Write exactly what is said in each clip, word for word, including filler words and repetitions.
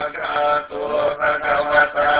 ca tuภะคะวะตา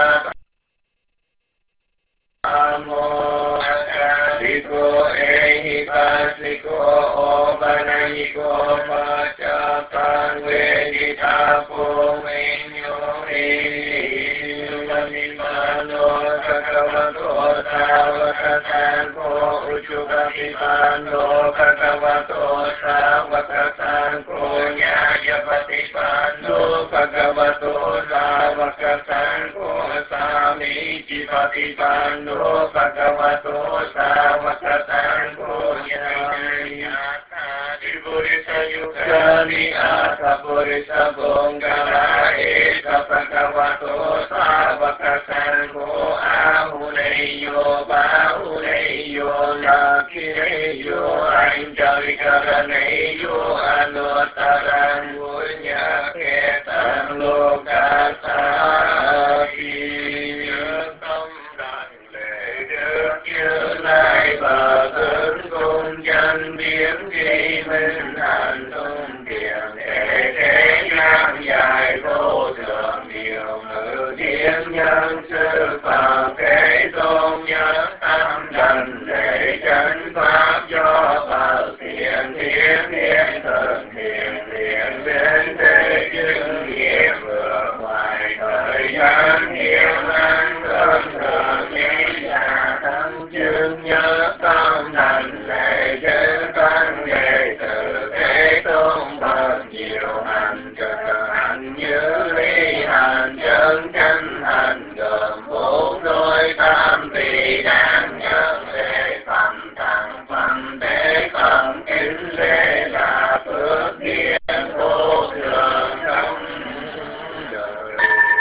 ธัมโมสิโกเอหิปัสสิโกโอปะนะหิโกปัจจตังเวทิตาภูมิโยหิมณิมาโนภะคะวะโตสาวกสังโฆอุจุปฏิปันโนภะคะวะโตสาวกสังโฆญาญาปฏิปันโนภะคะวะโตสาวกสังโฆสามีจิปฏิปันโนภะคะวะโตสาวกสังโฆญาญาติบุริสยุคานิอาคาบุริสบงกาลาเอกภะคะวะโตสาวกสังโฆอาหุเนโยบาหุเนโยนาคิเนโยอัญจวิกรเนโยอนุตตรังบุญญาเขตังโลกัสสาปิtâm đảnh lễ đức như lai bà tướng cung chân biến di minh hành tung kiền thế thế gian dài vô thường nhiều ngữ thiên nhân sư phạm thế tôn nhất tâm đảnh lễ chân pháp do bảo thiện thiên thiên thần thiện thiện đến thế chứng nghiệm vừa ngoài thời gian nhiều năng cơn thường nghĩ là tâm chứng nhớ tâm thành lệ chân tăng đệ tử thế tôn bậc nhiều hành cực hành như ly hành chân chân hành gồm bốn đôi tam tỷ đáng nhân lệ phẩm thẳng phẩm thế phẩm kính lệ là phước điển vô thường trong đời.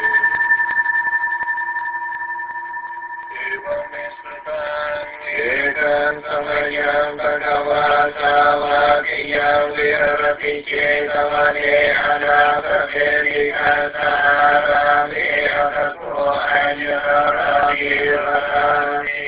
Ekam samayam bhagava savakiyam virati cetamane anapapeti kasarami akapo anyarami varami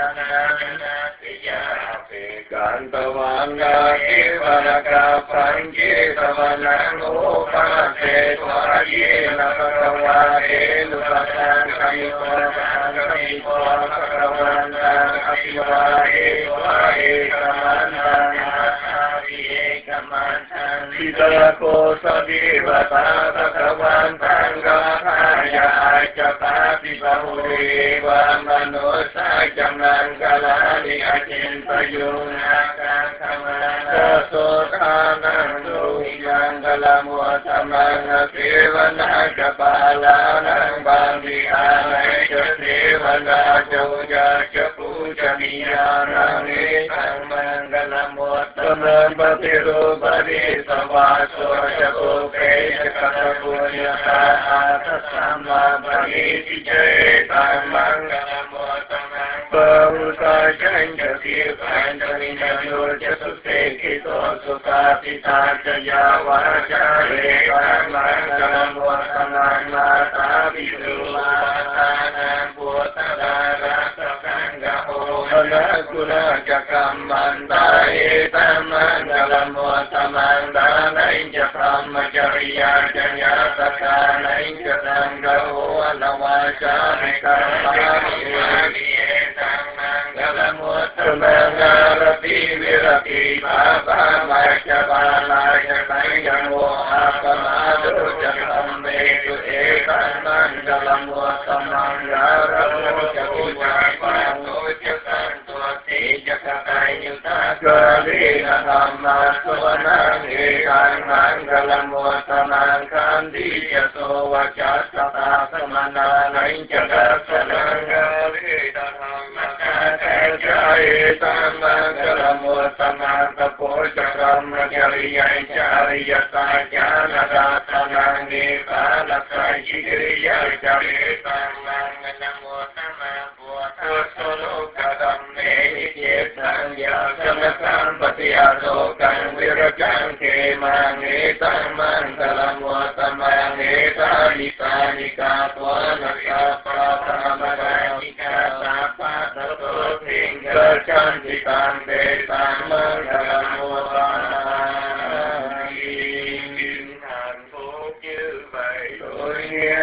ananatiyapi kantavanga kivaraka pancetavanang upase tvayena bhagavate nupasang kamipasang kamipasang Apivahe vahe kamantang asavihe kamantang Vidako sadivata bhagavantang gathaya acapati bahuri va manusa jamang kalani acintayunaka kamana sothanang duhiyang kalamuatamang asivana kapalanang bandhihanay kasivana jauja Pujaniyarang itang mangalamuttaman patiru pari savaso japuke jakatapunyata atasama pari tijayetang mangalamuttaman Parusa janja sirpan jaminanyo jasustekito sukapita jayawa jaretang mangalamuttaman mata biduwatanang putadara Guna jakam mandai tamangalam wataman danai jakam majariya janya takanai jakam gahu alawasya karmani tamangalam wataman garati virati baba majabala jakai jamu apamadu jakam metu ekam mangalam wataman garamu jakujapamu Kalina Dhamma Suvanang Ekang Mangalam Vatanang Kandija Sova Chastata Samana Nainjaka Sanang Kalina Dhamma Kakajayetang Mangalam Vatanang Tapojakam Rajariya Jariya Sajana Datanang Nipalaka Jigriya Jaretang Mangalam Vatanang Solo Kadam Nehitang Yasamakam Patiadokang Virakang Kemang Etang Mangalam Vatamang Etalithanika Tvanaka Patamanika Tapatato Tinggal Cantikang Betang Mangalam Vatamang Hình hạnh phúc như vậy tôi nghe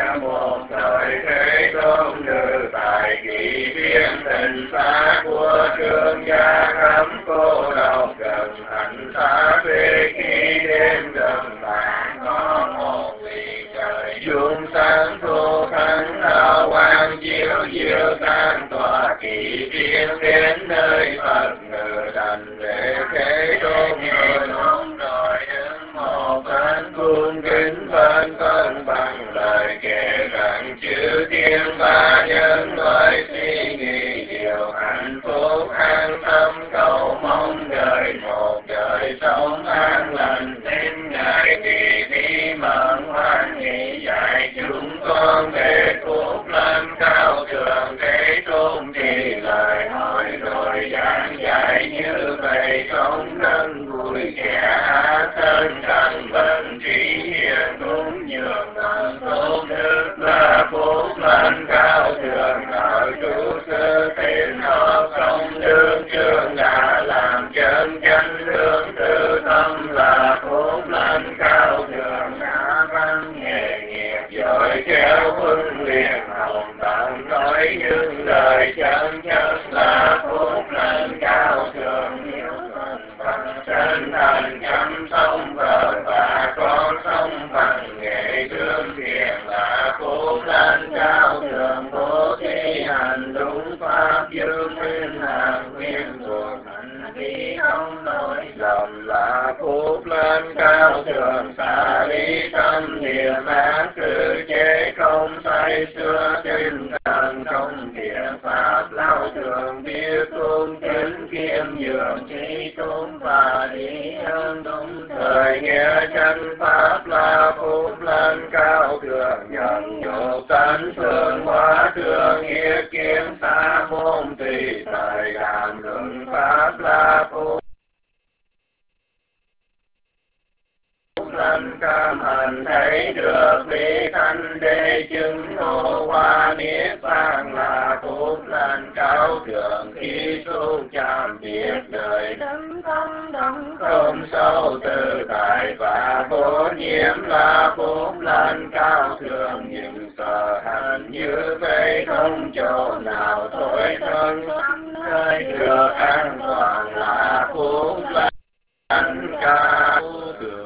hình phá của trương gia cấm cô độc gần hạnh phá về khi đêm gần bạn có một vị trời dung sáng thu thắng hào quang chiếu diệu tan tỏa kỳ tiên đến nơi Phật ngự đảnh lễ thế tôn người đúng rồi đứng một bên cung kính bên cân bằng lời kể rằng chư thiên ba nhân loại suy nghĩ điều hạnh phúc an tâm cầu mong đời một đời sống an lành nên ngài kỳ thi mẫn hoan hỷ dạy chúng con để phúc lên cao thượng thế tôn thì lời hỏi rồi giảng dạy như vậy sống nâng vui kẻ thân căn bệnh trí hiền cúng dường bằng tốt đức là phúc lên cao thượng ở trụ sư thiên họ công đương chương đã làm chân chánh lương tư tâm là phúc lên cao thượng đã văn nghề nghiệp giỏi khéo huấn luyện hồng tận nói những lời chân chất là phúc lên cao thượng hiểu thuận bằng chân thành chăm sóc vợ và con sống bằng nghệ thương thiện là phúc lên cao thượng bố thí hành đúng pháp dương nguyên hàng nguyên thuộc hành vi không lỗi lầm là phúc lên cao thượng xả lý tâm niệm ác cử chế không say xưa tinh thần không thiện pháp lao thường biết cung kính kiêm nhường trí tôn và lý ơn đúng thời nghe chân pháp là phúc lên cao thượng nhận nhục tánh phương hóa thương nghĩa kiến xa môn tùy thời đàm luận pháp là phúc lên cam hành thấy được lý thanh đế chứng ngộ hoa niết bàn là phúc lên cao thượng khi xuống chạm biết đời đấng không đấng không sâu từ tại và vô nhiễm là phúc lên cao thượng nhưng sở hành như vậy không chỗ nào thối thân nơi được an toàn là phúc lên cao thượng.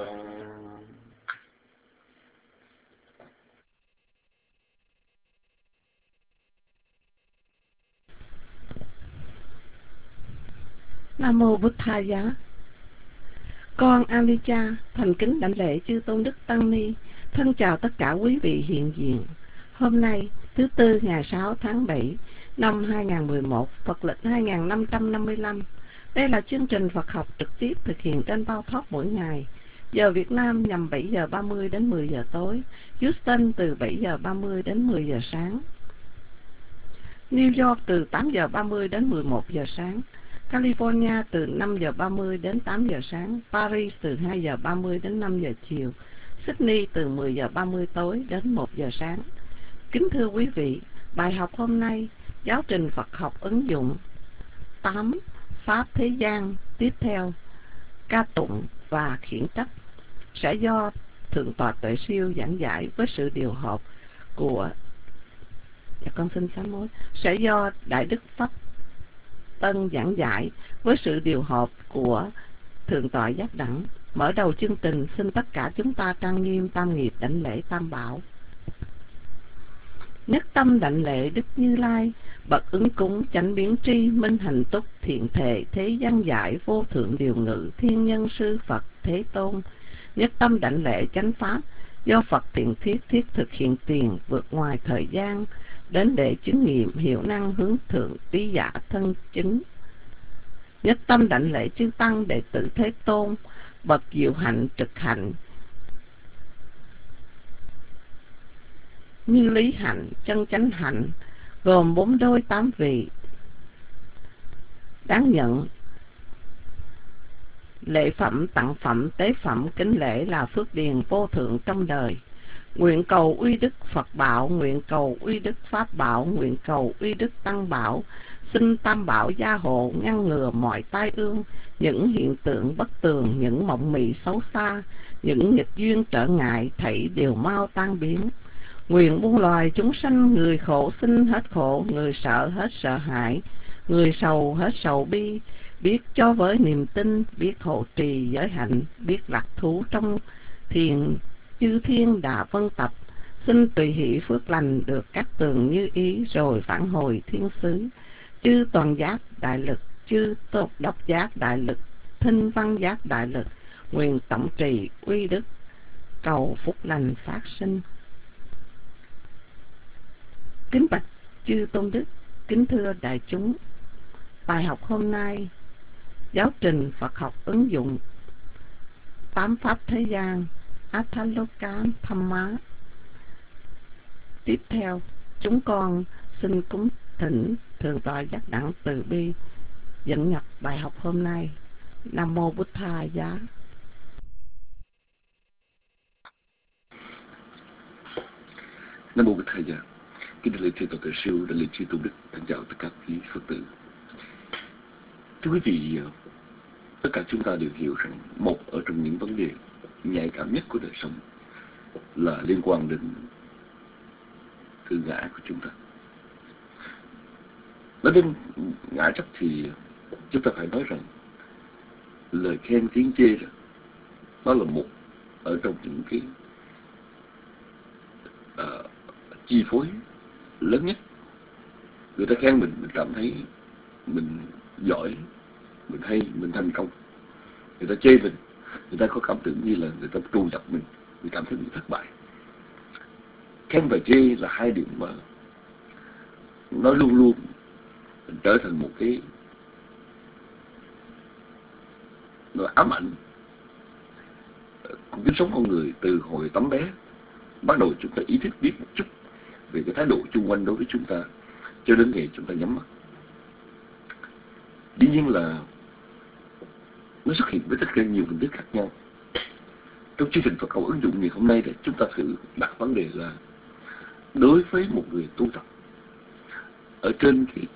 Nam mô Bụt Thầy Giá. Con Alicha thành kính đảnh lễ chư tôn đức tăng ni, thân chào tất cả quý vị hiện diện. Hôm nay thứ tư ngày sáu tháng bảy năm hai nghìn không trăm mười một, Phật lịch hai nghìn năm trăm năm mươi lăm. Đây là chương trình Phật học trực tiếp thực hiện trên Bao Thoát mỗi ngày. Giờ Việt Nam nhằm bảy giờ ba mươi đến mười giờ tối, Houston từ bảy giờ ba mươi đến mười giờ sáng, New York từ tám giờ ba mươi đến mười một giờ sáng, California từ năm giờ ba mươi đến tám giờ sáng, Paris từ hai giờ ba mươi đến năm giờ chiều, Sydney từ mười giờ ba mươi tối đến một giờ sáng. Kính thưa quý vị, bài học hôm nay, giáo trình Phật học ứng dụng tám Pháp Thế gian tiếp theo, ca tụng và khiển trách, sẽ do Thượng tọa Tuệ Siêu giảng giải với sự điều hợp của dạ con xin sám hối sẽ do Đại Đức Pháp Tân giảng giải với sự điều hợp của Thượng tọa Giác Đẳng. Mở đầu chương trình, xin tất cả chúng ta trang nghiêm tam nghiệp đảnh lễ tam bảo. Nhất tâm đảnh lễ Đức Như Lai, bậc ứng cúng chánh biến tri minh hành túc thiện thệ thế gian giải vô thượng điều ngự thiên nhân sư Phật Thế Tôn. Nhất tâm đảnh lễ chánh pháp do Phật thiện thiết thiết thực hiện tiền vượt ngoài thời gian đến để chứng nghiệm hiệu năng hướng thượng trí giả thân chứng. Nhất tâm đảnh lễ chư tăng đệ tử Thế Tôn, bậc diệu hạnh trực hạnh như lý hạnh chân chánh hạnh, gồm bốn đôi tám vị. Đáng nhận lễ phẩm, tặng phẩm, tế phẩm, kính lễ là phước điền vô thượng trong đời. Nguyện cầu uy đức Phật bảo, nguyện cầu uy đức Pháp bảo, nguyện cầu uy đức Tăng bảo, xin Tam bảo gia hộ ngăn ngừa mọi tai ương, những hiện tượng bất tường, những mộng mị xấu xa, những nghịch duyên trở ngại, thảy đều mau tan biến. Nguyện muôn loài chúng sanh, người khổ sinh hết khổ, người sợ hết sợ hãi, Người sầu hết sầu bi, biết cho với niềm tin, biết hộ trì giới hạnh, biết lạc thú trong thiền chư thiên đã vân tập. Xin tùy hỷ phước lành được các tường như ý, rồi phản hồi thiên xứ. Chư toàn giác đại lực, chư tốt độc giác đại lực, thinh văn giác đại lực, nguyện tổng trì uy đức, cầu phúc lành phát sinh. Kính bạch chư tôn đức, kính thưa đại chúng, bài học hôm nay giáo trình Phật học ứng dụng tám pháp thế gian Atthaloka Dhamma. Tiếp theo chúng con xin cúng thỉnh Thượng tọa Giác Đẳng Từ Bi dẫn nhập bài học hôm nay. Nam mô Bụt Tha Giá. Nam mô Bụt Tha Giá. Kính thưa thầy Toàn Thể Sư, đại lễ chư tôn đức, thân chào tất cả quý Phật tử. Thưa quý vị, tất cả chúng ta đều hiểu rằng một ở trong những vấn đề nhạy cảm nhất của đời sống là liên quan đến tự ngã của chúng ta. Nói đến ngã chấp thì chúng ta phải nói rằng lời khen tiếng chê đó, đó là một ở trong những cái uh, chi phối lớn nhất. Người ta khen mình, mình cảm thấy mình giỏi, mình hay, mình thành công. Người ta chê mình, người ta có cảm tưởng như là người ta trù dập mình, mình cảm thấy mình thất bại. Khen và chê là hai điểm mà nó luôn luôn trở thành một cái nó ám ảnh của kiếp sống con người từ hồi tấm bé. Bắt đầu chúng ta ý thức biết một chút về cái thái độ chung quanh đối với chúng ta cho đến ngày chúng ta nhắm mắt. Dĩ nhiên là nó xuất hiện với tất cả nhiều hình thức khác nhau. Trong chương trình Phật học ứng dụng ngày hôm nay, để chúng ta thử đặt vấn đề là đối với một người tu tập ở trên cái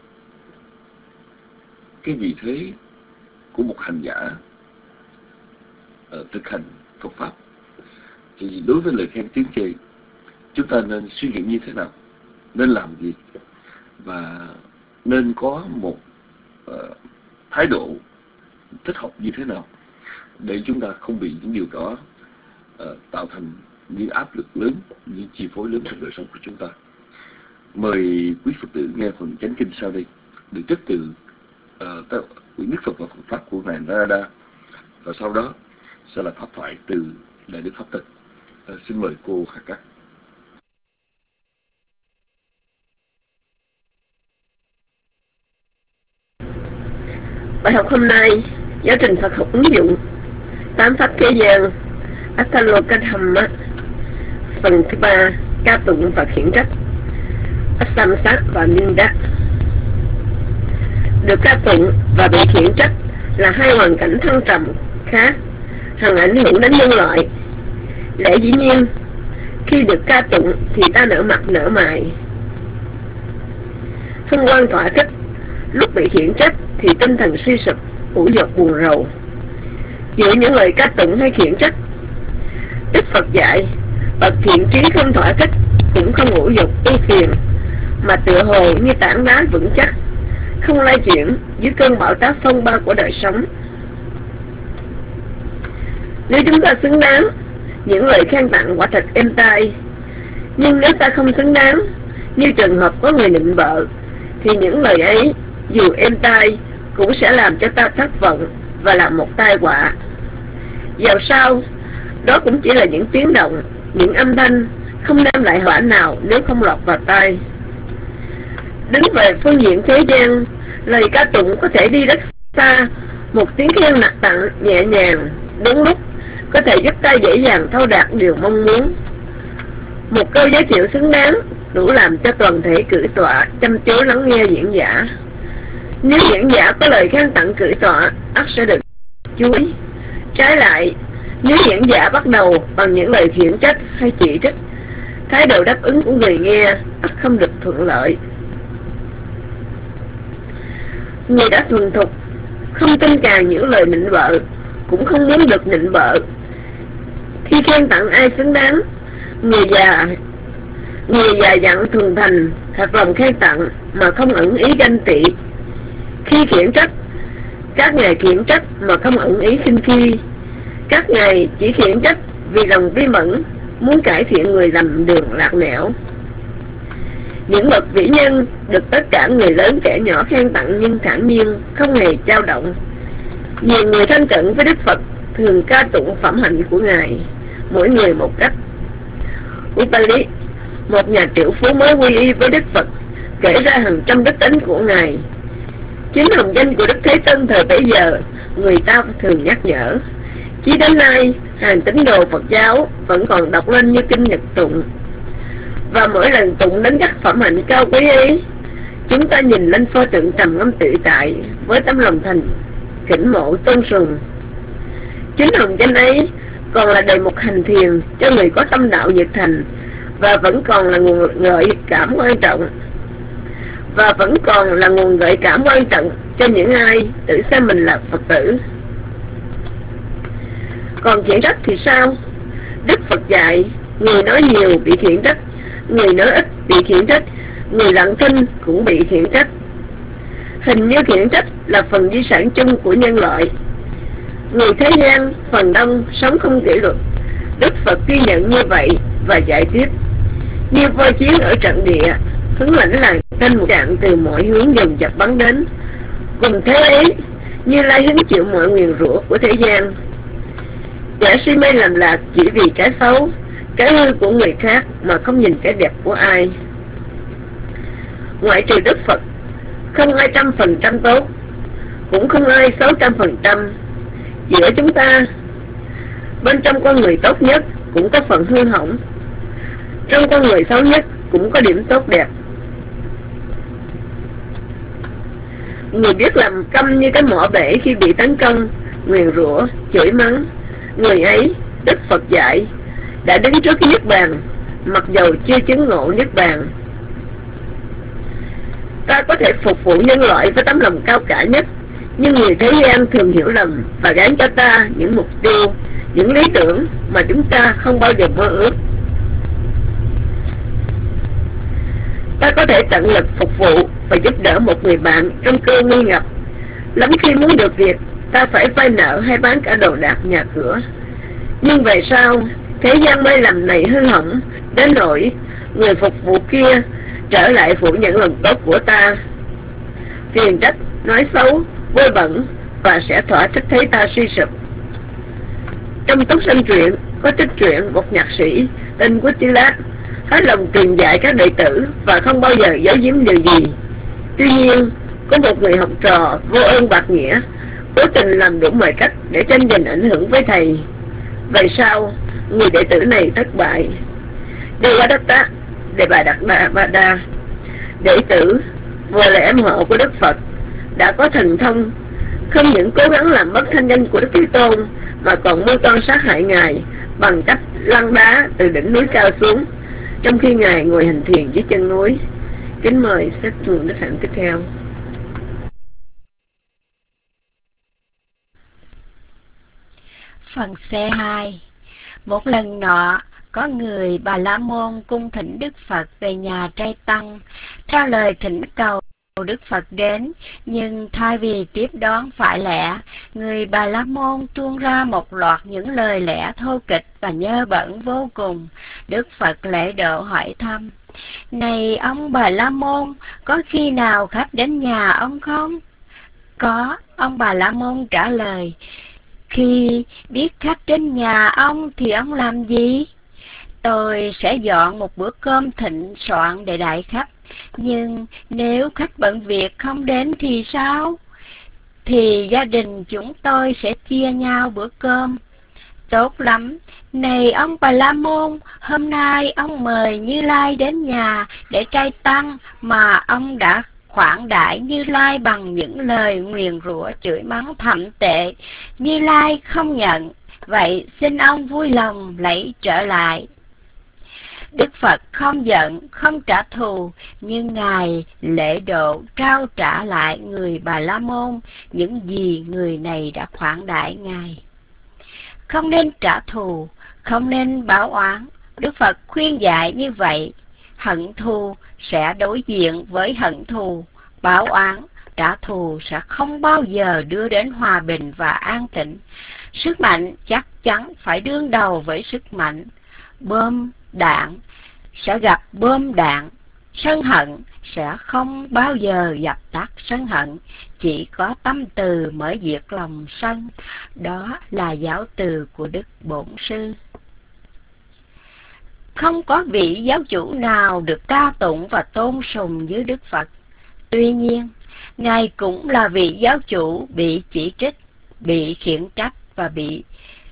cái vị thế của một hành giả uh, thực hành Phật pháp, thì đối với lời khen tiếng chê chúng ta nên suy nghĩ như thế nào, nên làm gì, và nên có một uh, thái độ thích hợp như thế nào để chúng ta không bị những điều đó uh, tạo thành những áp lực lớn, những chi phối lớn trong đời sống của chúng ta. Mời quý Phật tử nghe phần chánh kinh sau đây, được trích từ uh, Đức Phật và Phật pháp của ngài Narada, và sau đó sẽ là pháp thoại từ Đại Đức Pháp Tịch. Uh, xin mời cô Hà Cát. Bài học hôm nay, giáo trình Phật học ứng dụng tám pháp thế gian Atthaloka Dhamma, phần thứ ba, ca tụng và khiển trách, Asamsa và Ninda. Được ca tụng và bị khiển trách là hai hoàn cảnh thăng trầm khác, hằng ảnh hưởng đến nhân loại. Lẽ dĩ nhiên, khi được ca tụng thì ta nở mặt nở mày, hân hoan thỏa thích. Lúc bị khiển trách thì tinh thần suy sụp, ủ dột buồn rầu. Giữa những lời ca tụng hay khiển trách, Đức Phật dạy bậc thiện trí không thỏa thích cũng không ủ dột ưu phiền, mà tựa hồ như tảng đá vững chắc, không lay chuyển dưới cơn bão táp phong ba của đời sống. Nếu chúng ta xứng đáng, những lời khen tặng quả thật êm tai. Nhưng nếu ta không xứng đáng, như trường hợp có người nịnh bợ, thì những lời ấy dù êm tai cũng sẽ làm cho ta thất vọng và là một tai họa. Dầu sao, đó cũng chỉ là những tiếng động, những âm thanh không đem lại họa nào nếu không lọt vào tai. Đứng về phương diện thế gian, lời ca tụng có thể đi rất xa. Một tiếng khen nặng tặng nhẹ nhàng đúng lúc có thể giúp ta dễ dàng thâu đạt điều mong muốn. Một câu giới thiệu xứng đáng đủ làm cho toàn thể cử tọa chăm chú lắng nghe diễn giả. Nếu diễn giả có lời khen tặng cử tọa, ắt sẽ được chú ý. Trái lại, nếu diễn giả bắt đầu bằng những lời khiển trách hay chỉ trích, thái độ đáp ứng của người nghe ắt không được thuận lợi. Người đã thuần thục, không tin càng những lời nịnh bợ, cũng không muốn được nịnh bợ. Khi khen tặng ai xứng đáng, người già người già dặn thuần thành thật lòng khen tặng mà không ẩn ý ganh tị. Khi khiển trách, các ngài khiển trách mà không ẩn ý khinh khi. Các ngài chỉ khiển trách vì lòng bi mẫn, muốn cải thiện người lầm đường lạc nẻo. Những bậc vĩ nhân được tất cả người lớn kẻ nhỏ khen tặng nhưng thản nhiên, không hề dao động. Nhiều người thân cận với Đức Phật thường ca tụng phẩm hạnh của ngài, mỗi người một cách. Upali, một nhà triệu phú mới quy y với Đức Phật, kể ra hàng trăm đức tính của ngài. Chính hồng danh của Đức Thế Tôn thời bấy giờ người ta thường nhắc nhở. Chí đến nay, hàng tín đồ Phật giáo vẫn còn đọc lên như kinh nhật tụng. Và mỗi lần tụng đến các phẩm hạnh cao quý ấy, chúng ta nhìn lên pho tượng trầm ngâm tự tại với tấm lòng thành kính mộ tôn sùng. Chính hồng danh ấy còn là đề mục hành thiền cho người có tâm đạo nhiệt thành, và vẫn còn là nguồn gợi cảm quan trọng và vẫn còn là nguồn gợi cảm quan trọng cho những ai tự xem mình là Phật tử. Còn khiển trách thì sao? Đức Phật dạy, người nói nhiều bị khiển trách, người nói ít bị khiển trách, người lặng thinh cũng bị khiển trách. Hình như khiển trách là phần di sản chung của nhân loại. Người thế gian phần đông sống không kỷ luật. Đức Phật ghi nhận như vậy và giải tiếp: như voi chiến ở trận địa, thống lãnh làng tên một trạng từ mọi hướng dồn dập bắn đến. Cùng thế ấy, Như Lai hứng chịu mọi nguyền rủa của thế gian. Kẻ si mê làm lạc chỉ vì cái xấu, cái hư của người khác mà không nhìn cái đẹp của ai. Ngoại trừ Đức Phật, không ai trăm phần trăm tốt, cũng không ai sáu trăm phần trăm. Giữa chúng ta, bên trong con người tốt nhất cũng có phần hư hỏng, trong con người xấu nhất cũng có điểm tốt đẹp. Người biết làm câm như cái mỏ bể khi bị tấn công, nguyền rủa, chửi mắng, người ấy, Đức Phật dạy, đã đứng trước niết bàn, mặc dầu chưa chứng ngộ niết bàn. Ta có thể phục vụ nhân loại với tấm lòng cao cả nhất, nhưng người thế gian thường hiểu lầm và gán cho ta những mục tiêu, những lý tưởng mà chúng ta không bao giờ mơ ước. Ta có thể tận lực phục vụ và giúp đỡ một người bạn trong cơn nguy ngập. Lắm khi muốn được việc, ta phải vay nợ hay bán cả đồ đạc nhà cửa. Nhưng về sau, thế gian mê lầm này hư hỏng đến nỗi người phục vụ kia trở lại phủ nhận lòng tốt của ta, phiền trách, nói xấu, vôi bẩn và sẽ thỏa thích thấy ta suy sụp. Trong Túc Sanh truyện có trích truyện một nhạc sĩ tên Quốc Chí Lát hết lòng truyền dạy các đệ tử và không bao giờ giấu giếm điều gì. Tuy nhiên, có một người học trò vô ơn bạc nghĩa cố tình làm đủ mọi cách để tranh giành ảnh hưởng với thầy. Về sau, người đệ tử này thất bại. Devadatta, Đề Bà Đạt Đa Ba Đa, đệ tử vừa là em họ của Đức Phật, đã có thần thông, không những cố gắng làm mất thanh danh của Đức Thế Tôn mà còn mưu toan sát hại ngài bằng cách lăn đá từ đỉnh núi cao xuống, trong khi ngài ngồi hành thiền dưới chân núi. Kính mời xếp thường đức hạnh tiếp theo. Phần C hai. Một lần nọ, có người Bà La Môn cung thỉnh Đức Phật về nhà trai tăng, theo lời thỉnh cầu Đức Phật đến, nhưng thay vì tiếp đón phải lẽ, người Bà La Môn tuôn ra một loạt những lời lẽ thô kịch và nhơ bẩn vô cùng. Đức Phật lễ độ hỏi thăm: này ông Bà La Môn, có khi nào khách đến nhà ông không? Có, ông Bà La Môn trả lời. Khi biết khách đến nhà ông thì ông làm gì? Tôi sẽ dọn một bữa cơm thịnh soạn để đãi khách. Nhưng nếu khách bận việc không đến thì sao? Thì gia đình chúng tôi sẽ chia nhau bữa cơm. Tốt lắm. Này ông Bà La Môn, hôm nay ông mời Như Lai đến nhà để trai tăng mà ông đã khoản đãi Như Lai bằng những lời nguyền rủa chửi mắng thậm tệ. Như Lai không nhận, vậy xin ông vui lòng lấy trở lại. Đức Phật không giận, không trả thù, nhưng Ngài lễ độ trao trả lại người Bà La Môn những gì người này đã khoản đãi Ngài. Không nên trả thù, không nên báo oán. Đức Phật khuyên dạy như vậy, hận thù sẽ đối diện với hận thù, báo oán trả thù sẽ không bao giờ đưa đến hòa bình và an tịnh. Sức mạnh chắc chắn phải đương đầu với sức mạnh. Bom đạn sẽ gặp bom đạn. Sân hận sẽ không bao giờ dập tắt sân hận. Chỉ có tâm từ mới diệt lòng sân. Đó là giáo từ của Đức Bổn Sư. Không có vị giáo chủ nào được ca tụng và tôn sùng như Đức Phật. Tuy nhiên, Ngài cũng là vị giáo chủ bị chỉ trích, bị khiển trách và bị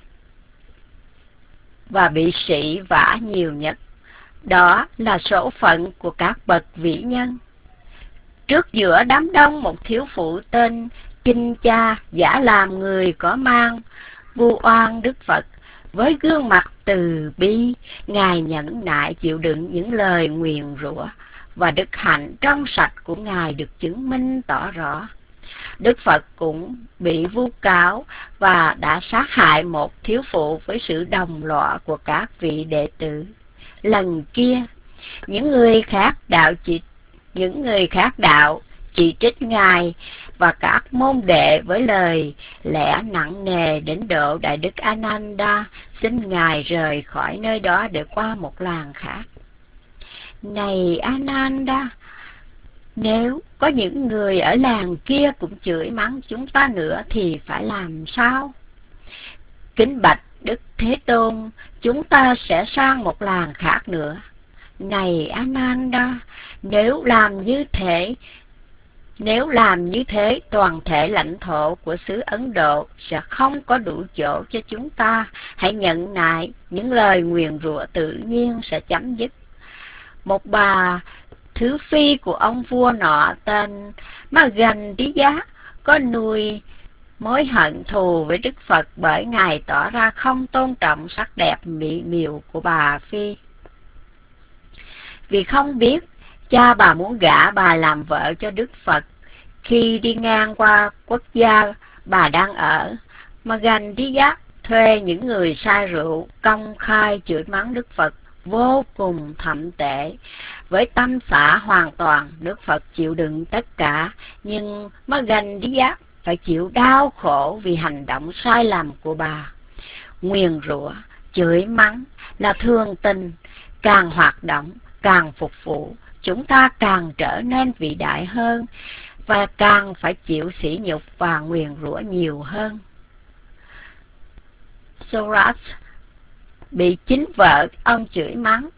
và bị sỉ vả nhiều nhất. Đó là số phận của các bậc vĩ nhân. Trước giữa đám đông, một thiếu phụ tên Kinh Cha giả làm người có mang, vu oan Đức Phật. Với gương mặt từ bi, Ngài nhẫn nại chịu đựng những lời nguyền rủa, và đức hạnh trong sạch của Ngài được chứng minh tỏ rõ. Đức Phật cũng bị vu cáo và đã sát hại một thiếu phụ với sự đồng lõa của các vị đệ tử. Lần kia, những người khác đạo chỉ những người khác đạo chỉ trích Ngài và các môn đệ với lời lẽ nặng nề đến độ Đại Đức Ananda xin Ngài rời khỏi nơi đó để qua một làng khác. Này Ananda, nếu có những người ở làng kia cũng chửi mắng chúng ta nữa thì phải làm sao? Kính bạch Đức Thế Tôn, chúng ta sẽ sang một làng khác nữa. Này Ananda, nếu làm như thế, nếu làm như thế, toàn thể lãnh thổ của xứ Ấn Độ sẽ không có đủ chỗ cho chúng ta. Hãy nhận nại, những lời nguyền rủa tự nhiên sẽ chấm dứt. Một bà thứ phi của ông vua nọ tên Magandiya có nuôi mối hận thù với Đức Phật bởi Ngài tỏ ra không tôn trọng sắc đẹp mỹ miều của bà phi. Vì không biết cha bà muốn gả bà làm vợ cho Đức Phật, khi đi ngang qua quốc gia bà đang ở, Magandiya thuê những người say rượu công khai chửi mắng Đức Phật vô cùng thậm tệ. Với tâm xả hoàn toàn, Đức Phật chịu đựng tất cả, nhưng Magandiya phải chịu đau khổ vì hành động sai lầm của bà. Nguyền rủa, chửi mắng là thường tình, càng hoạt động, càng phục vụ, chúng ta càng trở nên vĩ đại hơn và càng phải chịu sỉ nhục và nguyền rủa nhiều hơn. Sorat bị chính vợ ông chửi mắng.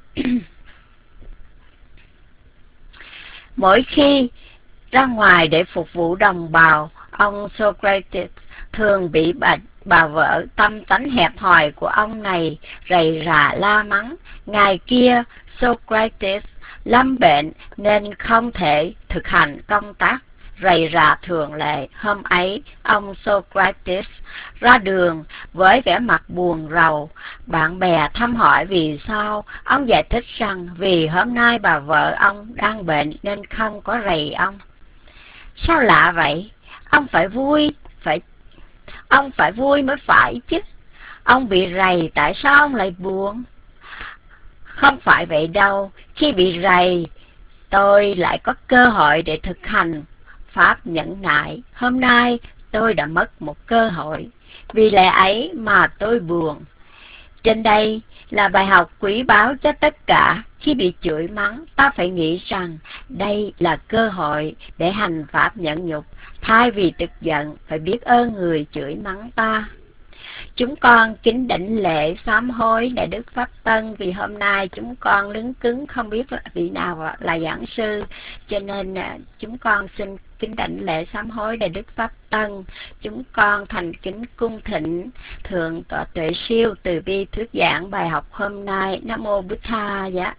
Mỗi khi ra ngoài để phục vụ đồng bào, ông Socrates thường bị bà, bà vợ tâm tánh hẹp hòi của ông này rầy rà la mắng. Ngày kia Socrates lâm bệnh nên không thể thực hành công tác rầy rà thường lệ. Hôm ấy, ông Socrates ra đường với vẻ mặt buồn rầu. Bạn bè thăm hỏi vì sao, ông giải thích rằng vì hôm nay bà vợ ông đang bệnh nên không có rầy ông. Sao lạ vậy? Ông phải vui, phải ông phải vui mới phải chứ. Ông bị rầy, tại sao ông lại buồn? Không phải vậy đâu, khi bị rầy, tôi lại có cơ hội để thực hành pháp nhẫn nại. Hôm nay tôi đã mất một cơ hội, vì lẽ ấy mà tôi buồn. Trên đây là bài học quý báu cho tất cả. Khi bị chửi mắng, ta phải nghĩ rằng đây là cơ hội để hành pháp nhẫn nhục. Thay vì tức giận, phải biết ơn người chửi mắng ta. Chúng con kính đảnh lễ sám hối Đại Đức Pháp Tân, vì hôm nay chúng con lứng cứng không biết là vị nào là giảng sư, cho nên chúng con xin kính đảnh lễ sám hối Đại Đức Pháp Tân. Chúng con thành kính cung thỉnh Thượng tọa Tuệ Siêu từ bi thuyết giảng bài học hôm nay. Nam mô Bụt Tha. Dạ.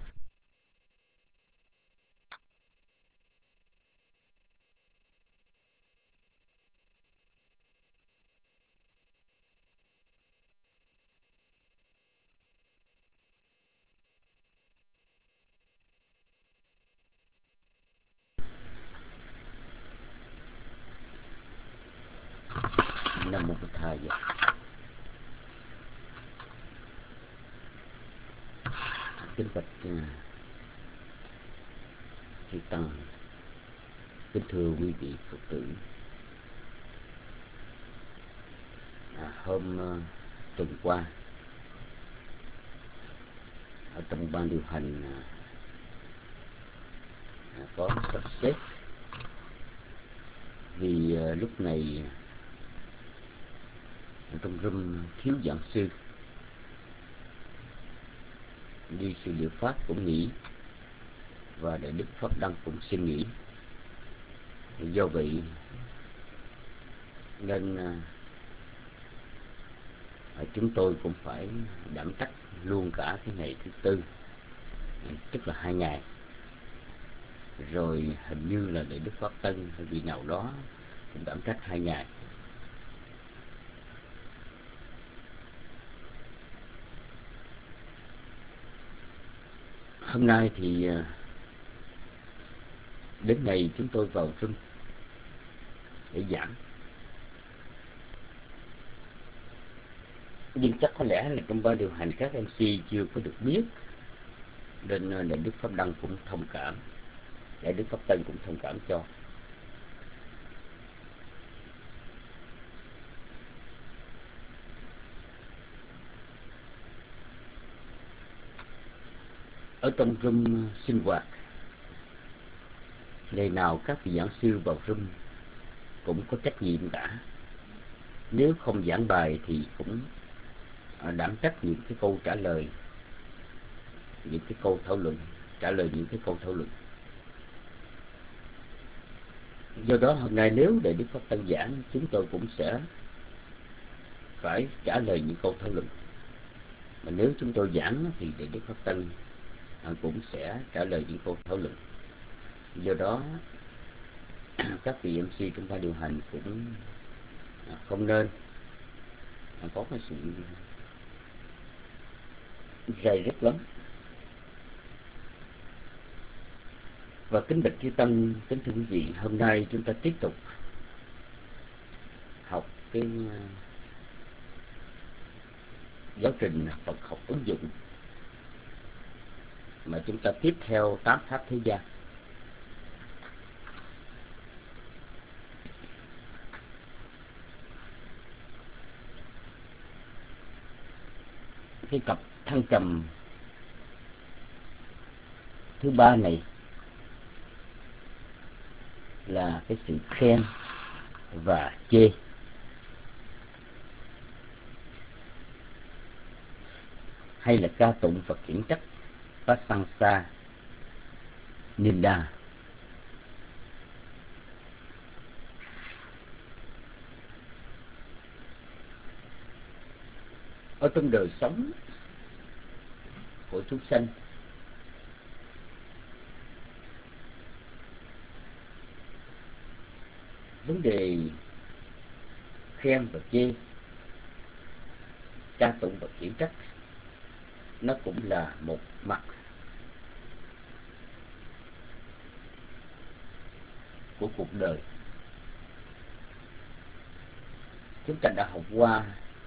Nam mô Bụt Tha. Dạ. Kính bạch uh, chư tăng Kính thưa quý vị Phật tử, à, hôm uh, tuần qua ở trong ban điều hành uh, có sắp xếp vì uh, lúc này trong room thiếu giảng sư, đi sự liệu pháp cũng nghỉ và Đại Đức Pháp Đăng cũng xin nghỉ. Do vậy nên uh, chúng tôi cũng phải đảm trách luôn cả cái ngày thứ tư, tức là hai ngày. Rồi hình như là Đại Đức Pháp Tân hay vị nào đó cũng đảm trách hai ngày. Hôm nay thì uh, đến ngày chúng tôi vào room để giảng. Nhưng chắc có lẽ là trong ban điều hành các em xê chưa có được biết, nên Đại Đức Pháp Đăng cũng thông cảm, Đại Đức Pháp Tân cũng thông cảm cho. Ở trong room sinh hoạt, ngày nào các vị giảng sư vào room cũng có trách nhiệm cả. Nếu không giảng bài thì cũng đảm trách những cái câu trả lời, những cái câu thảo luận, trả lời những cái câu thảo luận. Do đó hôm nay nếu Đại Đức Pháp Tân giảng, chúng tôi cũng sẽ phải trả lời những câu thảo luận. Mà nếu chúng tôi giảng thì Đại Đức Pháp Tân cũng sẽ trả lời những câu thảo luận. Do đó các vị em xê trong ban điều hành cũng không nên có cái sự dày rất lắm. Và kính bạch chư tăng, kính thưa quý vị, hôm nay chúng ta tiếp tục học cái giáo trình Phật học ứng dụng mà chúng ta tiếp theo tám pháp thế gian. Cái cặp thăng trầm thứ ba này là cái sự khen và chê. Hay là ca tụng và khiển trách, Prasangsa, Ninda. Ở trong đời sống của chúng sanh, vấn đề khen và chê, ca tụng và khiển trách, nó cũng là một mặt của cuộc đời. Chúng ta đã học qua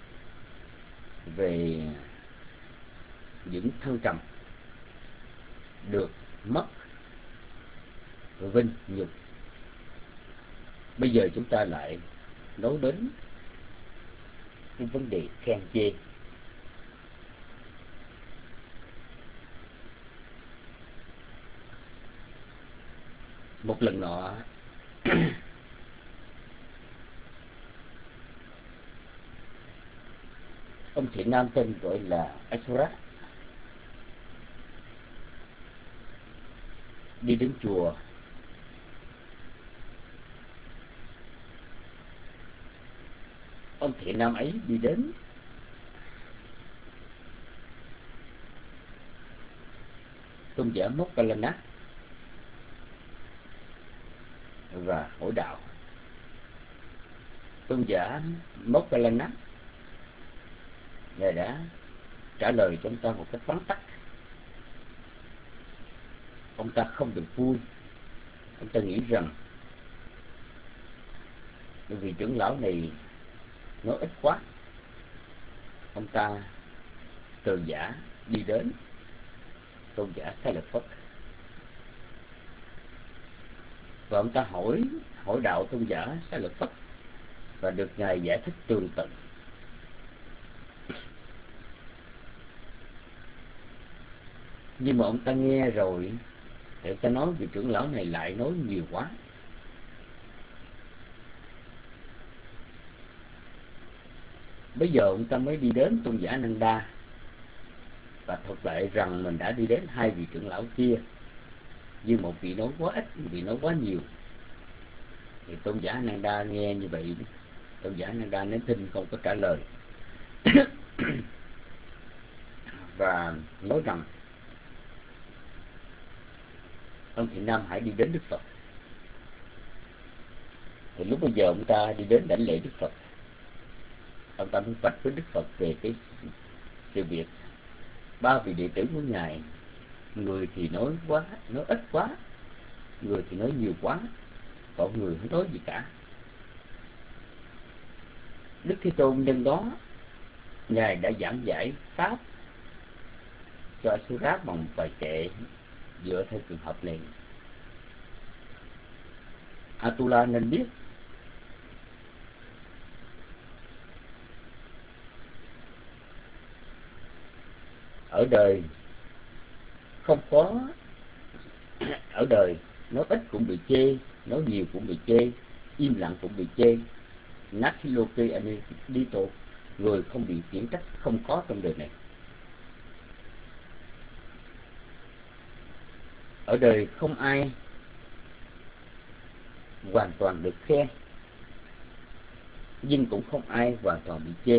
về những thăng trầm, được, mất, vinh, nhục. Bây giờ chúng ta lại nói đến cái vấn đề khen chê. Một lần nọ ông thị nam tên gọi là Asura đi đến chùa. Ông thiện nam ấy đi đến tôn giả Mokkallana và hỏi đạo. Tôn giả Mokkallana ngài đã trả lời cho ông ta một cách vắn tắt. Ông ta không được vui. Ông ta nghĩ rằng bởi vì trưởng lão này nói ít quá, ông ta từ giả đi đến tôn giả Sai Lợi Phất. và ông ta hỏi hỏi đạo tôn giả Xá Lợi Phất và được ngài giải thích tường tận. Nhưng mà ông ta nghe rồi thì ông ta nói vị trưởng lão này lại nói nhiều quá. Bây giờ ông ta mới đi đến tôn giả Nanda và thuật lại rằng mình đã đi đến hai vị trưởng lão kia, nhưng một vị nói quá ít, một vị nói quá nhiều. Thì tôn giả Nanda nghe như vậy, tôn giả Nanda nín thinh không có trả lời và nói rằng ông Thiện Nam hãy đi đến Đức Phật. Thì lúc bây giờ ông ta đi đến đảnh lễ Đức Phật, ông ta mới vạch với Đức Phật về cái sự việc ba vị đệ tử của ngài, người thì nói quá, nói ít quá, người thì nói nhiều quá, còn người không nói gì cả. Đức Thế Tôn nhân đó ngài đã giảng giải pháp cho Asurat bằng một bài kệ dựa theo trường hợp này. Atula nên biết ở đời không có ở đời nói ít cũng bị chê, nói nhiều cũng bị chê, im lặng cũng bị chê. Nasiloke Anidito, người không bị khiển trách không có trong đời này. Ở đời không ai hoàn toàn được khen, nhưng cũng không ai hoàn toàn bị chê.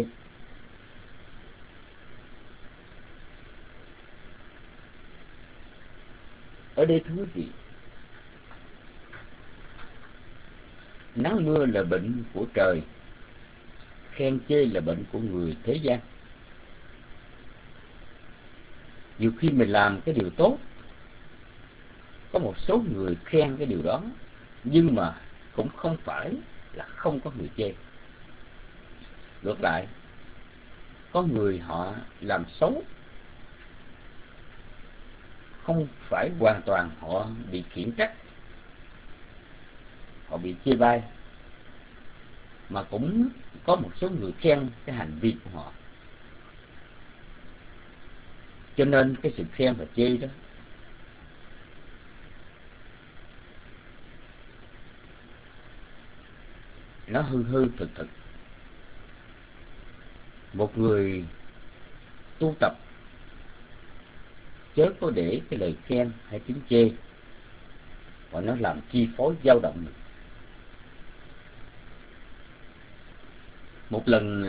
Ở đây thưa quý vị, nắng mưa là bệnh của trời, khen chê là bệnh của người thế gian. Nhiều khi mình làm cái điều tốt, có một số người khen cái điều đó, nhưng mà cũng không phải là không có người chê. Ngược lại, có người họ làm xấu, không phải hoàn toàn họ bị khiển trách, họ bị chê bai, mà cũng có một số người khen cái hành vi của họ. Cho nên cái sự khen và chê đó nó hư hư thực thực. Một người tu tập chớ có để cái lời khen hay tiếng chê và nó làm chi phối dao động mình. Một lần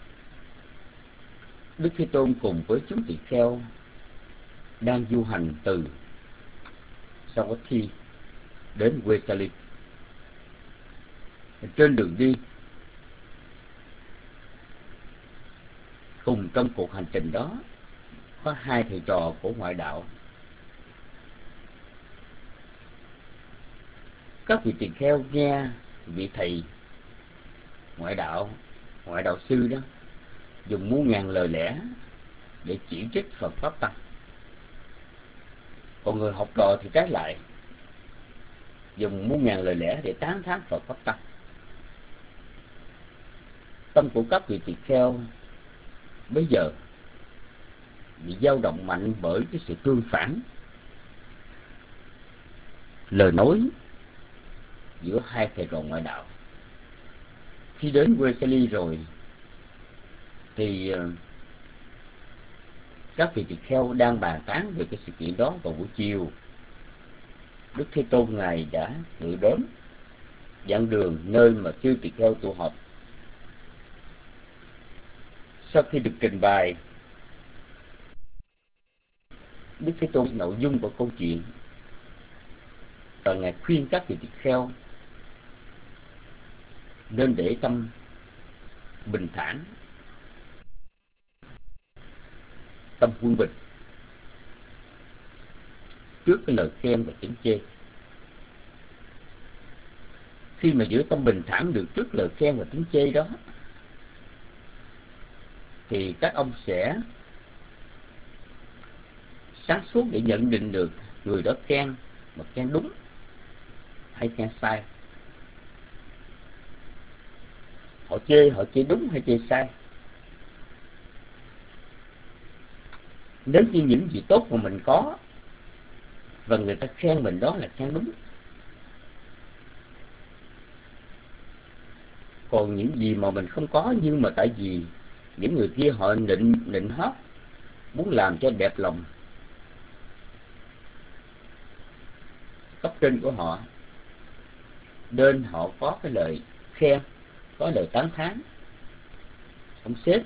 Đức Thế Tôn cùng với chúng tỳ kheo đang du hành từ Savatthi đến Vesali. Trên đường đi, cùng trong cuộc hành trình đó, có hai thầy trò của ngoại đạo. Các vị tỳ kheo nghe vị thầy ngoại đạo, ngoại đạo sư đó dùng muôn ngàn lời lẽ để chỉ trích Phật Pháp Tăng. Còn người học trò thì trái lại, dùng muôn ngàn lời lẽ để tán thán Phật Pháp Tăng. Tâm của các vị tỳ kheo bây giờ bị dao động mạnh bởi cái sự tương phản lời nói giữa hai thầy trò ngoại đạo. Khi đến Vesali rồi thì các vị tỳ kheo đang bàn tán về cái sự kiện đó vào buổi chiều. Đức Thế Tôn ngài đã ngự đến dặn đường nơi mà chư tỳ kheo tụ họp. Sau khi được trình bày Đức Thế Tôn nội dung của câu chuyện, và ngài khuyên các vị tỳ kheo nên để tâm bình thản, tâm quân bình trước cái lời khen và tiếng chê. Khi mà giữ tâm bình thản được trước lời khen và tiếng chê đó, thì các ông sẽ sáng suốt để nhận định được người đó khen mà khen đúng hay khen sai, họ chê họ chê đúng hay chê sai. Nếu như những gì tốt mà mình có và người ta khen mình, đó là khen đúng. Còn những gì mà mình không có, nhưng mà tại vì những người kia họ nịnh nịnh hót, muốn làm cho đẹp lòng cấp trên của họ, nên họ có cái lời khen, có lời tán thán ông sếp,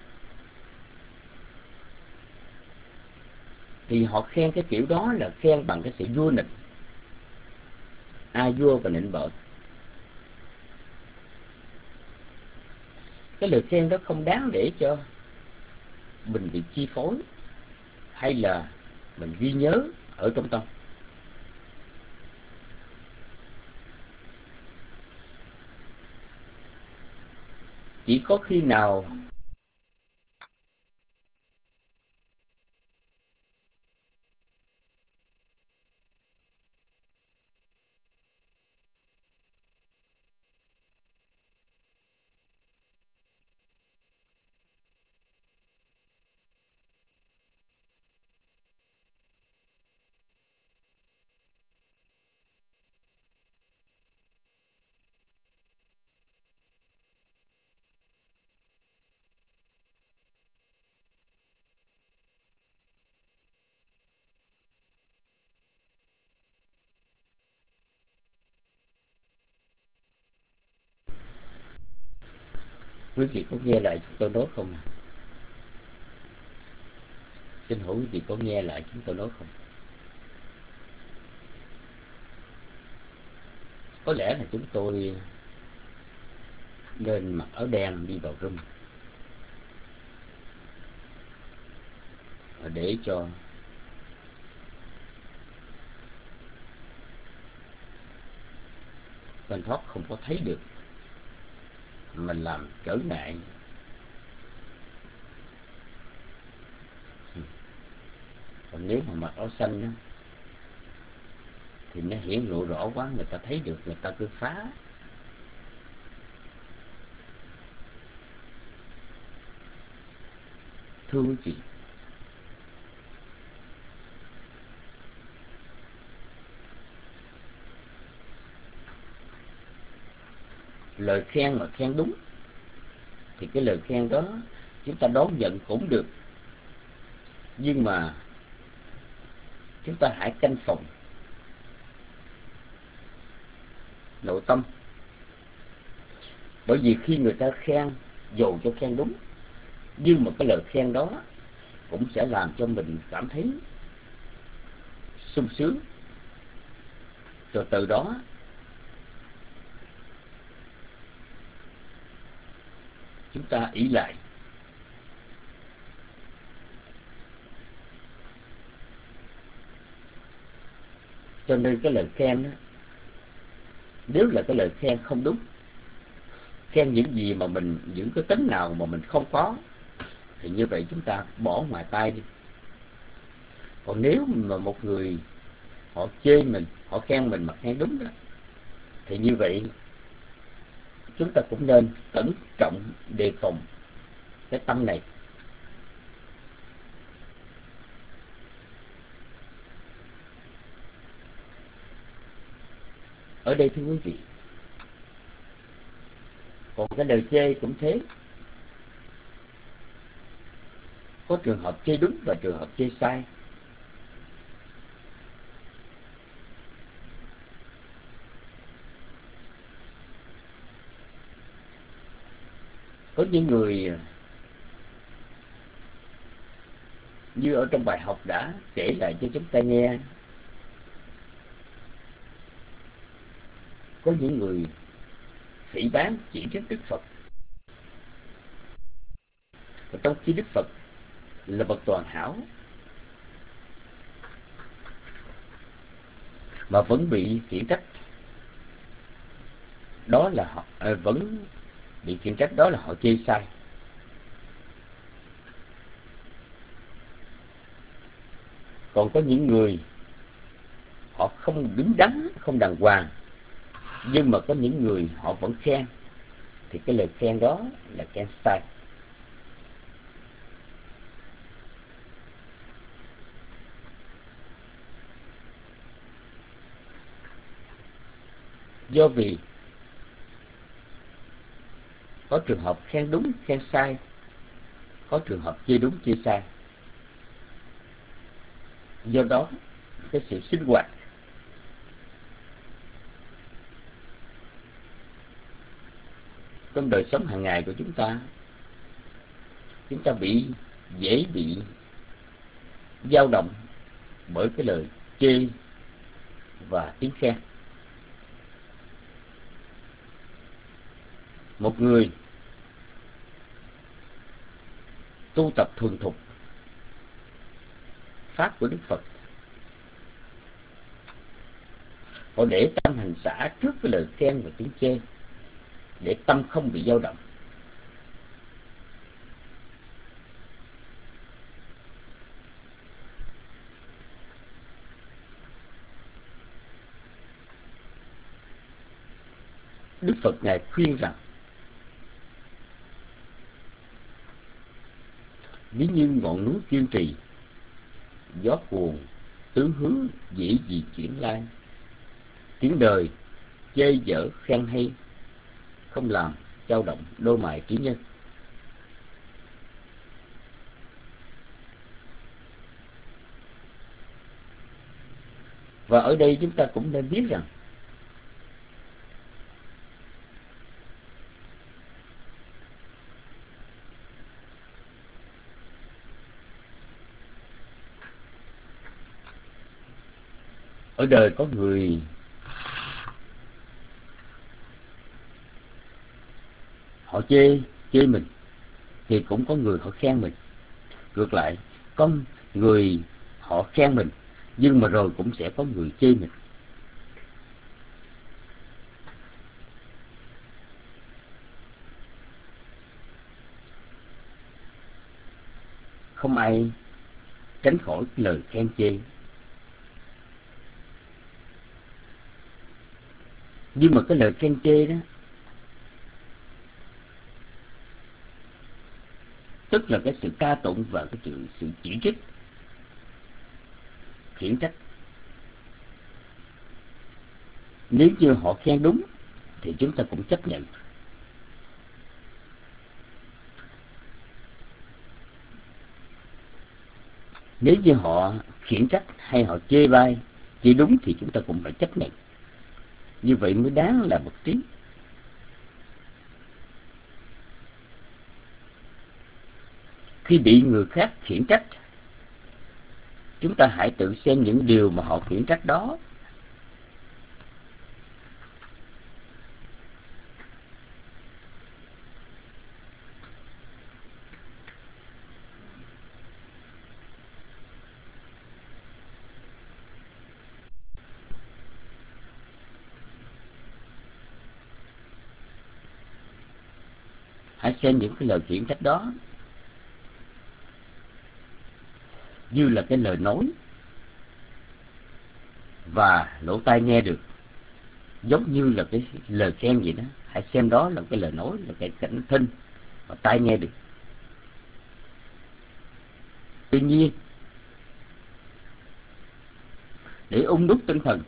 thì họ khen cái kiểu đó là khen bằng cái sự vua nịnh, ai vua và nịnh bợ. Cái lời khen đó không đáng để cho mình bị chi phối hay là mình ghi nhớ ở trong tâm. Chỉ có khi nào quý vị có nghe lại chúng tôi nói không? Xin hỏi quý vị có nghe lại chúng tôi nói không? Có lẽ là chúng tôi nên mặc áo đen đi vào room để cho Van Thoát không có thấy được mình làm trở ngại. Còn nếu mà mặc áo xanh đó, thì nó hiển lộ rõ quá, người ta thấy được, người ta cứ phá. Thưa quý vị, lời khen mà khen đúng thì cái lời khen đó chúng ta đón nhận cũng được, nhưng mà chúng ta hãy canh phòng nội tâm. Bởi vì khi người ta khen, dù cho khen đúng, nhưng mà cái lời khen đó cũng sẽ làm cho mình cảm thấy sung sướng, rồi từ đó chúng ta ỷ lại. Cho nên cái lời khen đó, nếu là cái lời khen không đúng, khen những gì mà mình, những cái tính nào mà mình không có, thì như vậy chúng ta bỏ ngoài tai đi. Còn nếu mà một người họ chê mình, họ khen mình mà khen đúng đó, thì như vậy chúng ta cũng nên cẩn trọng đề phòng cái tâm này. Ở đây thưa quý vị, còn cái lời chê cũng thế. Có trường hợp chê đúng và trường hợp chê sai. Có những người như ở trong bài học đã kể lại cho chúng ta nghe, có những người phỉ báng chỉ trích Đức Phật, và trong khi Đức Phật là bậc toàn hảo mà vẫn bị khiển trách, đó là họ à, vẫn bị khiển trách, đó là họ chê sai. Còn có những người họ không đứng đắn, không đàng hoàng, Nhưng mà có những người họ vẫn khen, thì cái lời khen đó là khen sai. Do vì có trường hợp khen đúng khen sai, có trường hợp chê đúng chê sai. Do đó cái sự sinh hoạt trong đời sống hàng ngày của chúng ta, chúng ta bị dễ bị dao động bởi cái lời chê và tiếng khen. Một người tu tập thuần thục pháp của Đức Phật, họ để tâm hành xả trước cái lời khen và tiếng chê, để tâm không bị dao động. Đức Phật Ngài khuyên rằng ví như ngọn núi kiên trì, gió cuồng tứ hướng dễ gì chuyển lai, tiếng đời chê dở khen hay, không làm dao động đôi mày trí nhân. Và ở đây chúng ta cũng nên biết rằng ở đời có người họ chê chê mình, thì cũng có người họ khen mình. Ngược lại, có người họ khen mình, nhưng mà rồi cũng sẽ có người chê mình. Không ai tránh khỏi cái lời khen chê. Nhưng mà cái lời khen chê đó, tức là cái sự ca tụng và cái sự, sự chỉ trích, khiển trách. Nếu như họ khen đúng thì chúng ta cũng chấp nhận. Nếu như họ khiển trách hay họ chê bai, chỉ đúng thì chúng ta cũng phải chấp nhận. Như vậy mới đáng là một trí. Khi bị người khác khiển trách, chúng ta hãy tự xem những điều mà họ khiển trách đó hãy xem những cái lời khiển trách đó như là cái lời nói và lỗ tai nghe được, giống như là cái lời khen vậy đó. Hãy xem đó là cái lời nói, là cái cảnh thinh và tai nghe được. Tuy nhiên, để ung đúc tinh thần,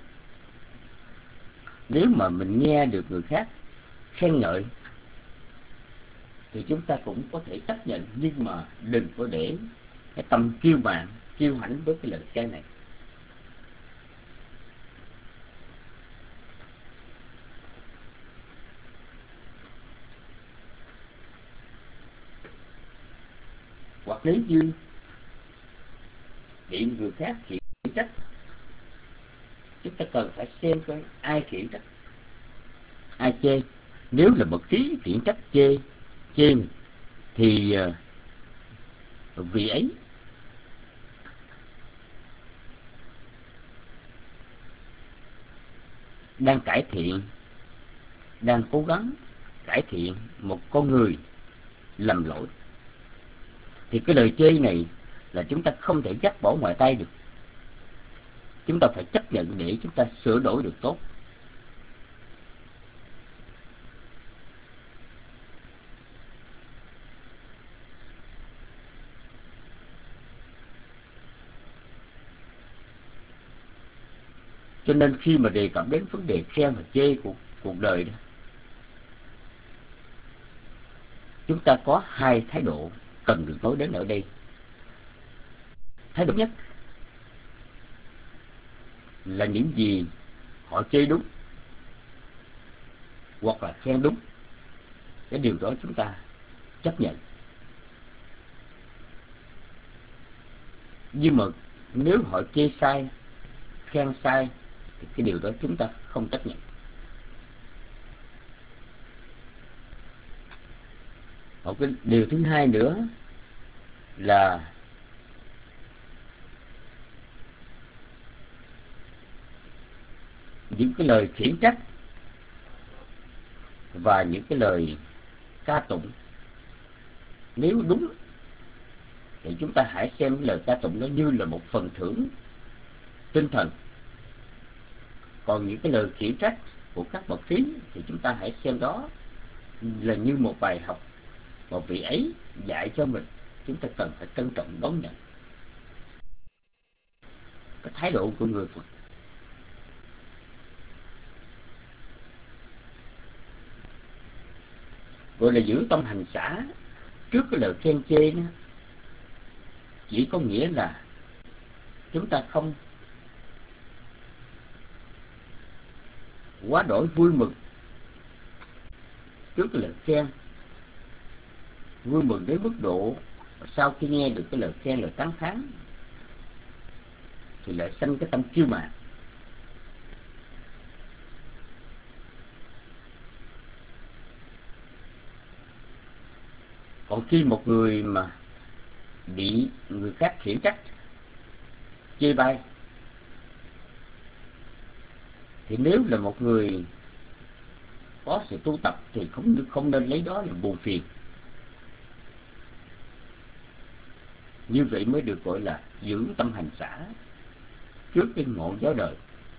nếu mà mình nghe được người khác khen ngợi thì chúng ta cũng có thể chấp nhận, nhưng mà đừng có để cái tâm kiêu mạn, kiêu hãnh với cái lời khen này. Hoặc nếu như bị người khác khiển trách, chúng ta cần phải xem coi ai khiển trách, ai chê. Nếu là một trí khiển trách chê chê mình, thì uh, vị ấy đang cải thiện, đang cố gắng cải thiện một con người lầm lỗi, thì cái lời chê này là chúng ta không thể dắt bỏ ngoài tay được. Chúng ta phải chấp nhận để chúng ta sửa đổi được tốt. Cho nên khi mà đề cập đến vấn đề khen và chê của cuộc đời đó, chúng ta có hai thái độ cần được nói đến ở đây. Thái độ nhất là những gì họ chê đúng hoặc là khen đúng, cái điều đó chúng ta chấp nhận. Nhưng mà nếu họ chê sai, khen sai, thì cái điều đó chúng ta không chấp nhận. Một cái điều thứ hai nữa là những cái lời khiển trách và những cái lời ca tụng. Nếu đúng thì chúng ta hãy xem cái lời ca tụng nó như là một phần thưởng tinh thần. Còn những cái lời khiển trách của các bậc trí thì chúng ta hãy xem đó là như một bài học mà vị ấy dạy cho mình, chúng ta cần phải trân trọng đón nhận. Cái thái độ của người Phật gọi là giữ tâm hành xả trước cái lời khen chê đó, chỉ có nghĩa là chúng ta không quá đổi vui mừng trước cái lời khen, vui mừng đến mức độ sau khi nghe được cái lời khen, lời tán thán thì lại sanh cái tâm kiêu mạn. Còn khi một người mà bị người khác khiển trách, chê bai, thì nếu là một người có sự tu tập thì không không nên lấy đó là buồn phiền. Như vậy mới được gọi là giữ tâm hành xả trước cái ngọn gió đời.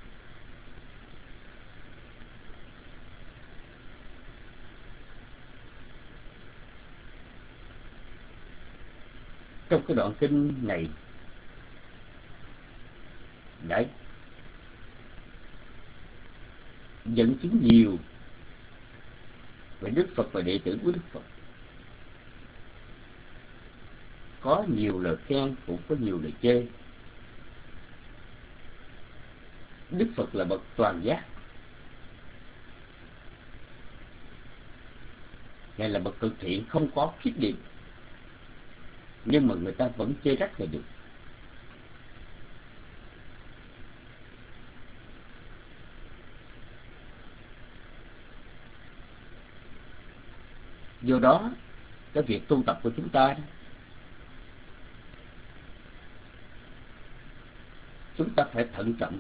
Trong cái đoạn kinh này đã dẫn chứng nhiều về Đức Phật và đệ tử của Đức Phật. Có nhiều lời khen, cũng có nhiều lời chê. Đức Phật là bậc toàn giác, Ngài là bậc cực thiện, không có khuyết điểm, nhưng mà người ta vẫn chê trách là được. Do đó, cái việc tu tập của chúng ta đó, chúng ta phải thận trọng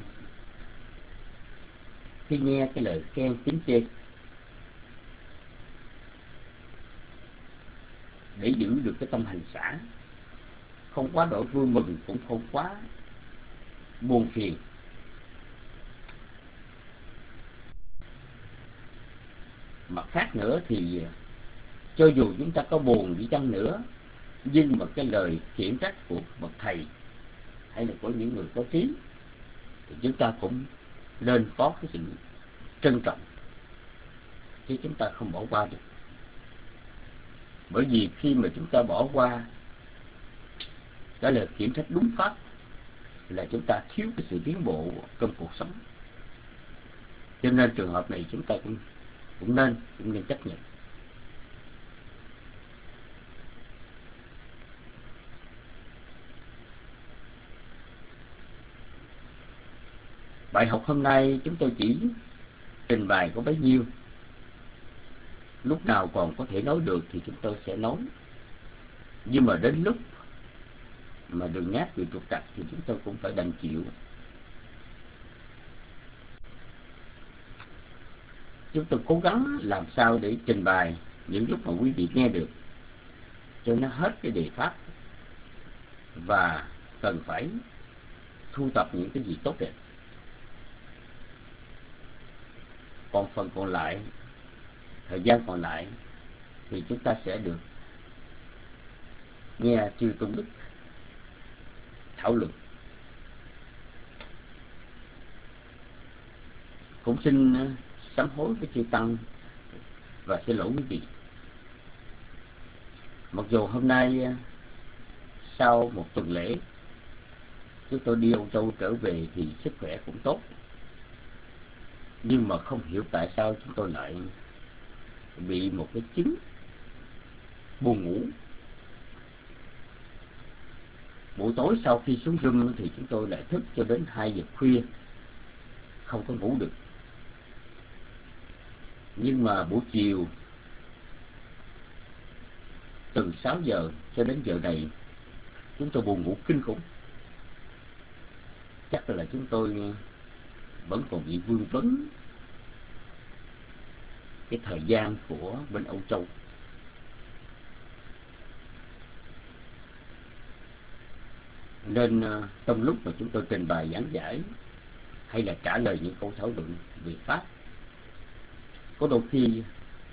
khi nghe cái lời khen tiếng chê, để giữ được cái tâm hành xả, không quá độ vui mừng, cũng không quá buồn phiền. Mặt khác nữa thì cho dù chúng ta có buồn đi chăng nữa, nhưng mà cái lời khiển trách của bậc thầy hay là của những người có trí thì chúng ta cũng nên có cái sự trân trọng, chứ chúng ta không bỏ qua được. Bởi vì khi mà chúng ta bỏ qua cái lời khiển trách đúng pháp là chúng ta thiếu cái sự tiến bộ trong cuộc sống. Cho nên trường hợp này chúng ta cũng cũng nên cũng nên chấp nhận. Bài học hôm nay chúng tôi chỉ trình bày có bấy nhiêu. Lúc nào còn có thể nói được thì chúng tôi sẽ nói. Nhưng mà đến lúc mà đường nát bị trục trặc thì chúng tôi cũng phải đành chịu. Chúng tôi cố gắng làm sao để trình bày những lúc mà quý vị nghe được cho nó hết cái đề pháp, và cần phải thu tập những cái gì tốt đẹp. Còn phần còn lại, thời gian còn lại thì chúng ta sẽ được nghe chư tôn đức thảo luận. cũng xin sám hối với chư tăng và xin lỗi quý vị. Mặc dù hôm nay sau một tuần lễ chúng tôi đi Âu Châu trở về thì sức khỏe cũng tốt, nhưng mà không hiểu tại sao chúng tôi lại bị một cái chứng buồn ngủ. Buổi tối sau khi xuống room thì chúng tôi lại thức cho đến hai giờ khuya, không có ngủ được. Nhưng mà buổi chiều từ sáu giờ cho đến giờ này chúng tôi buồn ngủ kinh khủng. Chắc là chúng tôi vẫn còn bị vương vấn cái thời gian của bên Âu Châu. Nên trong lúc mà chúng tôi trình bày giảng giải hay là trả lời những câu thảo luận về Pháp, có đôi khi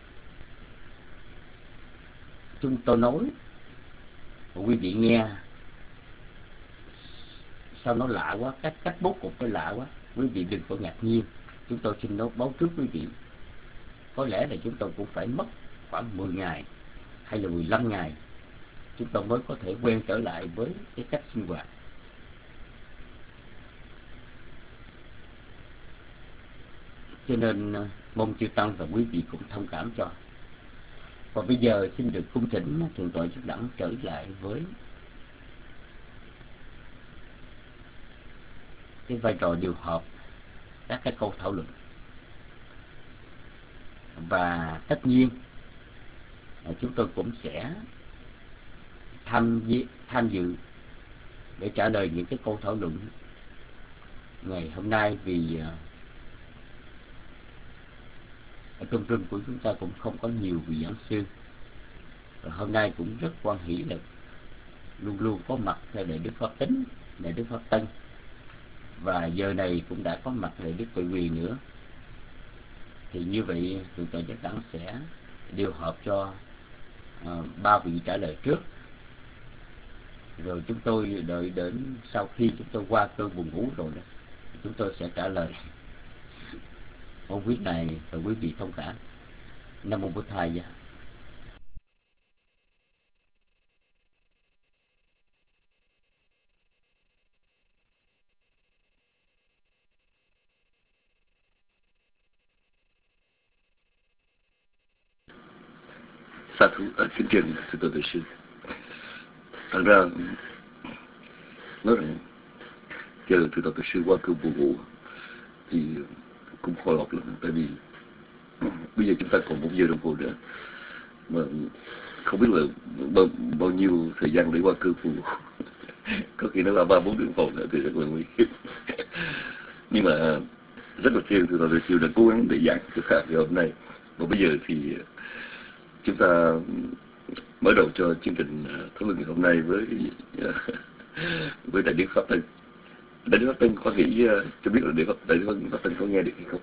chúng tôi nói và quý vị nghe sao nó lạ quá, cách cách bố cục nó lạ quá, quý vị đừng có ngạc nhiên. Chúng tôi xin nói báo trước quý vị, có lẽ là chúng tôi cũng phải mất khoảng mười ngày hay là mười lăm ngày chúng tôi mới có thể quen trở lại với cái cách sinh hoạt. Cho nên mong chư tăng và quý vị cũng thông cảm cho. Và bây giờ xin được cung thỉnh Thượng tọa Giác Đẳng trở lại với cái vai trò điều hợp các cái câu thảo luận. Và tất nhiên chúng tôi cũng sẽ tham dự, tham dự để trả lời những cái câu thảo luận ngày hôm nay, vì ở trong rừng của chúng ta cũng không có nhiều vị giảng sư. Và hôm nay cũng rất quan hỷ là luôn luôn có mặt là Đại Đức Pháp Tính, Đại Đức Pháp Tân, và giờ này cũng đã có mặt Đại Đức Tuệ Quỳ nữa. Thì như vậy Thượng tọa Giác Đẳng sẽ điều hợp cho uh, ba vị trả lời trước, rồi chúng tôi đợi đến sau khi chúng tôi qua cơn buồn ngủ rồi đó, chúng tôi sẽ trả lời. Mong quý này và quý vị thông cảm. Nam mô Bổn Thầy Giá. Sa thú ở kính trên thưa tôi tự sư. Thật ra nói rằng chờ thưa tôi tự sư qua cơn buồn ngủ thì cũng khó lọt lắm, tại vì bây giờ chúng ta còn một giờ đồng hồ nữa mà không biết là bao, bao nhiêu thời gian để qua cơn buồn ngủ. Có khi nó là ba bốn tiếng phòng nữa thì rất là nguy hiểm. Nhưng mà rất là kêu thưa tôi tự sư đã cố gắng để giảng cho khác ngày hôm nay. Và bây giờ thì chúng ta mở đầu cho chương trình thảo luận ngày hôm nay với với Đại Đức Pháp Tân. Đại Đức Pháp Tân có nghĩ cho biết là Đại Đức Đại Đức Pháp Tân có nghe được hay không?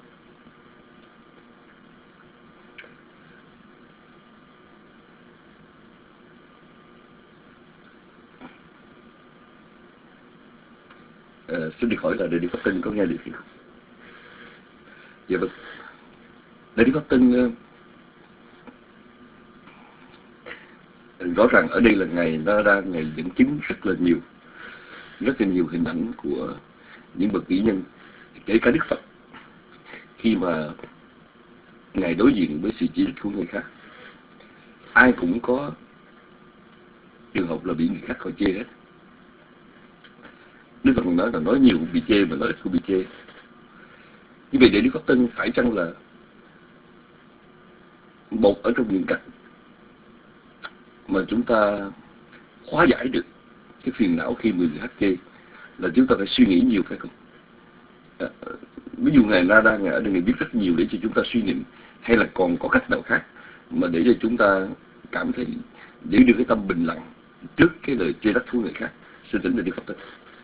À, xin được hỏi là Đại Đức Pháp Tân có nghe được hay không? Dạ vâng. Đại Đức Pháp Tân rõ ràng ở đây là ngày nó ra ngày dẫn chứng rất là nhiều, rất là nhiều hình ảnh của những bậc vĩ nhân, kể cả Đức Phật khi mà ngài đối diện với sự chỉ trích của người khác, ai cũng có trường hợp là bị người khác khỏi chê hết. Đức Phật nói là nói nhiều cũng bị chê mà nói ít cũng bị chê. Như vậy để Đức Pháp Tân phải chăng là một ở trong những cách mà chúng ta hóa giải được cái phiền não khi người khác chê là chúng ta phải suy nghĩ nhiều, phải không? À, ví dụ ngài Nada ngài ở đây ngài biết rất nhiều để cho chúng ta suy niệm, hay là còn có cách nào khác mà để cho chúng ta cảm thấy giữ được cái tâm bình lặng trước cái lời chê trách của người khác? Xin thỉnh Đại Đức Pháp Tân.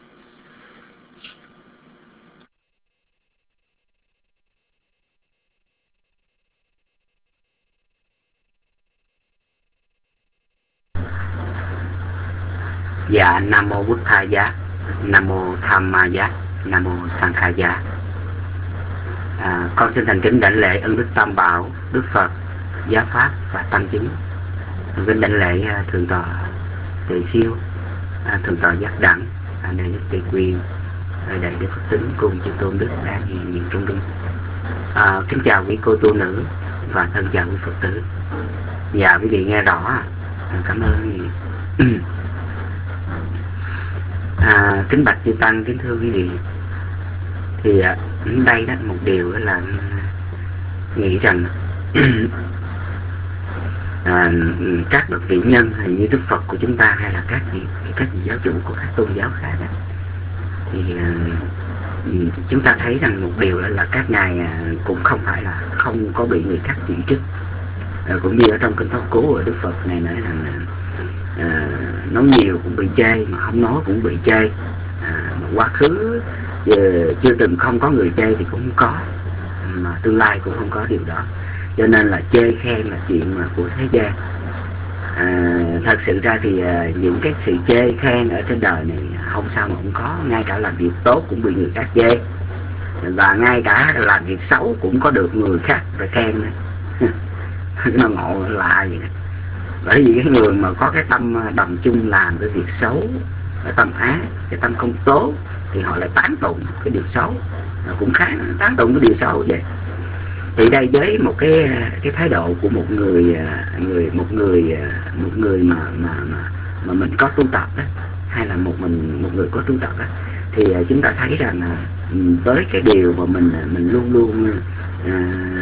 Dạ, Nam mô Bụt Thầy Giá, Nam mô Tham Ma Giá, Nam mô Sang Khai Giá. À, con xin thành kính đảnh lễ ân đức Tam Bảo, Đức Phật, Giáo Pháp và Tăng Chứng. Con kính đảnh lễ à, thượng tọa Tuệ Siêu, à, thượng tọa Giác Đẳng, à, đại đức Tây Quyền, à, đại đức Phật Tính cùng chư tôn đức đang hiện diện trong đêm. À, kính chào quý cô tu nữ và thân chào quý Phật tử. Dạ quý vị nghe rõ à? À, cảm ơn. À, kính bạch chư tăng, kính thưa quý vị, thì à, đây đó một điều đó là nghĩ rằng à, các bậc vĩ nhân hay như Đức Phật của chúng ta hay là các vị các vị giáo chủ của các tôn giáo khác đó, thì à, chúng ta thấy rằng một điều đó là các ngài à, cũng không phải là không có bị người khác chỉ trích. À, cũng như ở trong kinh Pháp Cú của Đức Phật này nói rằng à, nói nhiều cũng bị chê, mà không nói cũng bị chê. À, mà quá khứ giờ, chưa từng không có người chê thì cũng không có, mà tương lai cũng không có điều đó. Cho nên là chê khen là chuyện mà của thế gian. À, thật sự ra thì à, những cái sự chê khen ở trên đời này không sao mà không có. Ngay cả làm việc tốt cũng bị người khác chê, và ngay cả làm việc xấu cũng có được người khác phải khen. Nó ngộ lạ vậy đó. Bởi vì cái người mà có cái tâm đầm chung làm cái việc xấu, cái tâm ác, cái tâm không tốt, thì họ lại tán tụng cái điều xấu. Nó cũng khác, tán tụng cái điều xấu vậy. Thì đây với một cái cái thái độ của một người người một người một người mà mà mà, mà mình có tu tập đó, hay là một mình một người có tu tập đó, thì chúng ta thấy rằng là với cái điều mà mình mình luôn luôn à,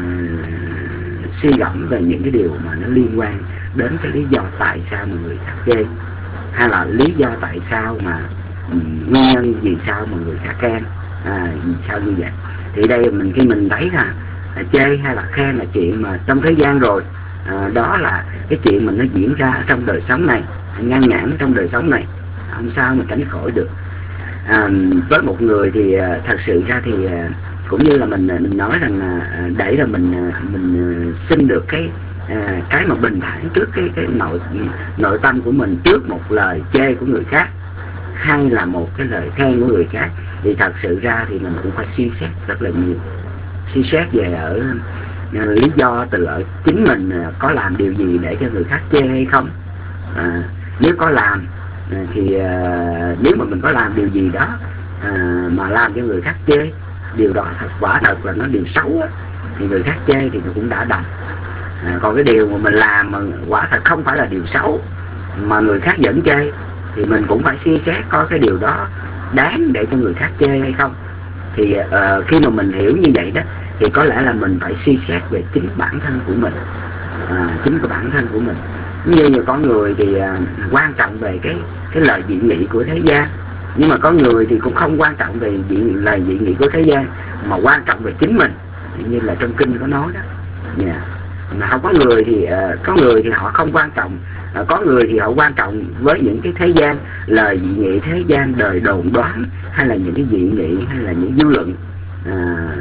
suy gẫm về những cái điều mà nó liên quan đến cái lý do tại sao mà người khác chê, hay là lý do tại sao mà um, nguyên nhân vì sao mà người khác khen, à, vì sao như vậy. Thì đây mình khi mình thấy là à, chê hay là khen là chuyện mà trong thế gian rồi, à, đó là cái chuyện mà nó diễn ra trong đời sống này, ngang ngãn trong đời sống này, không sao mà tránh khỏi được. À, với một người thì à, thật sự ra thì à, cũng như là mình mình nói rằng là để là mình mình xin được cái à, cái mà bình thản trước cái cái nội nội tâm của mình trước một lời chê của người khác hay là một cái lời khen của người khác, thì thật sự ra thì mình cũng phải suy xét rất là nhiều, suy xét về ở uh, lý do từ ở chính mình uh, có làm điều gì để cho người khác chê hay không. À, nếu có làm uh, thì uh, nếu mà mình có làm điều gì đó uh, mà làm cho người khác chê, điều đó thật quả thật là nó điều xấu á, thì người khác chê thì nó cũng đã đành. À, còn cái điều mà mình làm mà quả thật không phải là điều xấu mà người khác vẫn chê, thì mình cũng phải suy xét coi cái điều đó đáng để cho người khác chê hay không. Thì uh, khi mà mình hiểu như vậy đó, thì có lẽ là mình phải suy xét về chính bản thân của mình, à, chính cái bản thân của mình. Như nhiều con người thì uh, quan trọng về cái cái lời dị nghị của thế gian, nhưng mà có người thì cũng không quan trọng về dị, lời dị nghị của thế gian, mà quan trọng về chính mình, như là trong kinh có nói đó. Yeah. Mà không có người thì uh, có người thì họ không quan trọng, uh, có người thì họ quan trọng với những cái thế gian, lời dị nghị thế gian, đời đồn đoán, hay là những cái dị nghị, hay là những dư luận, uh,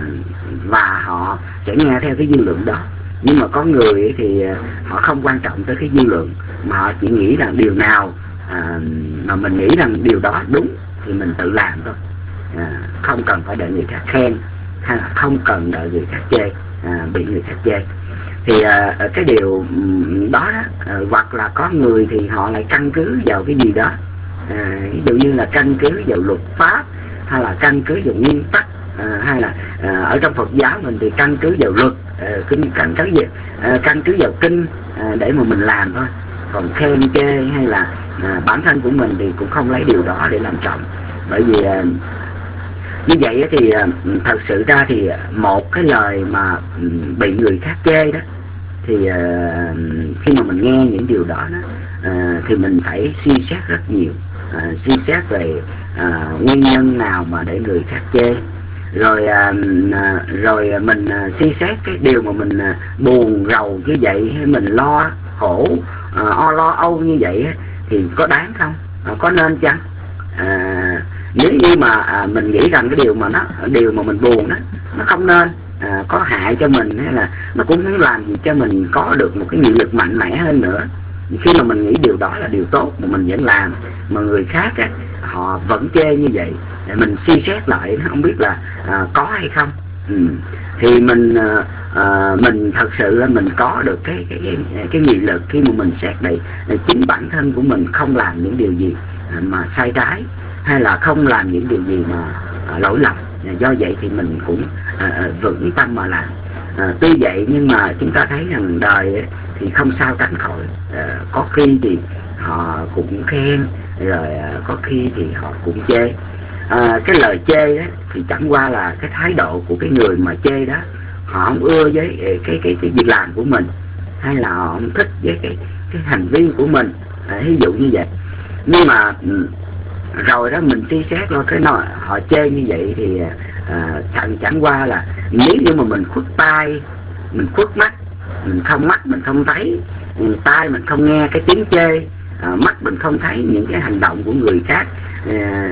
và họ sẽ nghe theo cái dư luận đó. Nhưng mà có người thì uh, họ không quan trọng tới cái dư luận, mà họ chỉ nghĩ rằng điều nào uh, mà mình nghĩ rằng điều đó đúng thì mình tự làm thôi, uh, không cần phải đợi người khác khen, hay là không cần đợi người khác chê, uh, bị người khác chê. Thì à, cái điều đó, đó à, hoặc là có người thì họ lại căn cứ vào cái gì đó, à, ví dụ như là căn cứ vào luật pháp, hay là căn cứ vào nguyên tắc, à, hay là à, ở trong Phật giáo mình thì căn cứ vào luật, à, kinh căn cứ vào à, căn cứ vào kinh, à, để mà mình làm thôi. Còn khen chê hay là à, bản thân của mình thì cũng không lấy điều đó để làm trọng. Bởi vì à, như vậy thì thật sự ra thì một cái lời mà bị người khác chê đó, thì khi mà mình nghe những điều đó, đó thì mình phải suy xét rất nhiều, suy xét về nguyên nhân nào mà để người khác chê, rồi rồi mình suy xét cái điều mà mình buồn rầu như vậy, hay mình lo khổ o lo âu như vậy thì có đáng không, có nên chăng? À, nếu như mà à, mình nghĩ rằng cái điều mà nó điều mà mình buồn đó nó không nên, à, có hại cho mình, hay là nó cũng muốn làm gì cho mình có được một cái nghị lực mạnh mẽ hơn nữa, khi mà mình nghĩ điều đó là điều tốt mà mình vẫn làm, mà người khác á, họ vẫn chê như vậy, mình suy xét lại không biết là à, có hay không, Ừ. Thì mình à, à, mình thật sự là mình có được cái cái cái, cái nghị lực khi mà mình xác định chính bản thân của mình không làm những điều gì mà sai trái, hay là không làm những điều gì mà à, lỗi lầm. Do vậy thì mình cũng à, vững tâm mà làm. À, tuy vậy nhưng mà chúng ta thấy rằng đời ấy, thì không sao tránh khỏi. À, có khi thì họ cũng khen, rồi à, có khi thì họ cũng chê. À, cái lời chê đó thì chẳng qua là cái thái độ của cái người mà chê đó, họ không ưa với cái cái cái, cái việc làm của mình, hay là họ không thích với cái cái hành vi của mình, à, ví dụ như vậy. Nhưng mà rồi đó mình suy xét lo cái nói họ chê như vậy thì à, chẳng chẳng qua là nếu như mà mình khuất tai, mình khuất mắt, mình không mắt mình không thấy, tai mình không nghe cái tiếng chê, à, mắt mình không thấy những cái hành động của người khác à,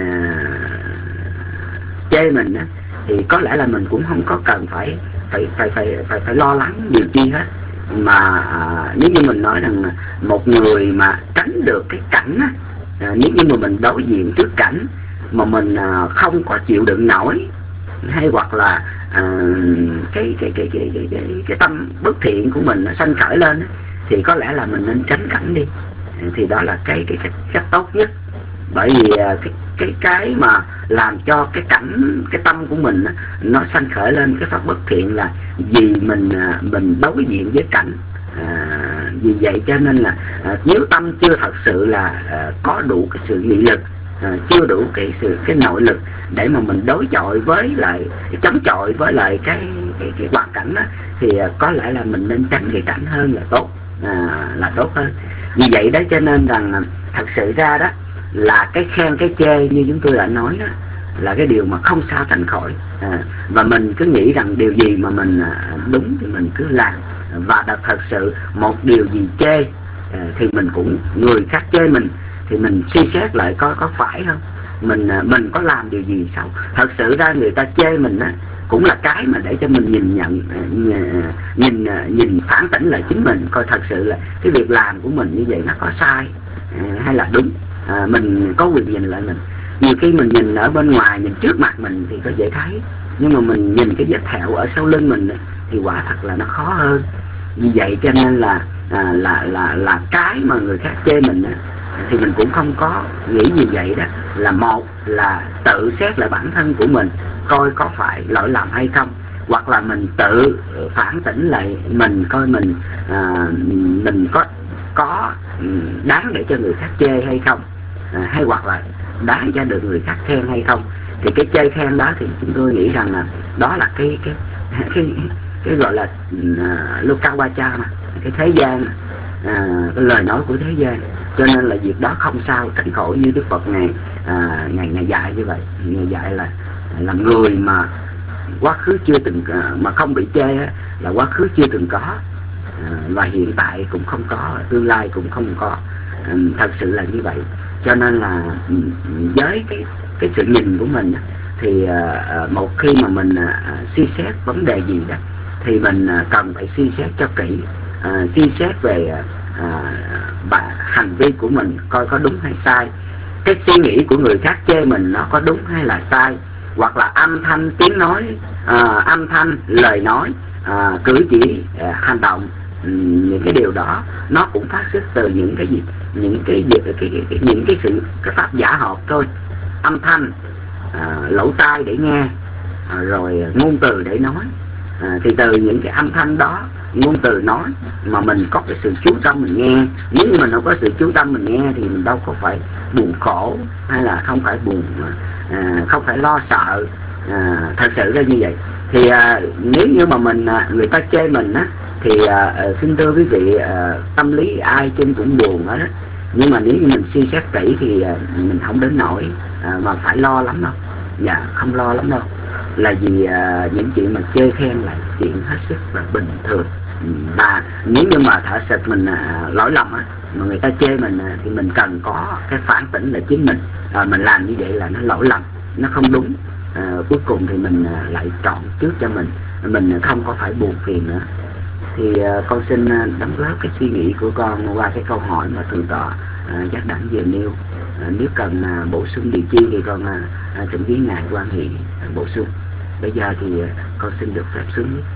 chê mình á, thì có lẽ là mình cũng không có cần phải phải phải phải phải, phải lo lắng điều chi hết. Mà à, nếu như mình nói rằng một người mà tránh được cái cảnh á, à, nếu như mà mình đối diện trước cảnh mà mình à, không có chịu đựng nổi, hay hoặc là à, cái, cái, cái, cái, cái, cái, cái tâm bất thiện của mình nó sanh khởi lên á, thì có lẽ là mình nên tránh cảnh đi. Thì đó là cái cái cách, cách tốt nhất. Bởi vì cái cái cái mà làm cho cái cảnh, cái tâm của mình nó sanh khởi lên cái pháp bất thiện là vì mình mình đối diện với cảnh. À, vì vậy cho nên là à, nếu tâm chưa thật sự là à, có đủ cái sự nghị lực, à, chưa đủ cái sự cái nội lực để mà mình đối chọi với lại, chống chọi với lại cái cái, cái hoàn cảnh đó, thì à, có lẽ là mình nên tránh cái cảnh hơn là tốt, à, là tốt hơn. Vì vậy đó cho nên rằng thật sự ra đó là cái khen cái chê như chúng tôi đã nói đó là cái điều mà không sao tránh khỏi. À, và mình cứ nghĩ rằng điều gì mà mình à, đúng thì mình cứ làm, và thật, thật sự một điều gì chê à, thì mình cũng, người khác chê mình thì mình suy xét lại có có phải không, mình à, mình có làm điều gì sao. Thật sự ra người ta chê mình á cũng là cái mà để cho mình nhìn nhận, nhìn nhìn phản tỉnh lại chính mình, coi thật sự là cái việc làm của mình như vậy nó có sai hay là đúng. À, mình có quyền nhìn lại mình. Nhiều khi mình nhìn ở bên ngoài, nhìn trước mặt mình thì có dễ thấy, nhưng mà mình nhìn cái vết thẹo ở sau lưng mình thì quả thật là nó khó hơn. Vì vậy cho nên là à, là là là cái mà người khác chê mình á, thì mình cũng không có nghĩ như vậy đó. Là một là tự xét lại bản thân của mình coi có phải lỗi lầm hay không, hoặc là mình tự phản tỉnh lại mình coi mình à, mình có có đáng để cho người khác chê hay không, à, hay hoặc là đáng cho được người khác khen hay không. Thì cái chê khen đó thì chúng tôi nghĩ rằng là đó là cái cái cái, cái gọi là uh, Lokawacha mà, cái thế gian, à, cái lời nói của thế gian. Cho nên là việc đó không sao tránh khỏi, như Đức Phật ngày à, ngày ngày dạy như vậy. Ngày dạy là là người mà quá khứ chưa từng mà không bị chê là quá khứ chưa từng có, à, và hiện tại cũng không có, tương lai cũng không có. À, thật sự là như vậy. Cho nên là với cái cái sự nhìn của mình thì à, một khi mà mình à, suy xét vấn đề gì đó thì mình à, cần phải suy xét cho kỹ, à, suy xét về à, bà, hành vi của mình coi có đúng hay sai, cái suy nghĩ của người khác chê mình nó có đúng hay là sai, hoặc là âm thanh tiếng nói, à, âm thanh lời nói, à, cử chỉ, à, hành động, những cái điều đó nó cũng phát xuất từ những cái gì, những cái việc, cái, cái, cái những cái sự cái pháp giả hợp thôi. Âm thanh, à, lỗ tai để nghe, à, rồi ngôn từ để nói, à, thì từ những cái âm thanh đó, ngôn từ nói mà mình có cái sự chú tâm mình nghe. Nếu như mình không có sự chú tâm mình nghe thì mình đâu có phải buồn khổ, hay là không phải buồn, à, không phải lo sợ, à, thật sự ra như vậy. Thì à, nếu như mà mình à, người ta chê mình á thì à, xin thưa quý vị, à, tâm lý ai trên cũng buồn hết á. Nhưng mà nếu như mình suy xét kỹ thì à, mình không đến nỗi à, mà phải lo lắm đâu. Dạ, không lo lắm đâu. Là vì à, những chuyện mà chê khen là chuyện hết sức là bình thường. Và nếu như mà thật sự mình à, lỗi lầm á, mà người ta chê mình à, thì mình cần có cái phản tỉnh là chính mình. À, mình làm như vậy là nó lỗi lầm, nó không đúng. À, cuối cùng thì mình à, lại chọn trước cho mình, mình không có phải buồn phiền nữa. Thì uh, con xin uh, đóng góp cái suy nghĩ của con qua cái câu hỏi mà thượng tọa uh, giác đẳng vừa nêu. Uh, nếu cần uh, bổ sung điều chi thì con uh, uh, thỉnh quý ngài quan hệ uh, bổ sung. Bây giờ thì con xin được phép xuống mic.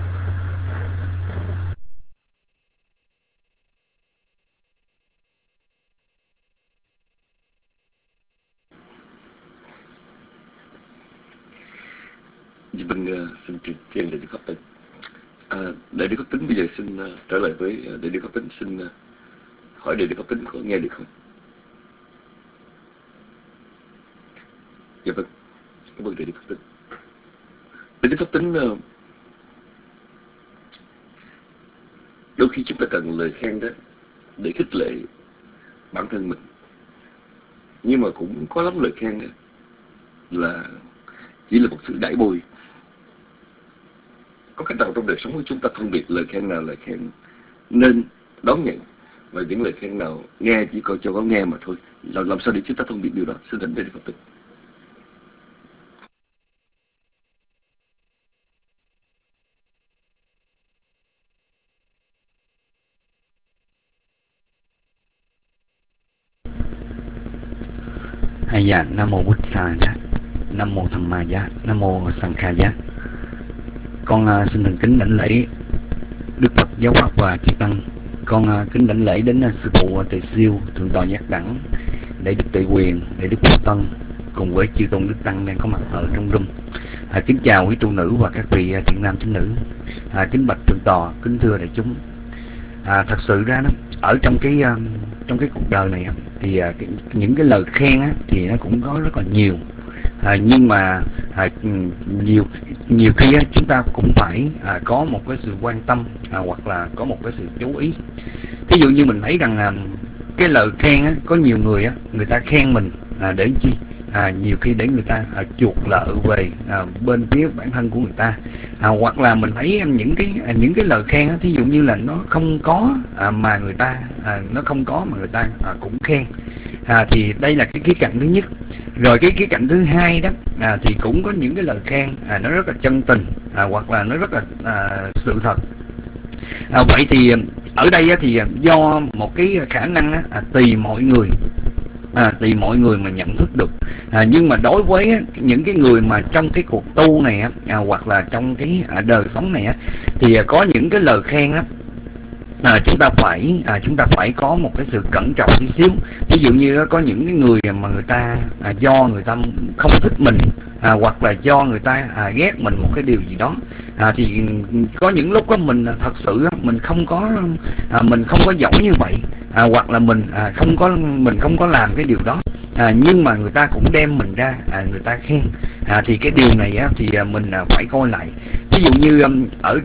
Dạ vâng, xin truyền truyền lại Đức Pháp Tịnh. À, Đại Đức Pháp Tịnh bây giờ xin uh, trở lại với uh, Đại Đức Pháp Tịnh, xin uh, hỏi Đại Đức Pháp Tịnh có nghe được không? Dạ vâng, cảm ơn Đại Đức Pháp Tịnh. Đại Đức Pháp Tịnh, uh, đôi khi chúng ta cần lời khen đó để khích lệ bản thân mình, nhưng mà cũng có lắm lời khen đó là chỉ là một sự đãi bồi. Có cách nào trong đời sống của chúng ta phân biệt lời khen nào lời khen nên đón nhận và những lời khen nào nghe chỉ coi cho có nghe mà thôi? Làm, làm sao để chúng ta phân biệt điều đó? Xin thỉnh Đại Đức Pháp Tịnh. Hay dạ, Nam Mô Bụt Sa Giá, Nam Mô Tham Ma Giá, Nam Mô Sang Kha Giá. Con uh, xin thành kính đảnh lễ Đức Phật Giáo Pháp và Chư Tăng. Con uh, kính đảnh lễ đến uh, Sư Phụ uh, Tề Siêu, Thượng tọa Giác Đẳng, Đại Đức Tề Quyền, Đại Đức Phật Tân, cùng với Chư Tôn Đức Tăng đang có mặt ở trong room. Uh, kính chào quý tu nữ và các vị uh, thiện nam tín nữ. Uh, kính bạch Thượng tọa, kính thưa đại chúng. Uh, thật sự ra đó, ở trong cái uh, trong cái cuộc đời này thì uh, cái, những cái lời khen á, thì nó cũng có rất là nhiều. À, nhưng mà à, nhiều nhiều khi á, chúng ta cũng phải à, có một cái sự quan tâm à, hoặc là có một cái sự chú ý. Thí dụ như mình thấy rằng à, cái lời khen á, có nhiều người á, người ta khen mình à, để chi? À, nhiều khi để người ta à, chuộc lợi về à, bên phía bản thân của người ta, à, hoặc là mình thấy những cái à, những cái lời khen á, thí dụ như là nó không có à, mà người ta à, nó không có mà người ta à, cũng khen. À, thì đây là cái khía cạnh thứ nhất. Rồi cái khía cạnh thứ hai đó à, thì cũng có những cái lời khen à, nó rất là chân tình à, hoặc là nó rất là à, sự thật. À, vậy thì ở đây á, thì do một cái khả năng á, à, tùy mọi người à, tùy mọi người mà nhận thức được. À, nhưng mà đối với á, những cái người mà trong cái cuộc tu này á, à, hoặc là trong cái à, đời sống này á, thì à, có những cái lời khen á, À, chúng ta phải à, chúng ta phải có một cái sự cẩn trọng tí xíu. Ví dụ như có những cái người mà người ta à, do người ta không thích mình à, hoặc là do người ta à, ghét mình một cái điều gì đó, à, thì có những lúc đó mình thật sự mình không có à, mình không có giỏi như vậy, à, hoặc là mình à, không có mình không có làm cái điều đó, à, nhưng mà người ta cũng đem mình ra à, người ta khen, à, thì cái điều này á, thì à, mình à, phải coi lại. Ví dụ như um, ở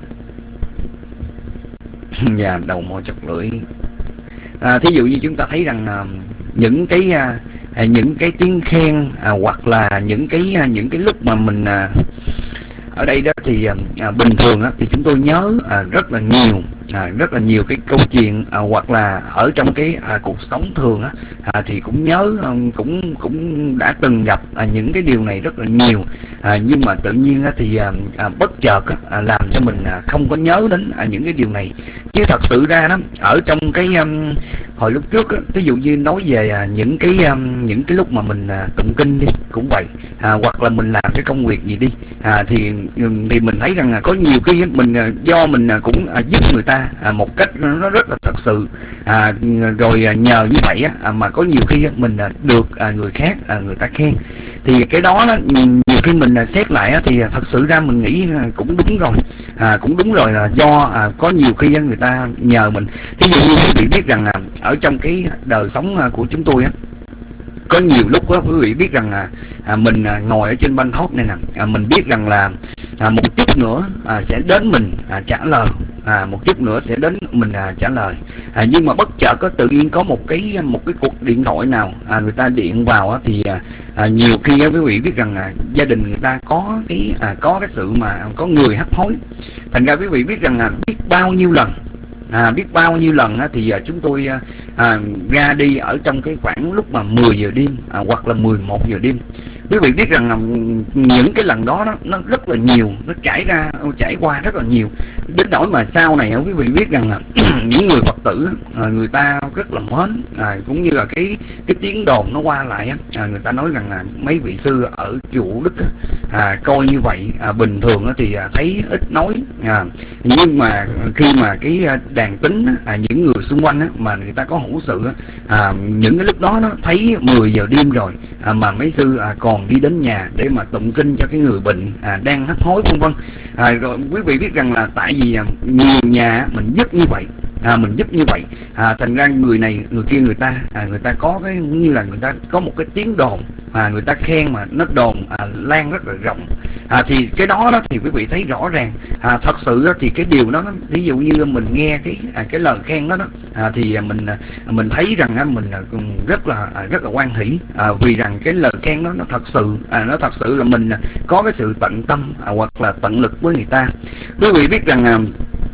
và đầu môi chọc lưỡi, à, thí dụ như chúng ta thấy rằng à, những cái à, những cái tiếng khen à, hoặc là những cái à, những cái lúc mà mình à, ở đây đó thì à, bình thường á, thì chúng tôi nhớ à, rất là nhiều à, rất là nhiều cái câu chuyện à, hoặc là ở trong cái à, cuộc sống thường á, à, thì cũng nhớ à, cũng cũng đã từng gặp à, những cái điều này rất là nhiều, à, nhưng mà tự nhiên á, thì à, à, bất chợt á, à, làm cho mình à, không có nhớ đến à, những cái điều này. Chứ thật sự ra đó ở trong cái um, hồi lúc trước á, ví dụ như nói về à, những cái um, những cái lúc mà mình à, tụng kinh đi cũng vậy, à, hoặc là mình làm cái công việc gì đi, à, thì thì mình thấy rằng là có nhiều khi mình à, do mình à, cũng à, giúp người ta à, một cách nó rất là thật sự, à, rồi à, nhờ như vậy á, à, mà có nhiều khi á, mình à, được à, người khác à, người ta khen, thì cái đó, đó nhiều khi mình à, xét lại á, thì à, thật sự ra mình nghĩ à, cũng đúng rồi, à, cũng đúng rồi là do à, có nhiều khi á, người ta nhờ mình. Ví dụ như quý vị biết rằng à, ở trong cái đời sống à, của chúng tôi á, có nhiều lúc đó, quý vị biết rằng à, à, mình à, ngồi ở trên banh thốt này nè, à, mình biết rằng là à, một chút nữa à, sẽ đến mình à, trả lời, à, một chút nữa sẽ đến mình à, trả lời, à, nhưng mà bất chợt có tự nhiên có một cái một cái cuộc điện thoại nào à, người ta điện vào á, thì à, à, nhiều khi á, quý vị biết rằng à, gia đình người ta có cái à, có cái sự mà có người hấp hối, thành ra quý vị biết rằng là biết bao nhiêu lần À, biết bao nhiêu lần á, thì à, chúng tôi à, à, ra đi ở trong cái khoảng lúc mà mười giờ đêm à, hoặc là mười một giờ đêm, Quý vị biết rằng là những cái lần đó, đó nó rất là nhiều, nó trải ra trải qua rất là nhiều, đến nỗi mà sau này quý vị biết rằng là những người Phật tử người ta rất là mến, à, cũng như là cái cái tiếng đồn nó qua lại, à, người ta nói rằng là mấy vị sư ở chùa Đức à, coi như vậy à, bình thường thì thấy ít nói, à, nhưng mà khi mà cái đàn tính à, những người xung quanh á, mà người ta có hữu sự à, những cái lúc đó nó thấy mười giờ đêm rồi à, mà mấy sư à, còn đi đến nhà để mà tụng kinh cho cái người bệnh à, đang hấp hối vân vân. À, rồi quý vị biết rằng là tại vì à, nhiều nhà mình giúp như vậy, à, mình giúp như vậy à, thành ra người này người kia người ta à, người ta có cái như là người ta có một cái tiếng đồn à, người ta khen mà nó đồn à, lan rất là rộng, à, thì cái đó đó thì quý vị thấy rõ ràng à, thật sự đó, thì cái điều đó ví dụ như mình nghe cái à, cái lời khen đó, đó à, thì mình mình thấy rằng à, mình rất là à, rất là hoan hỷ, à, vì rằng cái lời khen đó nó thật sự à, nó thật sự là mình có cái sự tận tâm à, hoặc là tận lực với người ta. Quý vị biết rằng à,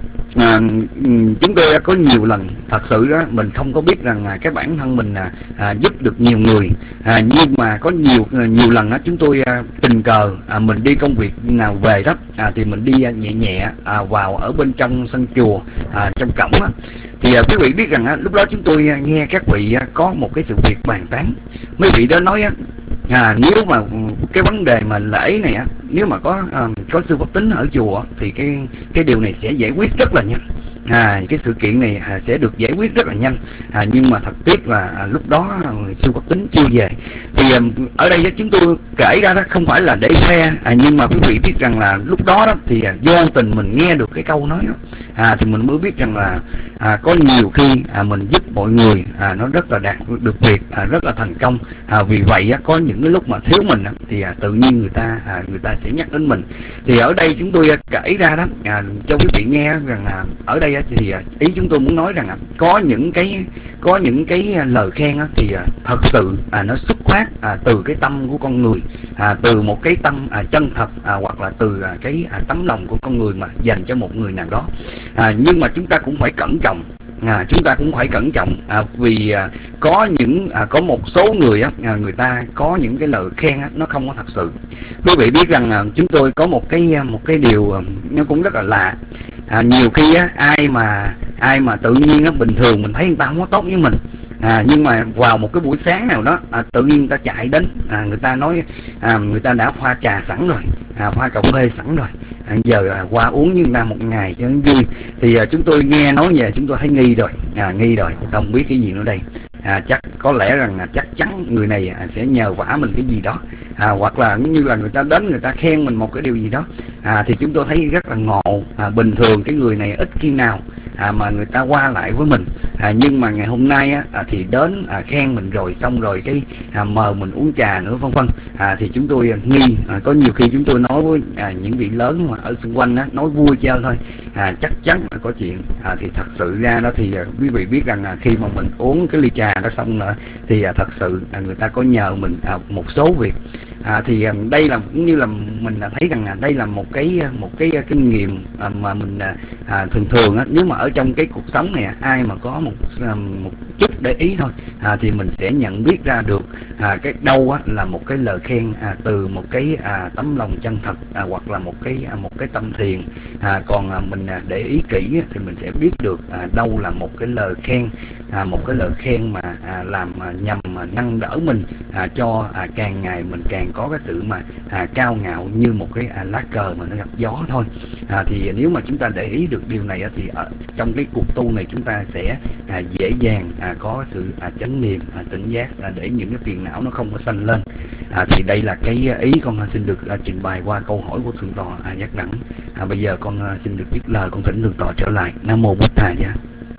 À, chúng tôi có nhiều lần thật sự đó mình không có biết rằng à, cái bản thân mình à, à, giúp được nhiều người, à, nhưng mà có nhiều nhiều lần đó, chúng tôi à, tình cờ à, mình đi công việc nào về đó à, thì mình đi à, nhẹ nhẹ à, vào ở bên trong sân chùa à, trong cổng á, thì à, quý vị biết rằng à, lúc đó chúng tôi à, nghe các vị à, có một cái sự việc bàn tán. Mấy vị đó nói á, à, nếu mà cái vấn đề mà lễ này á, nếu mà có à, có sư Pháp Tính ở chùa thì cái cái điều này sẽ giải quyết rất là nhanh, à, cái sự kiện này à, sẽ được giải quyết rất là nhanh, à, nhưng mà thật tiếc là à, lúc đó sư Pháp Tính chưa về. Thì à, ở đây chúng tôi kể ra đó không phải là để khoe, à, nhưng mà quý vị biết rằng là lúc đó đó thì à, do tình mình nghe được cái câu nói đó, à, thì mình mới biết rằng là à, có nhiều khi à, mình giúp mọi người à, nó rất là đạt được việc à, rất là thành công, à, vì vậy á, có những cái lúc mà thiếu mình á, thì à, tự nhiên người ta à, người ta sẽ nhắc đến mình. Thì ở đây chúng tôi à, kể ra đó à, cho quý vị nghe rằng là ở đây á, thì à, ý chúng tôi muốn nói rằng à, có những cái có những cái lời khen á, thì à, thật sự à, nó xuất phát à, từ cái tâm của con người, à, từ một cái tâm à, chân thật, à, hoặc là từ à, cái à, tấm lòng của con người mà dành cho một người nào đó, à, nhưng mà chúng ta cũng phải cẩn trọng. À, chúng ta cũng phải cẩn trọng à, vì à, có những à, có một số người á, à, người ta có những cái lời khen á, nó không có thật sự. Quý vị biết rằng à, chúng tôi có một cái một cái điều à, nó cũng rất là lạ, à, nhiều khi á, ai mà ai mà tự nhiên á, bình thường mình thấy người ta không có tốt với mình, à, nhưng mà vào một cái buổi sáng nào đó à, tự nhiên người ta chạy đến, à, người ta nói à, người ta đã pha trà sẵn rồi, à, pha cà phê sẵn rồi, à, giờ à, qua uống với người ta một ngày cho nó vui. Thì à, chúng tôi nghe nói về chúng tôi thấy nghi rồi, à, nghi rồi không biết cái gì nữa đây, à, chắc có lẽ rằng là chắc chắn người này à, sẽ nhờ vả mình cái gì đó, à, hoặc là như là người ta đến người ta khen mình một cái điều gì đó, à, thì chúng tôi thấy rất là ngộ. À, bình thường cái người này ít khi nào à, mà người ta qua lại với mình, à, nhưng mà ngày hôm nay á, à, thì đến à, khen mình rồi xong rồi cái à, mời mình uống trà nữa vân vân, à, thì chúng tôi à, nghi, à, có nhiều khi chúng tôi nói với à, những vị lớn mà ở xung quanh á, nói vui chơi thôi, à, chắc chắn là có chuyện, à, thì thật sự ra đó thì à, quý vị biết rằng à, khi mà mình uống cái ly trà đó xong nữa thì à, thật sự à, người ta có nhờ mình à, một số việc. À, thì à, đây là cũng như là mình à, thấy rằng là đây là một cái một cái kinh nghiệm à, mà mình à, à, thường thường á, nếu mà ở trong cái cuộc sống này ai mà có một à, một chút để ý thôi à, thì mình sẽ nhận biết ra được à, cái đâu á, là một cái lời khen à, từ một cái à, tấm lòng chân thật, à, hoặc là một cái à, một cái tâm thiền, à, còn à, mình à, để ý kỹ á, thì mình sẽ biết được à, đâu là một cái lời khen à, một cái lời khen mà à, làm à, nhằm mà nâng đỡ mình à, cho à, càng ngày mình càng có cái sự mà à, cao ngạo như một cái à, lá cờ mà nó gặp gió thôi. À, thì nếu mà chúng ta để ý được điều này thì ở trong cái cuộc tu này chúng ta sẽ à, dễ dàng à, có sự à, chánh niệm, à, tỉnh giác, à, để những cái phiền não nó không có sanh lên. À, thì đây là cái ý con xin được à, trình bày qua câu hỏi của thượng tọa à, Giác Đẳng. À, bây giờ con à, xin được dứt lời, con thỉnh thượng tọa trở lại. Nam mô Bổn Thầy Giá.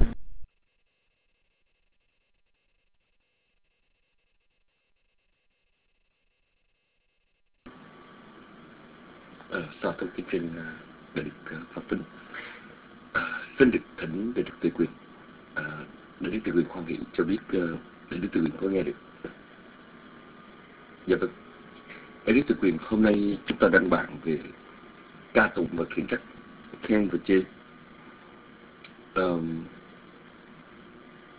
À, sau thông tin trên Đại đức Pháp Tính, à, xin được thỉnh Đại đức Tuệ Quyền. à, Đại đức Tuệ Quyền khoan nghị cho biết uh, Đại đức Tuệ Quyền có nghe được. Dạ vâng. Đại đức Tuệ Quyền, hôm nay chúng ta đăng bản về ca tụng và khiển trách, khen và chê. Um,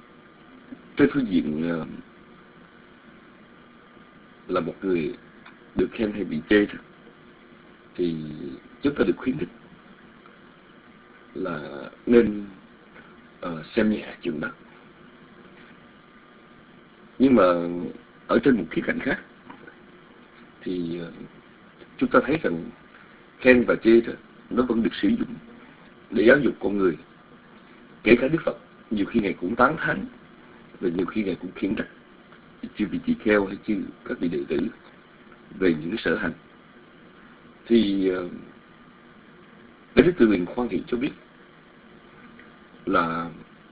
trên phương diện uh, là một người được khen hay bị chê đó, thì chúng ta được khuyến khích là nên uh, xem nhẹ chừng đó. Nhưng mà ở trên một khía cạnh khác thì uh, chúng ta thấy rằng khen và chê đó, nó vẫn được sử dụng để giáo dục con người. Kể cả Đức Phật nhiều khi Ngài cũng tán thán và nhiều khi Ngài cũng khiển trách chư vị tỳ kheo hay chư các vị đệ tử về những cái sở hành. Thì uh, Đức Từ Quyền khoan hỷ cho biết là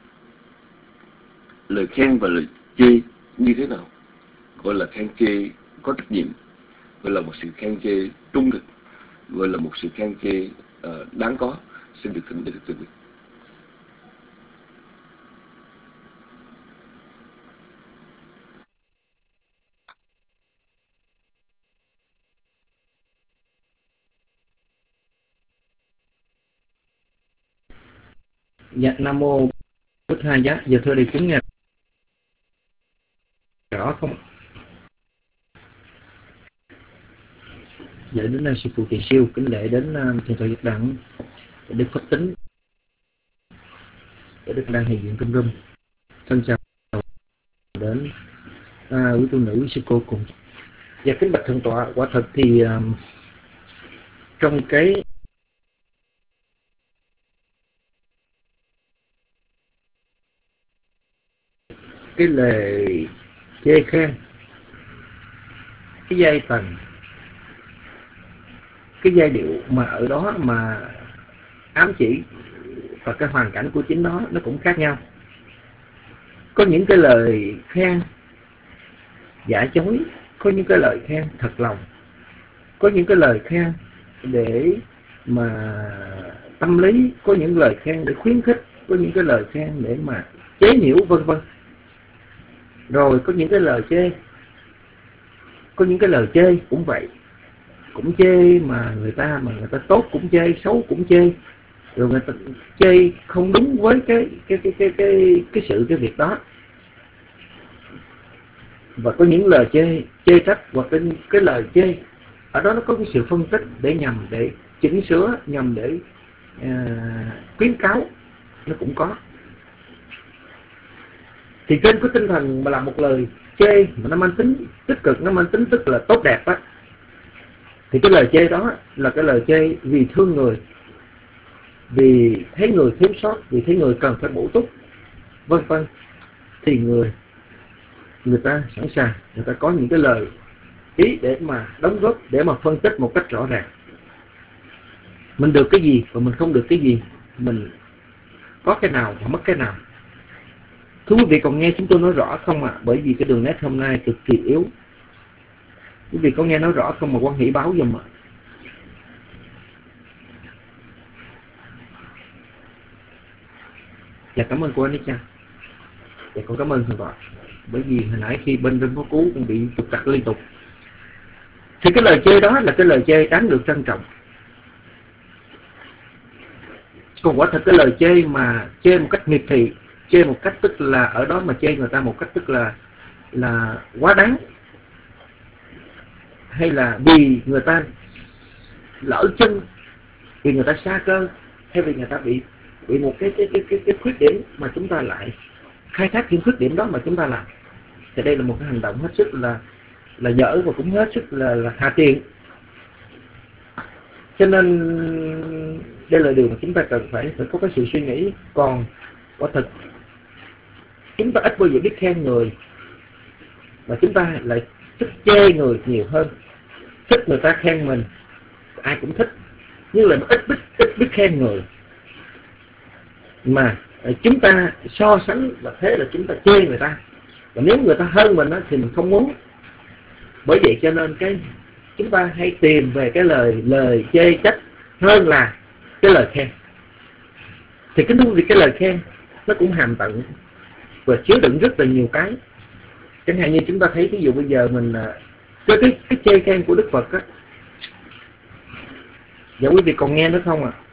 lời khen và lời chê như thế nào, gọi là khen chê có trách nhiệm, gọi là một sự khen chê trung thực, gọi là một sự khen chê uh, đáng có. Xin được thỉnh Đức Từ Quyền. Dạ, Nam Mô Bích Hai Giá. Giờ thưa đi cúng nghe rõ không? Dạ, đến uh, sư phụ Kỳ Siêu, kính lễ đến uh, thầy Thầy Giác Đặng, Đức Pháp Tính, Đức đang hiện diện trong room. Thân chào đến uh, quý tu nữ, quý sư cô cùng. Dạ, kính bạch thượng tọa, quả thật thì uh, trong cái cái lời chê khen, cái giai tầng, cái giai điệu mà ở đó mà ám chỉ và cái hoàn cảnh của chính nó nó cũng khác nhau. Có những cái lời khen giả dối, có những cái lời khen thật lòng, có những cái lời khen để mà tâm lý, có những lời khen để khuyến khích, có những cái lời khen để mà chế nhiễu, vân vân. Rồi có những cái lời chê, có những cái lời chê cũng vậy, cũng chê mà người ta mà người ta tốt cũng chê, xấu cũng chê, rồi người ta chê không đúng với cái cái cái cái cái cái sự cái việc đó. Và có những lời chê chê trách, hoặc cái cái lời chê ở đó nó có cái sự phân tích để nhằm để chỉnh sửa, nhằm để uh, khuyến cáo, nó cũng có. Thì trên cái tinh thần mà là một lời chê mà nó mang tính tích cực, nó mang tính tức là tốt đẹp á, thì cái lời chê đó là cái lời chê vì thương người, vì thấy người thiếu sót, vì thấy người cần phải bổ túc, vân vân. Thì người người ta sẵn sàng, người ta có những cái lời ý để mà đóng góp, để mà phân tích một cách rõ ràng mình được cái gì và mình không được cái gì, mình có cái nào và mất cái nào. Thưa quý vị còn nghe chúng tôi nói rõ không ạ? À? Bởi vì cái đường nét hôm nay cực kỳ yếu. Quý vị có nghe nói rõ không mà quan hỷ báo giùm ạ? À? Dạ, cảm ơn cô Anisha. Dạ, con cảm ơn thượng tọa. Bởi vì hồi nãy khi bên Rinh Phó Cú cũng bị trục trặc liên tục. Thì cái lời chê đó là cái lời chê đáng được trân trọng. Còn quả thật cái lời chê mà chê một cách miệt thị, chê một cách tức là ở đó mà chê người ta một cách tức là là quá đáng, hay là vì người ta lỡ chân, vì người ta sa cơ, hay vì người ta bị bị một cái cái cái cái, cái khuyết điểm mà chúng ta lại khai thác những khuyết điểm đó mà chúng ta làm, thì đây là một cái hành động hết sức là là dở và cũng hết sức là là hạ tiện. Cho nên đây là điều mà chúng ta cần phải phải có cái sự suy nghĩ. Còn quả thật chúng ta ít bao giờ biết khen người, mà chúng ta lại thích chê người nhiều hơn. Thích người ta khen mình, ai cũng thích, nhưng là ít biết ít biết khen người. Mà chúng ta so sánh và thế là chúng ta chê người ta, và nếu người ta hơn mình đó, thì mình không muốn. Bởi vậy cho nên cái chúng ta hay tìm về cái lời lời chê trách hơn là cái lời khen. Thì cái thú vị cái lời khen nó cũng hàm tận và chứa đựng rất là nhiều cái. Chẳng hạn như chúng ta thấy ví dụ bây giờ mình cái cái, cái chê khen của Đức Phật á, dạ quý vị còn nghe nữa không ạ? À?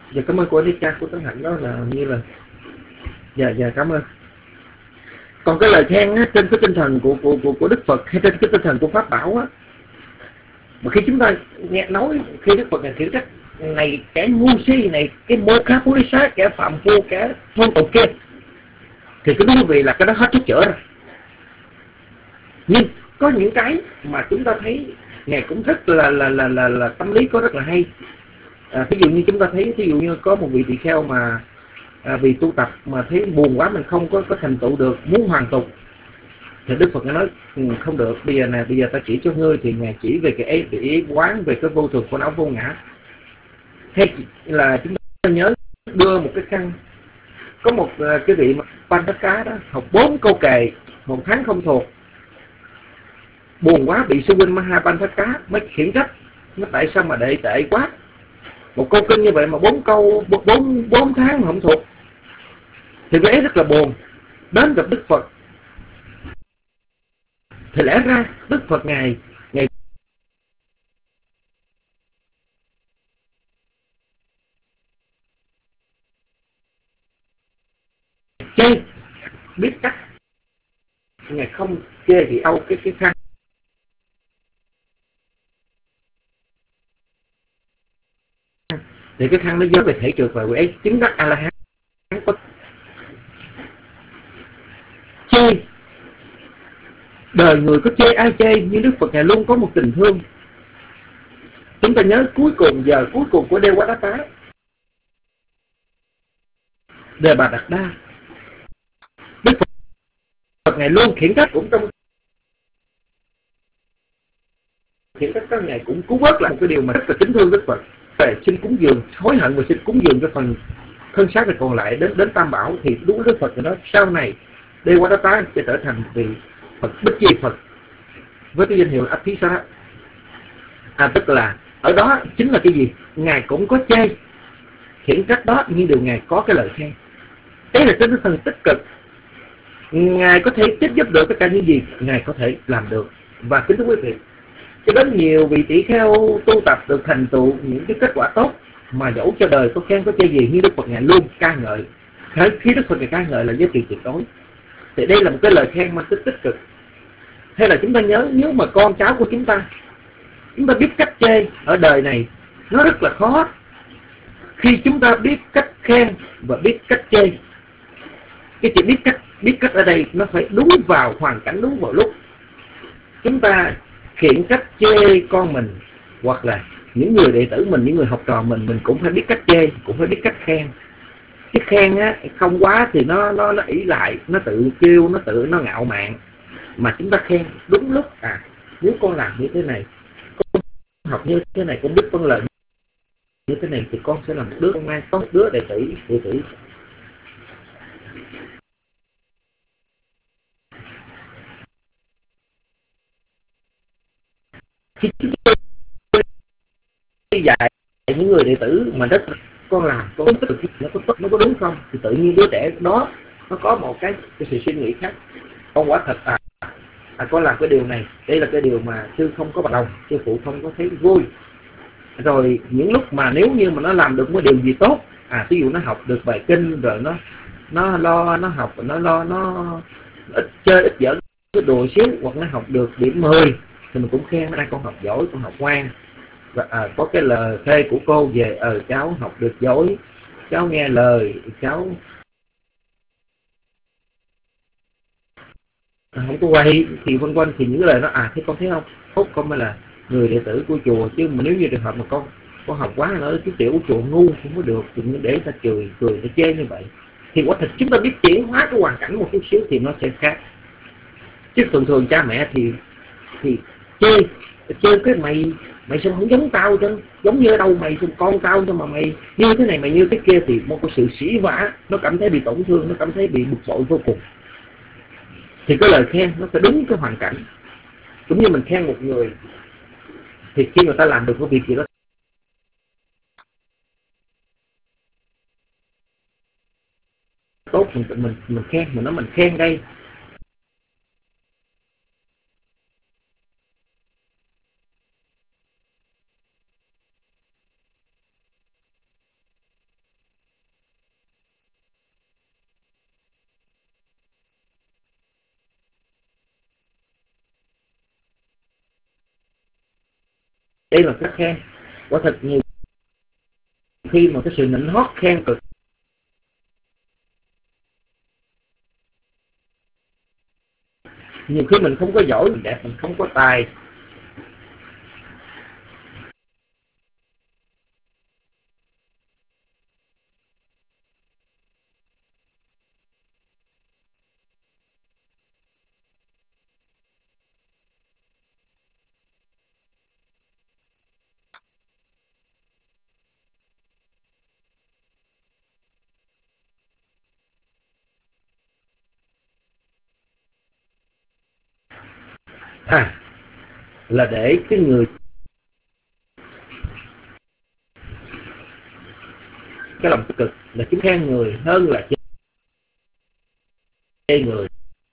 Dạ cảm ơn cô Anika, cô Tấn Hạnh, đó là như là dạ dạ cảm ơn. Còn cái lời khen á, trên cái tinh thần của của của, của Đức Phật hay trên cái tinh thần của Pháp Bảo á, mà khi chúng ta nghe nói khi Đức Phật này khiển trách này kẻ ngu si này, cái mô khá phú lý xá, kẻ phạm phu, kẻ thôn tục kia, thì cái quý vị là cái đó hết thuốc chữa rồi. Nhưng có những cái mà chúng ta thấy ngài cũng rất là là là là, là tâm lý có rất là hay. À, ví dụ như chúng ta thấy, ví dụ như có một vị tỳ kheo mà à, vì tu tập mà thấy buồn quá, mình không có có thành tựu được, muốn hoàn tục, thì Đức Phật nói ừ, không được, bây giờ nè, bây giờ ta chỉ cho ngươi, thì ngài chỉ về cái ý, về ý quán về cái vô thường của não vô ngã. Hay là chúng ta nhớ đưa một cái khăn, có một uh, cái vị Pandaka đó học bốn câu kệ một tháng không thuộc, buồn quá bị sư huynh Maha Pandaka mới khiển trách, nó tại sao mà đệ tệ quá, một câu kinh như vậy mà bốn câu bốn bốn tháng mà không thuộc. Thì cái ấy rất là buồn, đến gặp Đức Phật. Thì lẽ ra Đức Phật ngài ngài chê, biết cách, ngài không chê thì âu cái cái khăn. Thì cái khăn nó dớt về thể trượt, và vị ấy chứng đắc A La Hán. Chê, đời người có chê ai chê, nhưng Đức Phật ngài luôn có một tình thương. Chúng ta nhớ cuối cùng, giờ cuối cùng của Devadatta, Đề Bà Đạt Đa, Đức Phật ngài luôn khiển trách, cũng trong khiển trách các ngài cũng cứu vớt lại một cái điều mà rất là kính thương Đức Phật. Về xin cúng dường, hối hận và xin cúng dường cái phần thân xác này còn lại đến đến Tam Bảo. Thì đúng Đức Phật nói sau này Devadatta sẽ trở thành vị Phật Bích Chi Phật với cái danh hiệu Athisara. À, tức là ở đó chính là cái gì? Ngài cũng có chê khiển trách đó, nhưng điều ngài có cái lời khen. Đấy là tinh thần tích cực. Ngài có thể tiếp giúp được tất cả những gì ngài có thể làm được. Và kính thưa quý vị, cho đến nhiều vị tỷ kheo tu tập được thành tựu những cái kết quả tốt, mà dẫu cho đời có khen có chê gì, nhưng Đức Phật ngài luôn ca ngợi. Khi Đức Phật ngài ca ngợi là giá trị tuyệt đối. Thì đây là một cái lời khen mang tính tích cực. Hay là chúng ta nhớ, nếu mà con cháu của chúng ta, chúng ta biết cách chê ở đời này nó rất là khó. Khi chúng ta biết cách khen và biết cách chê, cái chuyện biết cách biết cách ở đây nó phải đúng vào hoàn cảnh, đúng vào lúc. Chúng ta khiển trách chê con mình, hoặc là những người đệ tử mình, những người học trò mình, mình cũng phải biết cách chê, cũng phải biết cách khen. Cái khen á, không quá thì nó nó nó ỷ lại, nó tự kêu, nó tự nó ngạo mạn. Mà chúng ta khen đúng lúc, à nếu con làm như thế này, con học như thế này, con biết vâng lời như thế này, thì con sẽ làm một đứa con ngoan, có một đứa đệ tử đệ tử khi chúng tôi dạy những người đệ tử mà rất con làm con tích cực, nó có tốt, nó có đúng không, thì tự nhiên đứa trẻ đó nó có một cái, cái sự suy nghĩ khác. Con quả thật à, à con làm cái điều này, đây là cái điều mà sư không có bằng lòng, sư phụ không có thấy vui. Rồi những lúc mà nếu như mà nó làm được một điều gì tốt, à ví dụ nó học được bài kinh, rồi nó nó lo nó học, nó lo nó ít chơi ít giỡn cái đùa xíu, hoặc nó học được điểm mười, thì mình cũng khen nó, con học giỏi, con học ngoan. Và à, có cái lời phê của cô về ờ cháu học được giỏi, cháu nghe lời, cháu à, không có quay, thì vân vân. Thì những lời đó, à thế con thấy không, tốt, con mới là người đệ tử của chùa. Chứ mà nếu như trường hợp mà con con học quá nữa, cái tiểu của chùa ngu không có được, thì để ta cười cười ta chê như vậy, thì quả thật chúng ta biết chuyển hóa cái hoàn cảnh một chút xíu thì nó sẽ khác. Chứ thường thường cha mẹ thì thì chê chê cái mày mày sao không giống tao, chứ giống như ở đâu mày sao con tao, cho mà mày như thế này mày như thế kia, thì một cái sự sỉ vả, nó cảm thấy bị tổn thương, nó cảm thấy bị bực bội vô cùng. Thì cái lời khen nó phải đúng cái hoàn cảnh. Cũng như mình khen một người, thì khi người ta làm được cái việc gì đó tốt, mình mình mình khen, mình nói mình khen đây, đây là cái khen. Quả thật nhiều khi mà cái sự nịnh hót khen cực nhiều khi mình không có giỏi, mình đẹp, mình không có tài, à là để cái người cái lòng cực là chúng khen người hơn là chê người.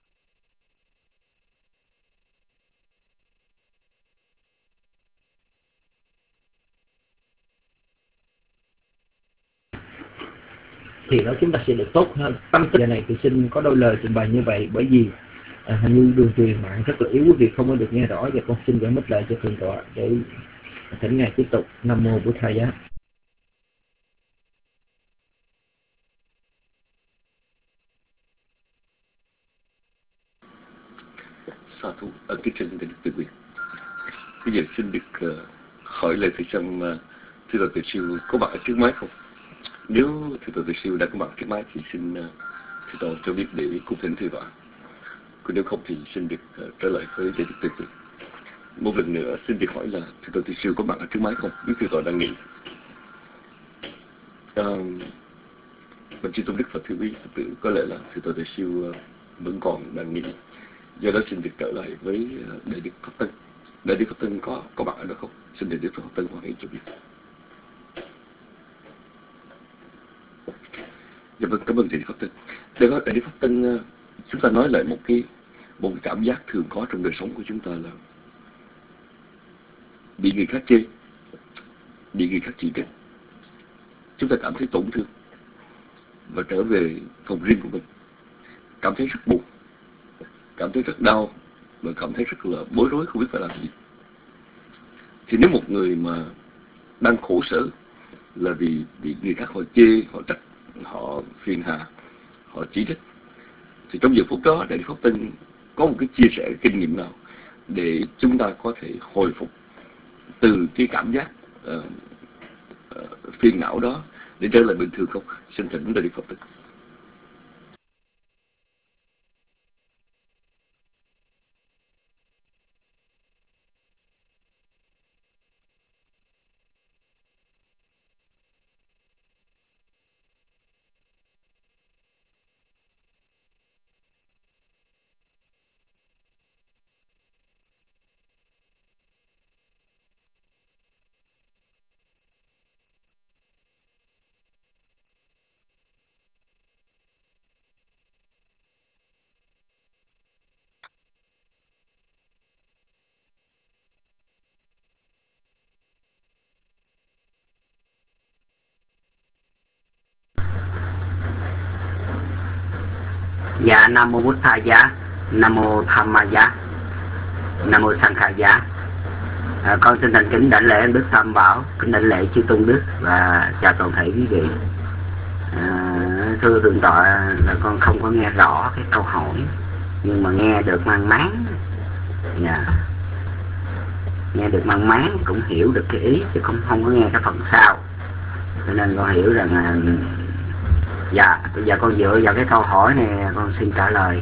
Thì đó chúng ta sẽ được tốt hơn. Tâm giờ này tôi xin có đôi lời trình bày như vậy, bởi vì à, hình như đường truyền mạng rất là yếu, quý vị không có được nghe rõ, và con xin gửi mít lại cho thượng tọa để thỉnh ngài tiếp tục. Nam mô Bụt Thầy Giá. Sa thú ở cái trên để được tự quyền. Bây giờ xin được uh, hỏi lời thầy xem uh, thưa Tổ Từ Siêu có bạn ở trước máy không? Nếu thưa Tổ Từ Siêu đã có bạn trước máy thì xin uh, thưa Tổ cho biết để cung thỉnh thưa tọa. Còn nếu không thì xin được uh, trả lời với để được tự quyền. Một lần nữa xin được hỏi là thưa Tổ Từ Siêu có bạn ở trước máy không? Nếu thưa Tọa đang nghỉ. Uh, Mình chư tôn đức Phật thưa quý Phật tử, có lẽ là thưa Tổ Từ Siêu uh, vẫn còn đang nghỉ. Do đó xin được trở lại với Đại Đức Pháp Tân. Đại Đức Pháp Tân có có bạn ở đó không? Xin Đại Đức Pháp Tân hoan hỷ cho biết. Dạ vâng, cảm ơn Đại Đức Pháp Tân. Để có Đại Đức Pháp Tân, chúng ta nói lại một cái một cái cảm giác thường có trong đời sống của chúng ta là bị người khác chê, bị người khác chỉ trích, chúng ta cảm thấy tổn thương và trở về phòng riêng của mình, cảm thấy rất buồn, cảm thấy rất đau và cảm thấy rất là bối rối, không biết phải làm gì. Thì nếu một người mà đang khổ sở là vì bị người khác họ chê, họ trách, họ phiền hà, họ chỉ trích, thì trong giờ phút đó Đại Đức Pháp Tân có một cái chia sẻ cái kinh nghiệm nào để chúng ta có thể hồi phục từ cái cảm giác uh, uh, phiền não đó để trở lại bình thường không? Xin thỉnh Đại Đức Pháp Tân. Dạ, Nam Mô Bụt Thầy Giá, Nam Mô Tham Ma Giá, Nam Mô Sang Khả Giá. À, con xin thành kính đảnh lễ Ân Đức Tam Bảo, kính đảnh lễ chư Tôn Đức và chào toàn thể quý vị. À, thưa thượng tọa là con không có nghe rõ cái câu hỏi, nhưng mà nghe được mang máng. Dạ, nghe được mang máng, cũng hiểu được cái ý, chứ không không có nghe cái phần sau. Cho nên con hiểu rằng là dạ, bây giờ con dựa vào cái câu hỏi này con xin trả lời.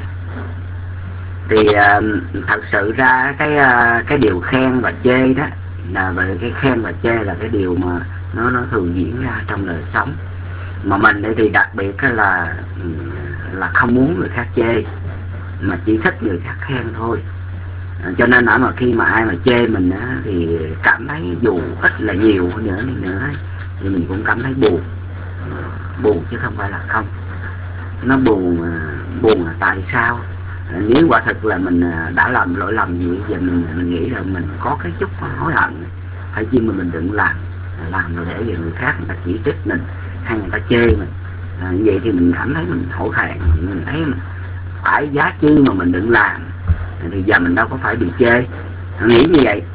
Thì uh, thật sự ra cái uh, cái điều khen và chê đó là về cái khen và chê là cái điều mà nó nó thường diễn ra trong đời sống. Mà mình thì đặc biệt là là không muốn người khác chê, mà chỉ thích người khác khen thôi. Cho nên ở mà khi mà ai mà chê mình á, thì cảm thấy dù ít là nhiều nữa nữa thì mình cũng cảm thấy buồn, buồn chứ không phải là không. Nó buồn, buồn là tại sao? Nếu quả thực là mình đã làm lỗi lầm gì, giờ mình, mình nghĩ là mình có cái chút hối hận, phải chi mà mình đừng làm, làm rồi để người khác người ta chỉ trích mình hay người ta chê mình. À, như vậy thì mình cảm thấy mình hổ thẹn, mình thấy mình phải giá chi mà mình đừng làm, thì giờ mình đâu có phải bị chê. Nghĩ như vậy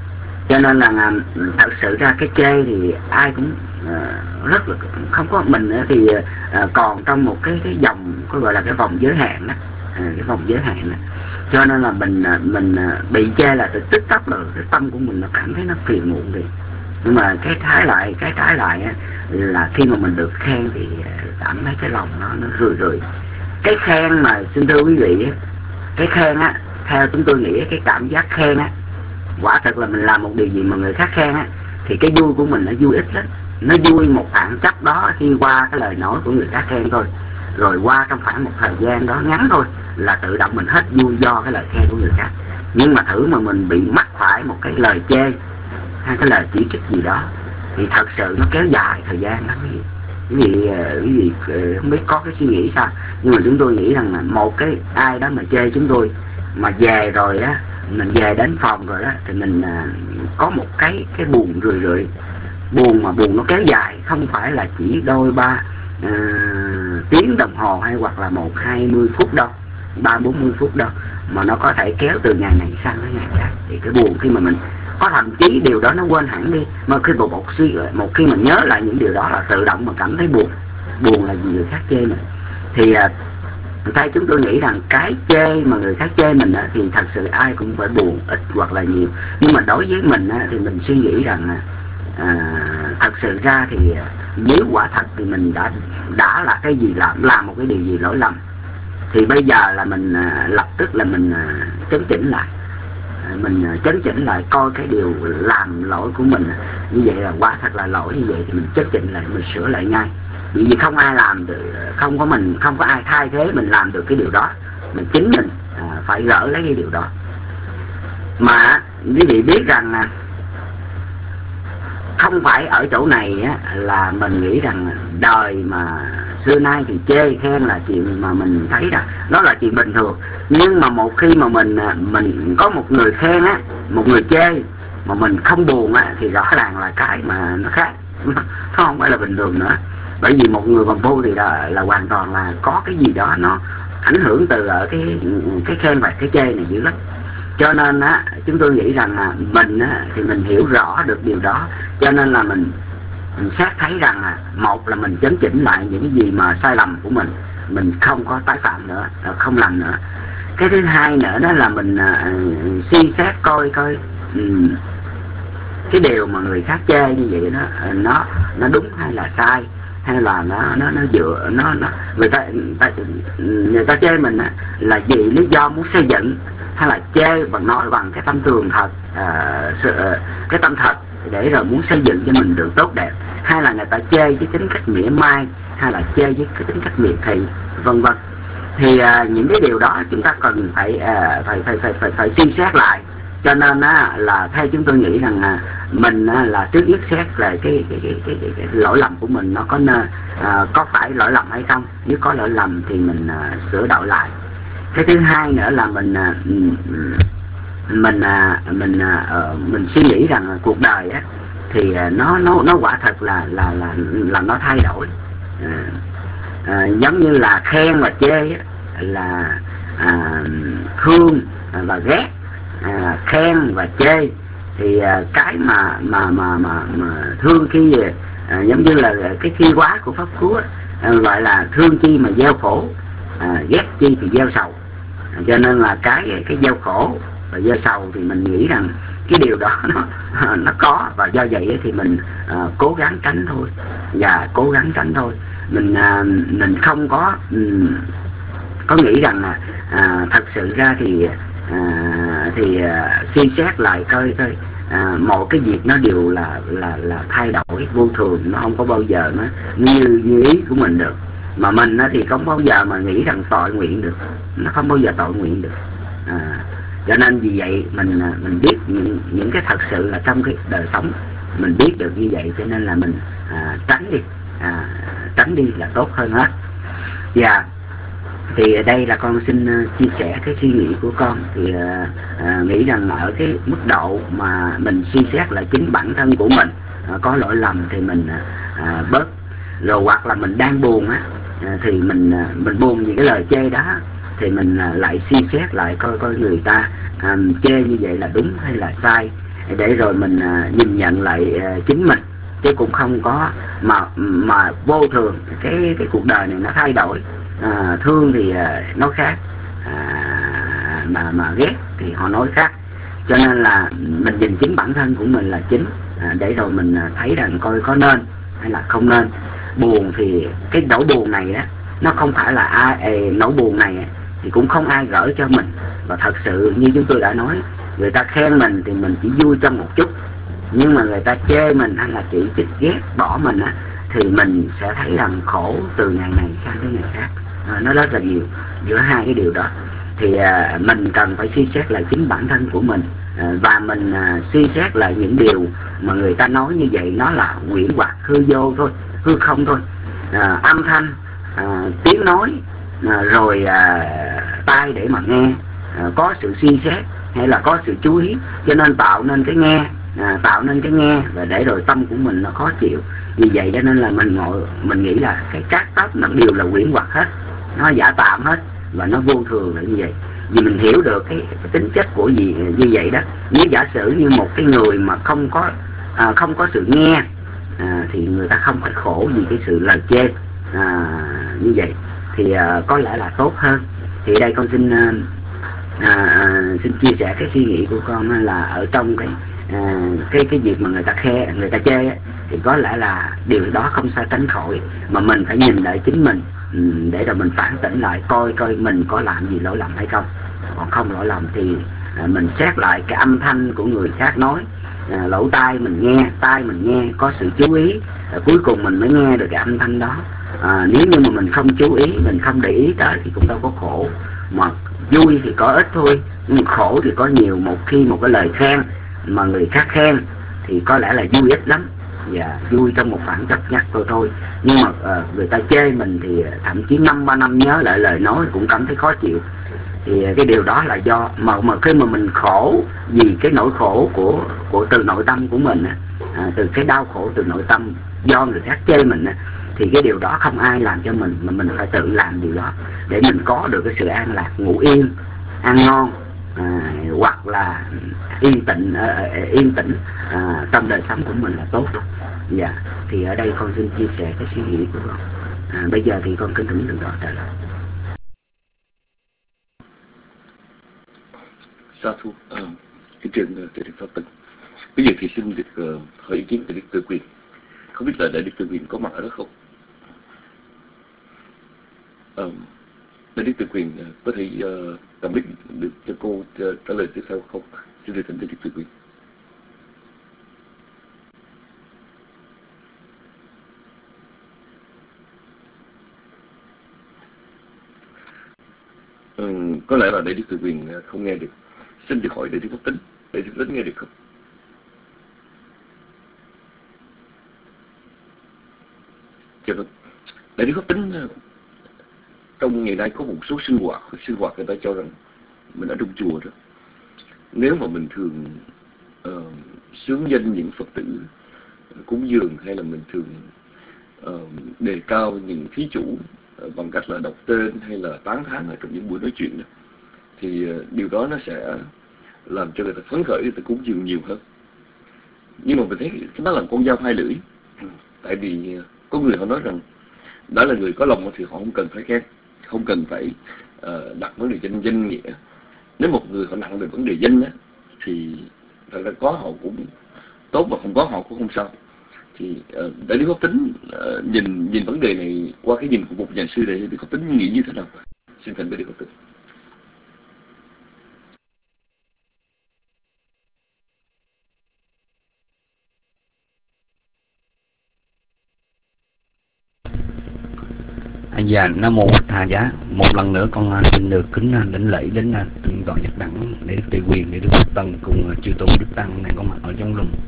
Cho nên là à, thật sự ra cái chê thì ai cũng à, rất là không có mình thì à, còn trong một cái cái vòng có gọi là cái vòng giới hạn đó, à, cái vòng giới hạn đó. Cho nên là mình mình bị chê là từ tức tốc rồi cái tâm của mình nó cảm thấy nó phiền muộn đi. Nhưng mà cái trái lại cái trái lại á, là khi mà mình được khen thì cảm thấy cái lòng nó nó rười rượi. Cái khen mà xin thưa quý vị, cái khen á, theo chúng tôi nghĩ cái cảm giác khen á, quả thật là mình làm một điều gì mà người khác khen á, thì cái vui của mình nó vui ít lắm. Nó vui một khoảng chấp đó khi qua cái lời nói của người khác khen thôi, rồi qua trong khoảng một thời gian đó ngắn thôi là tự động mình hết vui do cái lời khen của người khác. Nhưng mà thử mà mình bị mắc phải một cái lời chê hay cái lời chỉ trích gì đó thì thật sự nó kéo dài thời gian lắm. Quý vị, quý vị không biết có cái suy nghĩ sao, nhưng mà chúng tôi nghĩ rằng là một cái ai đó mà chê chúng tôi mà về rồi á, mình về đến phòng rồi đó thì mình có một cái cái buồn rười rượi, buồn mà buồn nó kéo dài, không phải là chỉ đôi ba uh, tiếng đồng hồ hay hoặc là một hai mươi phút đâu, ba bốn mươi phút đâu, mà nó có thể kéo từ ngày này sang tới ngày khác. Thì cái buồn khi mà mình có thậm chí điều đó nó quên hẳn đi, mà khi một, một suy một khi mình nhớ lại những điều đó là tự động mà cảm thấy buồn. Buồn là gì người khác chê mình thì uh, thay chúng tôi nghĩ rằng cái chê mà người khác chê mình á, thì thật sự ai cũng phải buồn ít hoặc là nhiều. Nhưng mà đối với mình á, thì mình suy nghĩ rằng à, thật sự ra thì nếu quả thật thì mình đã đã là cái gì làm làm một cái điều gì lỗi lầm thì bây giờ là mình à, lập tức là mình à, chấn chỉnh lại, à, mình à, chấn chỉnh lại coi cái điều làm lỗi của mình như vậy là quả thật là lỗi như vậy thì mình chấn chỉnh lại, mình sửa lại ngay. Vì không ai làm được, không có mình, không có ai thay thế mình làm được cái điều đó, mình chính mình à, phải gỡ lấy cái điều đó. Mà quý vị biết rằng à, không phải ở chỗ này á, là mình nghĩ rằng đời mà xưa nay thì chê khen là chuyện mà mình thấy rằng đó là chuyện bình thường. Nhưng mà một khi mà mình mình có một người khen á, một người chê mà mình không buồn á, thì rõ ràng là cái mà nó khác, nó không phải là bình thường nữa. Bởi vì một người bằng vô thì là, là hoàn toàn là có cái gì đó nó ảnh hưởng từ ở cái cái khen và cái chê này dữ lắm. Cho nên á, chúng tôi nghĩ rằng là mình á, thì mình hiểu rõ được điều đó, cho nên là mình, mình xét thấy rằng là một là mình chấn chỉnh lại những cái gì mà sai lầm của mình, mình không có tái phạm nữa, không làm nữa. Cái thứ hai nữa đó là mình uh, suy xét coi coi um, cái điều mà người khác chê như vậy đó nó nó đúng hay là sai, hay là nó nó nó dựa nó nó người ta người ta, người ta chê mình á, là vì lý do muốn xây dựng, hay là chê và nói bằng cái tâm tường thật, uh, sự, uh, cái tâm thật để rồi muốn xây dựng cho mình được tốt đẹp, hay là người ta chê với tính cách mỉa mai, hay là chê với cái tính cách miệt thị, vân vân. Thì uh, những cái điều đó chúng ta cần phải uh, phải, phải phải phải phải suy xét lại. Cho nên uh, là theo chúng tôi nghĩ rằng uh, mình uh, là trước nhất xét là cái cái, cái, cái, cái, cái lỗi lầm của mình nó có uh, có phải lỗi lầm hay không. Nếu có lỗi lầm thì mình uh, sửa đổi lại. Cái thứ hai nữa là mình uh, mình uh, mình uh, mình suy nghĩ rằng cuộc đời á, thì uh, nó nó nó quả thật là là là là nó thay đổi. Uh, uh, giống như là khen và chê á, là uh, thương và ghét. À, khen và chê thì à, cái mà mà mà mà, mà thương khi à, giống như là cái thi hóa của pháp cứu à, gọi là thương chi mà gieo khổ, à, ghét chi thì gieo sầu. À, cho nên là cái cái gieo khổ và gieo sầu thì mình nghĩ rằng cái điều đó nó nó có, và do vậy thì mình à, cố gắng tránh thôi, và cố gắng tránh thôi. Mình à, mình không có um, có nghĩ rằng là à, thật sự ra thì À, thì à, suy xét lại coi coi à, mọi cái việc nó đều là là là thay đổi vô thường, nó không có bao giờ nó như như ý của mình được. Mà mình á, thì không bao giờ mà nghĩ rằng tội nguyện được, nó không bao giờ tội nguyện được. À, cho nên vì vậy mình mình biết những những cái thật sự là trong cái đời sống mình biết được như vậy, cho nên là mình à, tránh đi, à, tránh đi là tốt hơn hết. Và thì ở đây là con xin uh, chia sẻ cái suy nghĩ của con. Thì uh, uh, nghĩ rằng ở cái mức độ mà mình suy xét là chính bản thân của mình uh, có lỗi lầm thì mình uh, bớt. Rồi hoặc là mình đang buồn á, uh, thì mình uh, mình buồn vì cái lời chê đó, thì mình uh, lại suy xét lại coi coi người ta um, chê như vậy là đúng hay là sai. để rồi mình à, nhìn nhận lại à, chính mình, chứ cũng không có mà mà vô thường. Cái cái cuộc đời này nó thay đổi, à, thương thì à, nói khác, à, mà mà ghét thì họ nói khác, cho nên là mình nhìn chính bản thân của mình là chính, à, để rồi mình thấy rằng coi có nên hay là không nên. Buồn thì cái nỗi buồn này đó, nó không phải là ai nỗi buồn này thì cũng không ai gỡ cho mình. Và thật sự như chúng tôi đã nói, người ta khen mình thì mình chỉ vui trong một chút, nhưng mà người ta chê mình hay là chỉ trích ghét bỏ mình á, thì mình sẽ thấy rằng khổ từ ngày này sang tới ngày khác. À, nó rất là nhiều giữa hai cái điều đó. Thì à, mình cần phải suy xét lại chính bản thân của mình, à, và mình à, suy xét lại những điều mà người ta nói như vậy nó là quyển hoặc hư vô thôi, hư không thôi. À, âm thanh, à, tiếng nói, à, rồi à, tai để mà nghe, à, có sự suy xét hay là có sự chú ý, cho nên tạo nên cái nghe, à, tạo nên cái nghe và để rồi tâm của mình nó khó chịu. Vì vậy cho nên là mình ngồi mình nghĩ là cái các pháp nó đều là quyển hoặc hết, nó giả tạm hết và nó vô thường là như vậy. Vì mình hiểu được cái, cái tính chất của gì như vậy đó. Nếu giả sử như một cái người mà không có à, không có sự nghe, à, thì người ta không phải khổ vì cái sự lời chê, à, như vậy thì à, có lẽ là tốt hơn. Thì đây con xin à, à, xin chia sẻ cái suy nghĩ của con là ở trong cái à, cái cái việc mà người ta khe người ta chê ấy, thì có lẽ là điều đó không sao tránh khỏi, mà mình phải nhìn lại chính mình, để rồi mình phản tỉnh lại coi coi mình có làm gì lỗi lầm hay không. Còn không lỗi lầm thì à, mình xét lại cái âm thanh của người khác nói, à, lỗ tai mình nghe, tai mình nghe có sự chú ý, à, cuối cùng mình mới nghe được cái âm thanh đó. À, nếu như mà mình không chú ý, mình không để ý tới thì cũng đâu có khổ. Mà vui thì có ít thôi, nhưng khổ thì có nhiều. Một khi một cái lời khen mà người khác khen thì có lẽ là vui ít lắm, và vui trong một khoảng chấp nhặt thôi thôi. Nhưng mà à, người ta chê mình thì thậm chí năm ba năm nhớ lại lời nói cũng cảm thấy khó chịu. Thì cái điều đó là do mà mà khi mà mình khổ vì cái nỗi khổ của của từ nội tâm của mình, à, từ cái đau khổ từ nội tâm do người khác chê mình, thì cái điều đó không ai làm cho mình, mà mình phải tự làm điều đó để mình có được cái sự an lạc, ngủ yên, ăn ngon, à, hoặc là yên tĩnh, à, yên tĩnh à, trong đời sống của mình là tốt rồi. Dạ, thì ở đây con xin chia sẻ cái suy nghĩ của con. À, bây giờ thì con kính thỉnh Thượng Tọa trả lời. Sa thu, à, cái trường Đại Đức Pháp Tịnh. Bây giờ thì xin được uh, hỏi ý kiến Đại Đức Từ Quyền. Không biết là Đại Đức Từ Quyền có mặt ở đó không? Uh, Đại Đức Từ Quyền uh, có thể uh, cầm mic được cho cô uh, trả lời tiếp theo không? Xin được thỉnh Đại Đức Từ Quyền. Ừ, có lẽ là Đại Đức Từ Quyền không nghe được. Xin được hỏi Đại Đức Pháp Tịnh. Đại Đức Pháp Tịnh nghe được không? Dạ vâng. Đại Đức Pháp Tịnh, trong ngày nay có một số sinh hoạt, sinh hoạt người ta cho rằng mình ở trong chùa đó, nếu mà mình thường uh, xướng danh những Phật tử cúng dường, hay là mình thường uh, đề cao những thí chủ uh, bằng cách là đọc tên hay là tán thán ở trong những buổi nói chuyện đó, thì uh, điều đó nó sẽ làm cho người ta phấn khởi, người ta cúng dường nhiều hơn. Nhưng mà mình thấy nó là con dao hai lưỡi. Tại vì uh, có người họ nói rằng đã là người có lòng thì họ không cần phải khen, không cần phải uh, đặt vấn đề danh danh nghĩa. Nếu một người họ nặng về vấn đề danh á, thì thật ra có họ cũng tốt, mà không có họ cũng không sao. Thì uh, Đại Đức Pháp Tịnh uh, nhìn nhìn vấn đề này qua cái nhìn của một nhà sư, Đại Đức Pháp Tịnh nghĩ như thế nào? Xin thỉnh Đại Đức Pháp Tịnh. Dạ, Nam Mô Bổn Thà Giá. Một lần nữa con xin được kính đảnh lễ đến Thượng Tọa Nhật Đẳng, để Đức Tề Quyền, để Đức Phật Tân cùng chư tôn Đức Tăng đang có mặt ở trong lùng.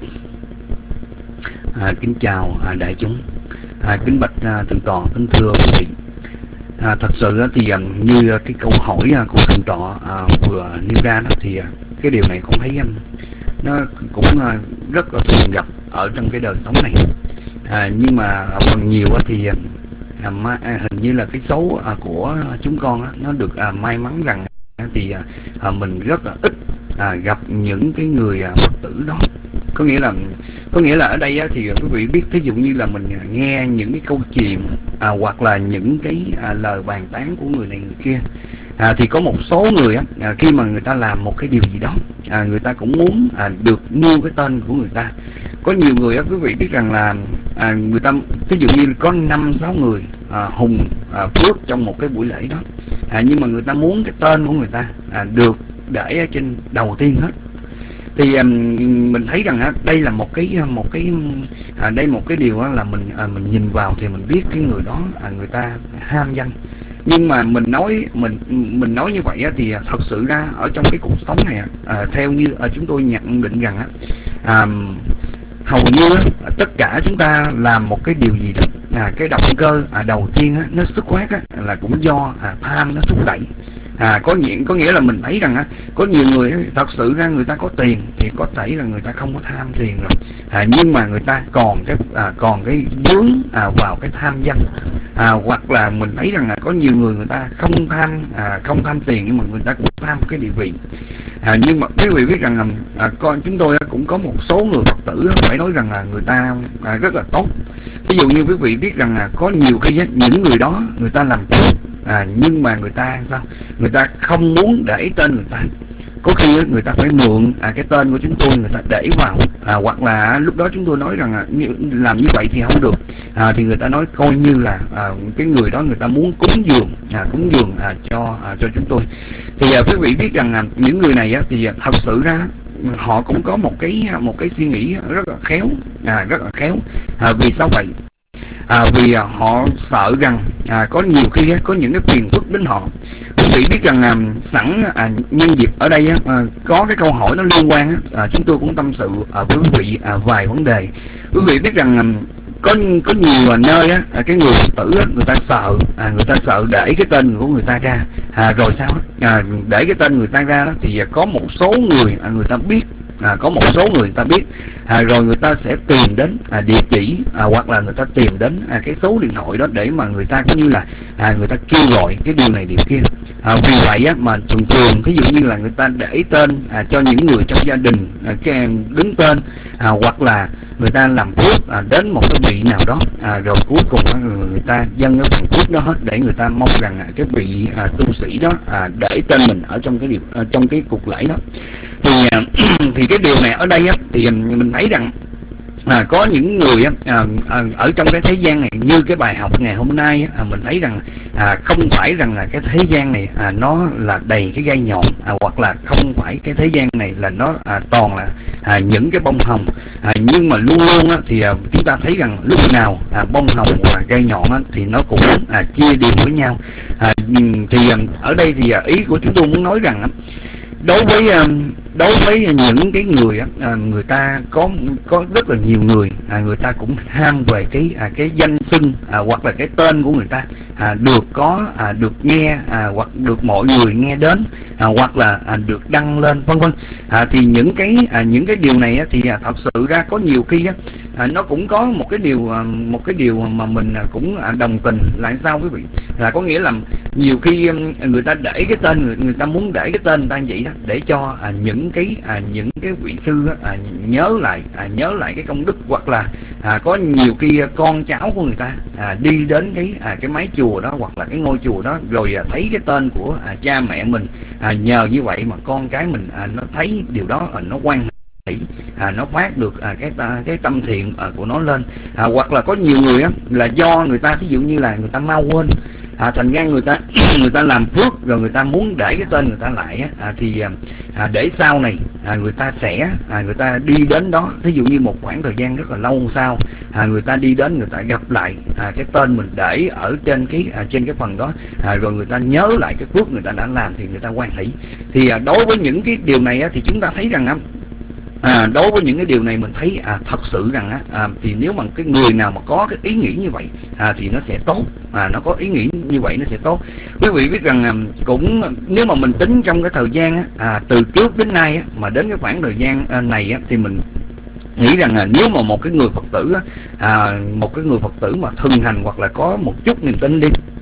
À, kính chào à, đại chúng. À, kính bạch à, Thượng Tọa, kính thưa quý vị. À, thật sự thì à, như cái câu hỏi à, của Thượng Tọa à, vừa nêu ra đó, thì à, cái điều này con thấy à, nó cũng à, rất là thường gặp ở trong cái đời sống này. À, nhưng mà phần nhiều á, thì À, ma, à, hình như là cái số à, của chúng con á, nó được à, may mắn rằng á, thì à, mình rất là ít à, gặp những cái người à, Phật tử đó. Có nghĩa là có nghĩa là ở đây á, thì quý vị biết, thí dụ như là mình nghe những cái câu chuyện à, hoặc là những cái à, lời bàn tán của người này người kia, à, thì có một số người á, à, khi mà người ta làm một cái điều gì đó, à, người ta cũng muốn à, được nêu cái tên của người ta. Có nhiều người á, quý vị biết rằng là à, người ta ví dụ như có năm sáu người à, hùng à, phước trong một cái buổi lễ đó, à, nhưng mà người ta muốn cái tên của người ta à, được để ở trên đầu tiên hết. Thì um, mình thấy rằng á, đây là một cái một cái à, đây một cái điều á, là mình à, mình nhìn vào thì mình biết cái người đó à, người ta ham danh. Nhưng mà mình nói mình mình nói như vậy á, thì thật sự ra ở trong cái cuộc sống này à, theo như à, chúng tôi nhận định rằng á, à, hầu như á, tất cả chúng ta làm một cái điều gì đó, à, cái động cơ à, đầu tiên á, nó xuất phát á, là cũng do à, tham nó thúc đẩy. À, có nghĩa có nghĩa là mình thấy rằng á, có nhiều người thật sự ra người ta có tiền thì có thể là người ta không có tham tiền rồi, à, nhưng mà người ta còn cái à, còn cái vướng à, vào cái tham danh, à, hoặc là mình thấy rằng là có nhiều người người ta không tham à, không tham tiền nhưng mà người ta cũng tham cái địa vị. À, nhưng mà quý vị biết rằng là à, con chúng tôi cũng có một số người Phật tử phải nói rằng là người ta à, rất là tốt. Ví dụ như quý vị biết rằng là có nhiều khi những người đó người ta làm tốt, à, nhưng mà người ta sao người ta không muốn để tên người ta. Có khi người ta phải mượn à, cái tên của chúng tôi người ta để vào, à, hoặc là lúc đó chúng tôi nói rằng là làm như vậy thì không được, à, thì người ta nói coi như là à, cái người đó người ta muốn cúng dường à, cúng dường à, cho à, cho chúng tôi. Thì à, quý vị biết rằng là những người này á, thì thật sự ra họ cũng có một cái một cái suy nghĩ rất là khéo, à, rất là khéo. À, vì sao vậy? À, vì à, họ sợ rằng à, có nhiều khi á, có những cái phiền phức đến họ. Quý vị biết rằng à, sẵn à, nhân dịp ở đây á, à, có cái câu hỏi nó liên quan á, à, chúng tôi cũng tâm sự à, với quý vị à, vài vấn đề. Quý vị biết rằng à, có có nhiều nơi á, à, cái người Phật tử á, người ta sợ à, người ta sợ để cái tên của người ta ra, à, rồi sao à, để cái tên người ta ra đó, thì à, có một số người à, người ta biết. À, có một số người ta biết, à, rồi người ta sẽ tìm đến à, địa chỉ à, hoặc là người ta tìm đến à, cái số điện thoại đó để mà người ta cũng như là à, người ta kêu gọi cái điều này điều kia. À, vì vậy á, mà thường thường ví dụ như là người ta để tên à, cho những người trong gia đình à, cái đứng tên, à, hoặc là người ta làm phước à, đến một cái vị nào đó, à, rồi cuối cùng á, người ta dâng cái phần phước đó hết để người ta mong rằng à, cái vị à, tu sĩ đó à, để tên mình ở trong cái điều à, trong cái cuộc lễ đó. Thì thì cái điều này ở đây á, thì mình thấy rằng à, có những người á, à, à, ở trong cái thế gian này, như cái bài học ngày hôm nay á, à, mình thấy rằng à, không phải rằng là cái thế gian này à, nó là đầy cái gai nhọn, à, hoặc là không phải cái thế gian này là nó à, toàn là à, những cái bông hồng, à, nhưng mà luôn luôn á, thì à, chúng ta thấy rằng lúc nào à, bông hồng và gai nhọn á, thì nó cũng à, chia đều với nhau. À, thì à, ở đây thì à, ý của chúng tôi muốn nói rằng á, đối với đối với những cái người à, người ta có có rất là nhiều người à, người ta cũng ham về cái à, cái danh xưng à, hoặc là cái tên của người ta à, được có à, được nghe à, hoặc được mọi người nghe đến, à, hoặc là à, được đăng lên vân vân. À, thì những cái à, những cái điều này á, thì à, thật sự ra có nhiều khi á, à, nó cũng có một cái điều à, một cái điều mà mình à, cũng à, đồng tình là sao quý vị, là có nghĩa là nhiều khi người ta để cái tên người, người ta muốn để cái tên người ta vậy đó để cho à, những cái à, những cái vị sư á, à, nhớ lại à, nhớ lại cái công đức, hoặc là à, có nhiều khi con cháu của người ta à, đi đến cái à, cái mái chùa đó hoặc là cái ngôi chùa đó rồi à, thấy cái tên của à, cha mẹ mình, à, nhờ như vậy mà con cái mình à, nó thấy điều đó à, nó quan à, nó phát được à, cái cái tâm thiện à, của nó lên, à, hoặc là có nhiều người á, là do người ta ví dụ như là người ta mau quên. À, thành ra người ta người ta làm phước rồi người ta muốn để cái tên người ta lại á, à, thì à, để sau này à, người ta sẽ à, người ta đi đến đó, ví dụ như một khoảng thời gian rất là lâu sau à, người ta đi đến người ta gặp lại à, cái tên mình để ở trên cái à, trên cái phần đó, à, rồi người ta nhớ lại cái phước người ta đã làm thì người ta hoan hỷ. Thì à, đối với những cái điều này á, thì chúng ta thấy rằng á, À, đối với những cái điều này mình thấy à, thật sự rằng á, à, thì nếu mà cái người nào mà có cái ý nghĩ như vậy à, thì nó sẽ tốt, à, nó có ý nghĩ như vậy nó sẽ tốt. Quý vị biết rằng à, cũng nếu mà mình tính trong cái thời gian á, à, từ trước đến nay á, mà đến cái khoảng thời gian à, này á, thì mình nghĩ rằng là nếu mà một cái người Phật tử á, à, một cái người Phật tử mà thường hành hoặc là có một chút niềm tin đi,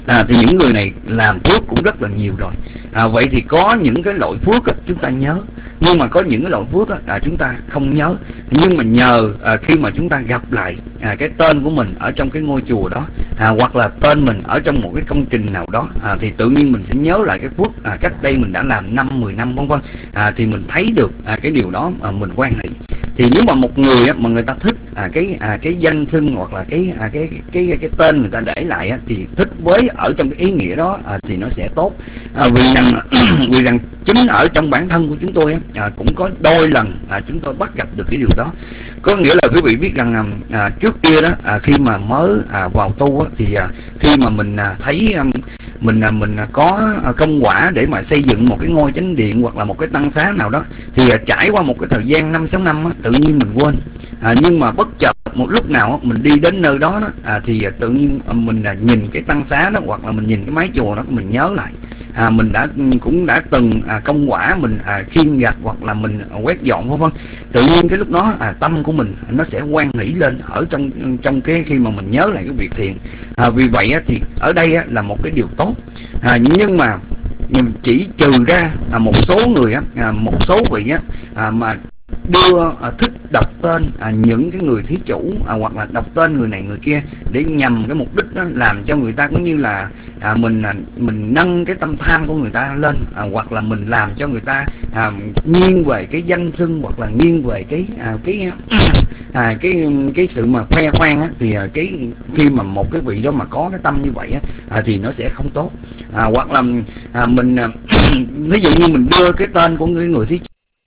à, thì những người này làm phước cũng rất là nhiều rồi. À, vậy thì có những cái loại phước á, chúng ta nhớ, nhưng mà có những cái loại phước á, à, chúng ta không nhớ. Nhưng mà nhờ à, khi mà chúng ta gặp lại à, cái tên của mình ở trong cái ngôi chùa đó, à, hoặc là tên mình ở trong một cái công trình nào đó, à, thì tự nhiên mình sẽ nhớ lại cái phước à, cách đây mình đã làm năm, mười năm vân vân. À, thì mình thấy được à, cái điều đó mà mình quan hệ. Thì nếu mà một người á, mà người ta thích à, cái à, cái danh xưng hoặc là cái à, cái, cái cái cái tên người ta để lại á, thì thích với ở trong cái ý nghĩa đó à, thì nó sẽ tốt. À, vì rằng vì rằng chính ở trong bản thân của chúng tôi á, à, cũng có đôi lần à, chúng tôi bắt gặp được cái điều đó. Có nghĩa là quý vị biết rằng à, trước kia đó à, khi mà mới à, vào tu á, thì à, khi mà mình à, thấy à, mình à, mình à, có à, công quả để mà xây dựng một cái ngôi chánh điện hoặc là một cái tăng xá nào đó, thì à, trải qua một cái thời gian năm sáu năm á, tự nhiên mình quên. À, nhưng mà bất chợt một lúc nào á, mình đi đến nơi đó, đó à, thì à, tự nhiên à, mình à, nhìn cái tăng xá đó hoặc là mình nhìn cái mái chùa đó, mình nhớ lại. À, mình đã cũng đã từng à, công quả mình à, khiêng gạch hoặc là mình à, quét dọn vân vân. Tự nhiên cái lúc đó à, tâm của mình nó sẽ hoan hỷ lên ở trong trong cái khi mà mình nhớ lại cái việc thiện. À, vì vậy á, thì ở đây á, là một cái điều tốt. À, nhưng mà chỉ trừ ra à, một số người á, à, một số vị á, à, mà đưa à, thích đọc tên à, những cái người thí chủ à, hoặc là đọc tên người này người kia để nhằm cái mục đích đó làm cho người ta cũng như là à, mình à, mình nâng cái tâm tham của người ta lên, à, hoặc là mình làm cho người ta à, nghiêng về cái danh xưng hoặc là nghiêng về cái à, cái à, cái cái sự mà khoe khoang á, thì à, cái khi mà một cái vị đó mà có cái tâm như vậy á, à, thì nó sẽ không tốt. À, hoặc là à, mình à, ví dụ như mình đưa cái tên của người người thí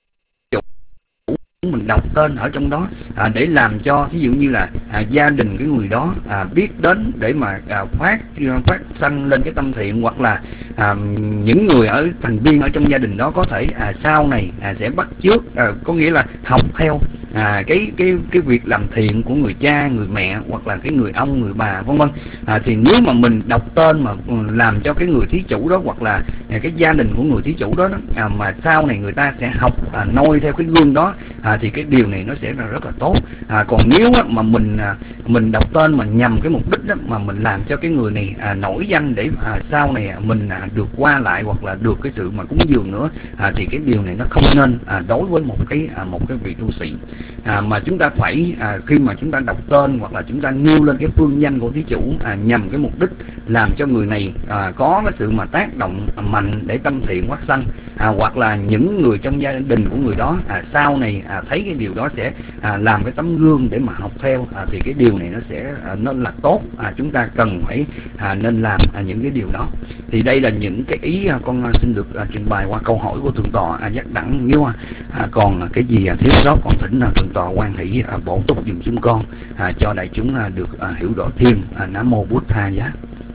mình đọc tên ở trong đó à, để làm cho ví dụ như là à, gia đình cái người đó à, biết đến để mà à, phát phát sanh lên cái tâm thiện, hoặc là à, những người ở thành viên ở trong gia đình đó có thể à, sau này à, sẽ bắt chước, à, có nghĩa là học theo à, cái cái cái việc làm thiện của người cha, người mẹ hoặc là cái người ông, người bà vân vân. À, thì nếu mà mình đọc tên mà làm cho cái người thí chủ đó hoặc là à, cái gia đình của người thí chủ đó, đó à, mà sau này người ta sẽ học à, noi theo cái gương đó, à, thì cái điều này nó sẽ là rất là tốt. À, còn nếu á, mà mình à, mình đọc tên mà nhằm cái mục đích đó, mà mình làm cho cái người này à, nổi danh để à, sau này à, mình à, được qua lại hoặc là được cái sự mà cúng dường nữa, à, thì cái điều này nó không nên à, đối với một cái à, một cái vị tu sĩ. À, mà chúng ta phải à, khi mà chúng ta đọc tên hoặc là chúng ta nêu lên cái phương danh của thí chủ à, nhằm cái mục đích làm cho người này à, có cái sự mà tác động mạnh để tâm thiện phát sanh, à, hoặc là những người trong gia đình của người đó à, sau này à, thấy cái điều đó sẽ à, làm cái tấm gương để mà học theo, à, thì cái điều này nó sẽ à, nó là tốt. À, chúng ta cần phải à, nên làm à, những cái điều đó. Thì đây là những cái ý à, con à, xin được à, trình bày qua câu hỏi của thượng tọa à, Giác Đẳng. Nếu à, còn à, cái gì à, thiếu sót con thỉnh à, thượng tọa quan hỷ à, bổ túc dùm chúng con à, cho đại chúng à, được à, hiểu rõ thêm. À, Nam mô Bụt Tha Giá.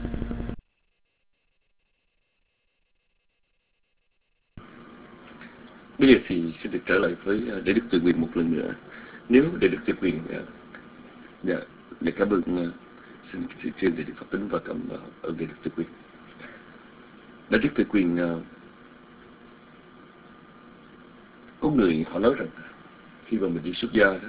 Bây giờ thì xin được trở lại với Đại Đức Từ Quyền một lần nữa. Nếu Đại Đức Từ Quyền dạ, để cảm ơn uh, xin trên Đại Đức Pháp Tính và cảm ơn uh, Đại Đức Từ Quyền. Đại Đức Từ Quyền uh, có người họ nói rằng khi mà mình đi xuất gia đó,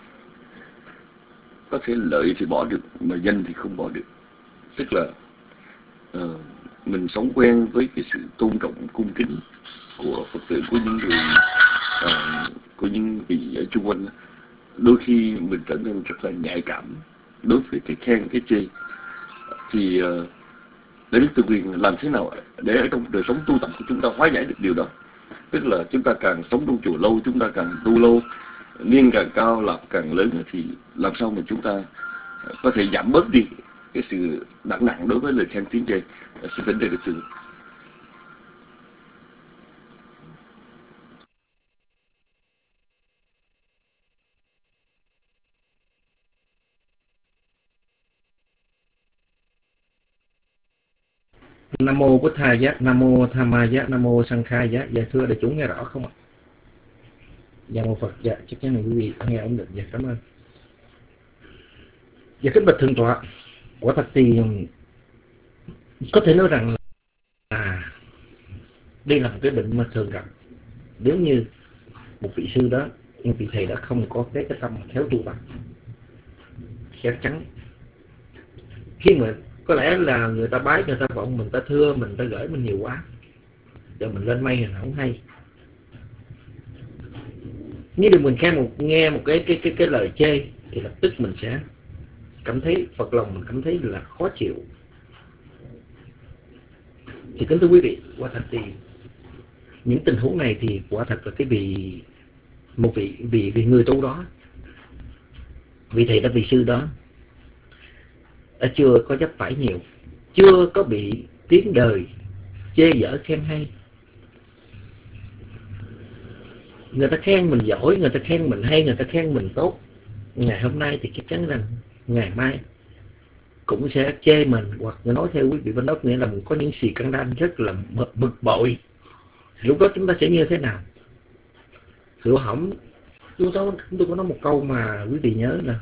có thể lợi thì bỏ được mà danh thì không bỏ được. Tức là uh, mình sống quen với cái sự tôn trọng cung kính của Phật tử, của những người uh, của những vị ở chung quanh, đôi khi mình trở nên rất là nhạy cảm đối với cái khen cái chê. Thì uh, Đại Đức Từ Quyền làm thế nào để ở trong đời sống tu tập của chúng ta hóa giải được điều đó? Tức là chúng ta càng sống trong chùa lâu, chúng ta càng tu lâu, niên càng cao, lập càng lớn, thì làm sao mà chúng ta có thể giảm bớt đi cái sự nặng nặng đối với lời khen tiếng chê? Xin thỉnh Đại Đức Từ. Nam mô Bụt Tha Giá, Nam mô Tham Ma Giá, Nam mô Sang Kha Giá. Dạ thưa đại chúng nghe rõ không ạ? Dạ mô Phật. Dạ chắc chắn là quý vị nghe ổn định. Dạ cảm ơn. Dạ kính bạch thượng tọa, quả thật thì có thể nói rằng là đây là một cái bệnh mà thường gặp nếu như một vị sư đó, một vị thầy đó không có cái cái tâm theo tu tập. Chắc chắn khi mà Có lẽ là người ta bái, người ta vọng, mình ta thưa, mình ta gửi mình nhiều quá, giờ mình lên mây thì không hay. Nếu được mình khen một nghe một cái cái cái cái lời chê thì lập tức mình sẽ cảm thấy phật lòng, mình cảm thấy là khó chịu. Thì kính thưa quý vị, quả thật thì những tình huống này thì quả thật là cái vị một vị vị vị người tu đó, vị thầy đã vị sư đó đã chưa có chấp phải nhiều, chưa có bị tiếng đời chê dở khen hay. Người ta khen mình giỏi, người ta khen mình hay, người ta khen mình tốt, ngày hôm nay thì chắc chắn rằng ngày mai cũng sẽ chê mình, hoặc nói theo quý vị bên đó nghĩa là mình có những xì căng đan rất là bực bội. Lúc đó chúng ta sẽ như thế nào? Hiểu hỏng. Tôi tôi có nói một câu mà quý vị nhớ là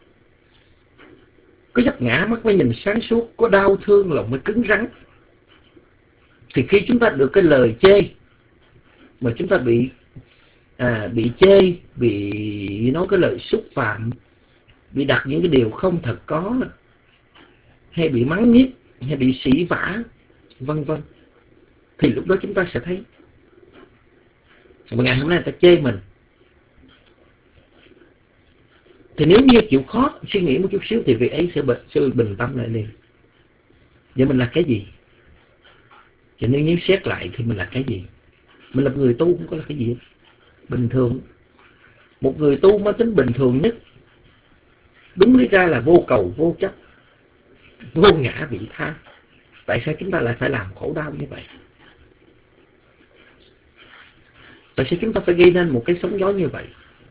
có dấp ngã mắt mới nhìn sáng suốt, có đau thương lòng mới cứng rắn. Thì khi chúng ta được cái lời chê mà chúng ta bị à, bị chê, bị nói cái lời xúc phạm, bị đặt những cái điều không thật có, hay bị mắng nhiếc, hay bị sỉ vả, vân vân, thì lúc đó chúng ta sẽ thấy mà ngày hôm nay người ta chê mình. Thì nếu như chịu khó suy nghĩ một chút xíu thì vị ấy sẽ bình, sẽ bình tâm lại liền. Vậy mình là cái gì? Cho nên nếu xét lại thì mình là cái gì? Mình là một người tu không có là cái gì bình thường. Một người tu mang tính bình thường nhất, đúng lý ra là vô cầu vô chấp, vô ngã vị tha. Tại sao chúng ta lại phải làm khổ đau như vậy? Tại sao chúng ta phải gây nên một cái sóng gió như vậy?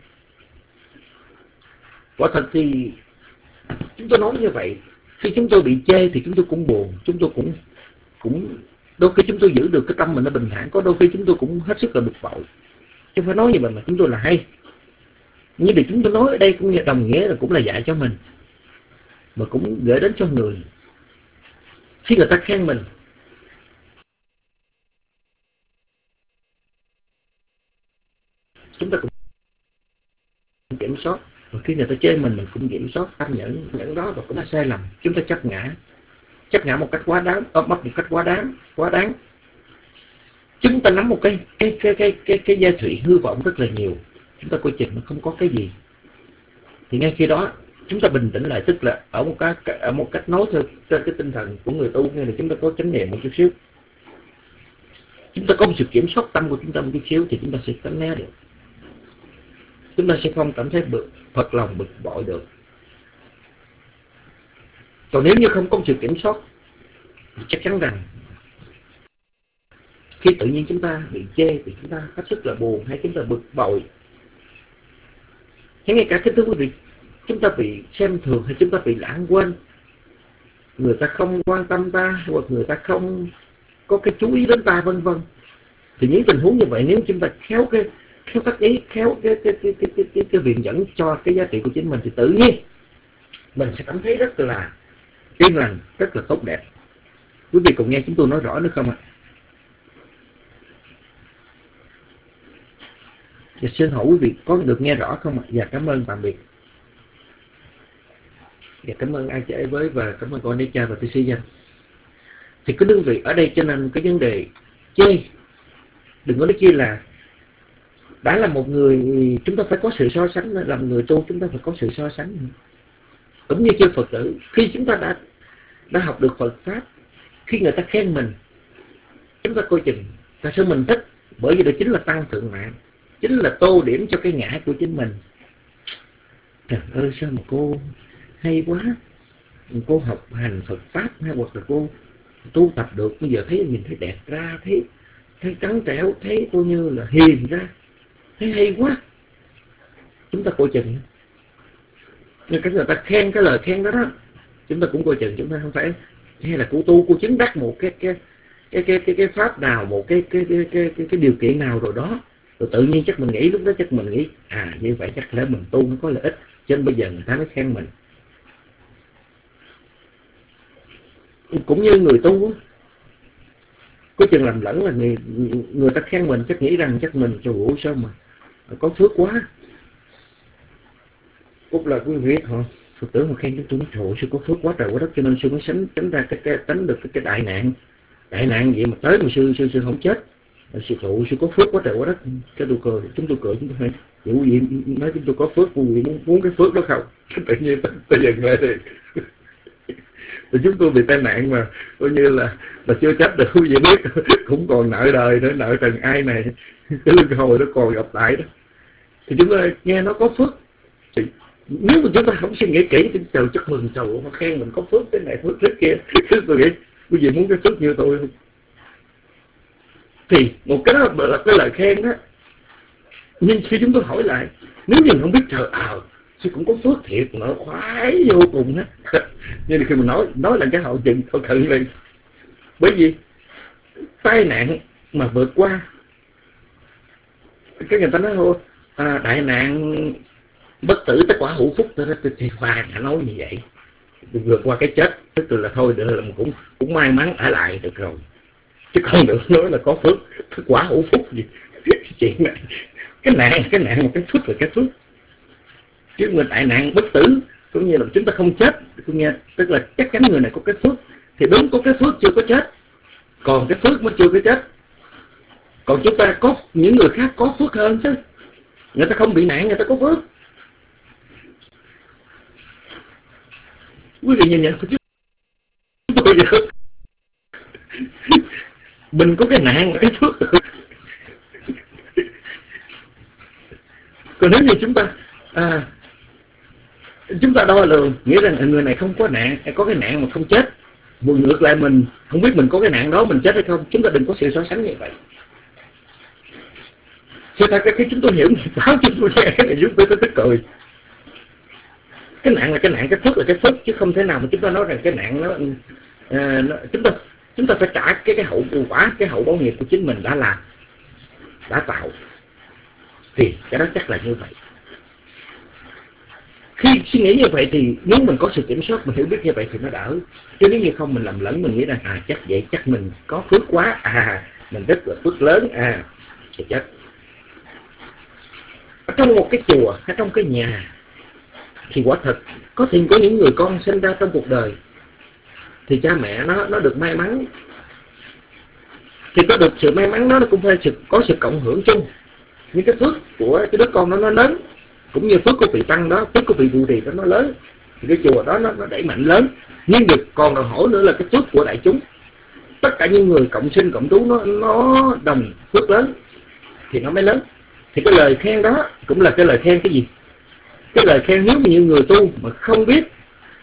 Quả thật thì chúng tôi nói như vậy, khi chúng tôi bị chê thì chúng tôi cũng buồn, chúng tôi cũng cũng đôi khi chúng tôi giữ được cái tâm mình nó bình thản, có đôi khi chúng tôi cũng hết sức là bực bội. Chứ phải nói như vậy mà chúng tôi là hay. Nhưng điều chúng tôi nói ở đây cũng đồng nghĩa là cũng là dạy cho mình, mà cũng gửi đến cho người. Khi người ta khen mình, chúng ta cũng kiểm soát. Và khi người ta chê mình, mình cũng kiểm soát tâm nhẫn những đó, và cũng là sai lầm. Chúng ta chấp ngã, chấp ngã một cách quá đáng, ôm ấp một cách quá đáng, quá đáng. Chúng ta nắm một cái cái cái cái cái cái gia thủy hư vọng rất là nhiều. Chúng ta coi chừng nó không có cái gì. Thì ngay khi đó chúng ta bình tĩnh lại, tức là ở một cái ở một cách nói theo trên cái tinh thần của người tu, nên là chúng ta có chánh niệm một chút xíu. Chúng ta có một sự kiểm soát tâm của chúng ta một chút xíu thì chúng ta sẽ tránh né được. Chúng ta sẽ không cảm thấy bực, phật lòng bực bội được. Còn nếu như không có sự kiểm soát thì chắc chắn rằng khi tự nhiên chúng ta bị chê thì chúng ta hết sức là buồn, hay chúng ta bực bội, hay ngay cả cái thứ quý vị, chúng ta bị xem thường, hay chúng ta bị lãng quên, người ta không quan tâm ta, hoặc người ta không có cái chú ý đến ta, vân vân. Thì những tình huống như vậy, nếu chúng ta khéo cái khéo tác ý, khéo cái cái cái cái cái cái, cái viện dẫn cho cái giá trị của chính mình, thì tự nhiên mình sẽ cảm thấy rất là yên lành, rất là tốt đẹp. Quý vị cùng nghe chúng tôi nói rõ nữa không ạ? Và xin hỏi quý vị có được nghe rõ không ạ? Và cảm ơn, tạm biệt. Và cảm ơn ai chơi với, và cảm ơn con đi cha và tôi sĩ danh. Thì cái đơn vị ở đây cho nên cái vấn đề chê, đừng có nói chi là đã là một người, chúng ta phải có sự so sánh. Làm người tu chúng ta phải có sự so sánh. Cũng như chư Phật tử, khi chúng ta đã đã học được Phật Pháp, khi người ta khen mình, chúng ta coi chừng. Tại sao mình thích? Bởi vì đó chính là tăng thượng mạng, chính là tô điểm cho cái ngã của chính mình. Trời ơi, sao mà cô hay quá, cô học hành Phật Pháp, hay hoặc là cô tu tập được, bây giờ thấy nhìn thấy đẹp ra, thấy thấy trắng trẻo, thấy tôi như là hiền ra, thấy hay quá. Chúng ta coi chừng. Nhưng cái người ta khen cái lời khen đó đó, chúng ta cũng coi chừng. Chúng ta không phải hay là cô tu, cô chứng đắc một cái cái cái cái cái, cái pháp nào, một cái cái cái, cái cái cái điều kiện nào rồi đó, rồi tự nhiên chắc mình nghĩ, lúc đó chắc mình nghĩ à như vậy chắc là mình tu nó có lợi ích, cho nên bây giờ người ta mới khen mình. Cũng như người tu á, có chừng làm lẫn là người người ta khen mình, chắc nghĩ rằng chắc mình trời ơi sao mà có phước quá. Cúc là quý vị họ Phật tử mà khen chúng tôi nói trời sư có phước quá trời quá đất, cho nên sư mới tránh tránh ra cái, cái tránh được cái, cái đại nạn. Đại nạn vậy mà tới mà sư sư sư không chết. Sư phụ sư có phước quá trời quá đất. Cái tôi cười, chúng tôi cười, chúng tôi nói vậy quý vị nói chúng tôi có phước, quý vị muốn, muốn cái phước đó không? Cái tự nhiên tôi dừng lại thì thì chúng tôi bị tai nạn mà coi như là là chưa chết được, quý vị biết cũng còn nợ đời nữa, nợ trần ai này, cái luân hồi nó còn gặp lại đó. Thì chúng ta nghe nó có phước, thì nếu mà chúng ta không suy nghĩ kỹ thì trời chắc mừng, trời nó khen mình có phước cái này phước thế kia. Tôi nghĩ quý vị muốn cái phước như tôi không? Thì một cái đó là cái lời khen đó. Nhưng khi chúng tôi hỏi lại, nếu như mình không biết trời à sư cũng có phước thiệt, nó khoái vô cùng á. Nhưng khi mình nói nói là cái hậu chừng thôi khẩn lên. Bởi vì tai nạn mà vượt qua, cái người ta nói thôi à, đại nạn bất tử tất quả hữu phúc, thì Phật nói như vậy. Vượt qua cái chết tức là thôi được là cũng cũng may mắn ở lại được rồi, chứ không được nói là có phước tất quả hữu phúc gì. Chuyện này cái nạn cái nạn cái phước là cái phước, chứ người đại nạn bất tử cũng như là chúng ta không chết, tôi nghe tức là chắc chắn người này có cái phước. Thì đúng có cái phước chưa có chết, còn cái phước mới chưa có chết. Còn chúng ta có những người khác có phước hơn chứ, người ta không bị nạn, người ta có phước. Quý vị nhìn nhận chứ tôi giờ mình có cái nạn cái phước. Còn nếu như chúng ta à, chúng ta đo lường nghĩa rằng người này không có nạn, có cái nạn mà không chết, buồn ngược lại mình không biết mình có cái nạn đó mình chết hay không. Chúng ta đừng có sự so sánh như vậy. Sự thật là khi chúng tôi hiểu báo chúng tôi nghe cái này chúng tôi tức cười. Cái nạn là cái nạn, cái phước là cái phước, chứ không thể nào mà chúng ta nói rằng cái nạn nó, à, nó chúng ta chúng ta phải trả cái cái hậu quả, cái hậu báo nghiệp của chính mình đã làm, đã tạo. Thì cái đó chắc là như vậy. Khi suy nghĩ như vậy thì nếu mình có sự kiểm soát, mình hiểu biết như vậy thì nó đỡ. Chứ nếu như không mình lầm lẫn, mình nghĩ rằng à chắc vậy, chắc mình có phước quá, à mình rất là phước lớn, à thì chết. Ở trong một cái chùa hay trong cái nhà thì quả thật có thể có những người con sinh ra trong cuộc đời thì cha mẹ nó nó được may mắn, thì có được sự may mắn đó nó cũng phải sự, có sự cộng hưởng chung. Nhưng cái phước của cái đứa con đó nó lớn, cũng như phước của vị tăng đó, phước của vị Bồ Đề đó nó lớn, thì cái chùa đó nó, nó đẩy mạnh lớn. Nhưng được còn đòi hỏi nữa là cái phước của đại chúng, tất cả những người cộng sinh cộng trú nó nó đồng phước lớn thì nó mới lớn. Thì cái lời khen đó cũng là cái lời khen cái gì? Cái lời khen nếu như người tu mà không biết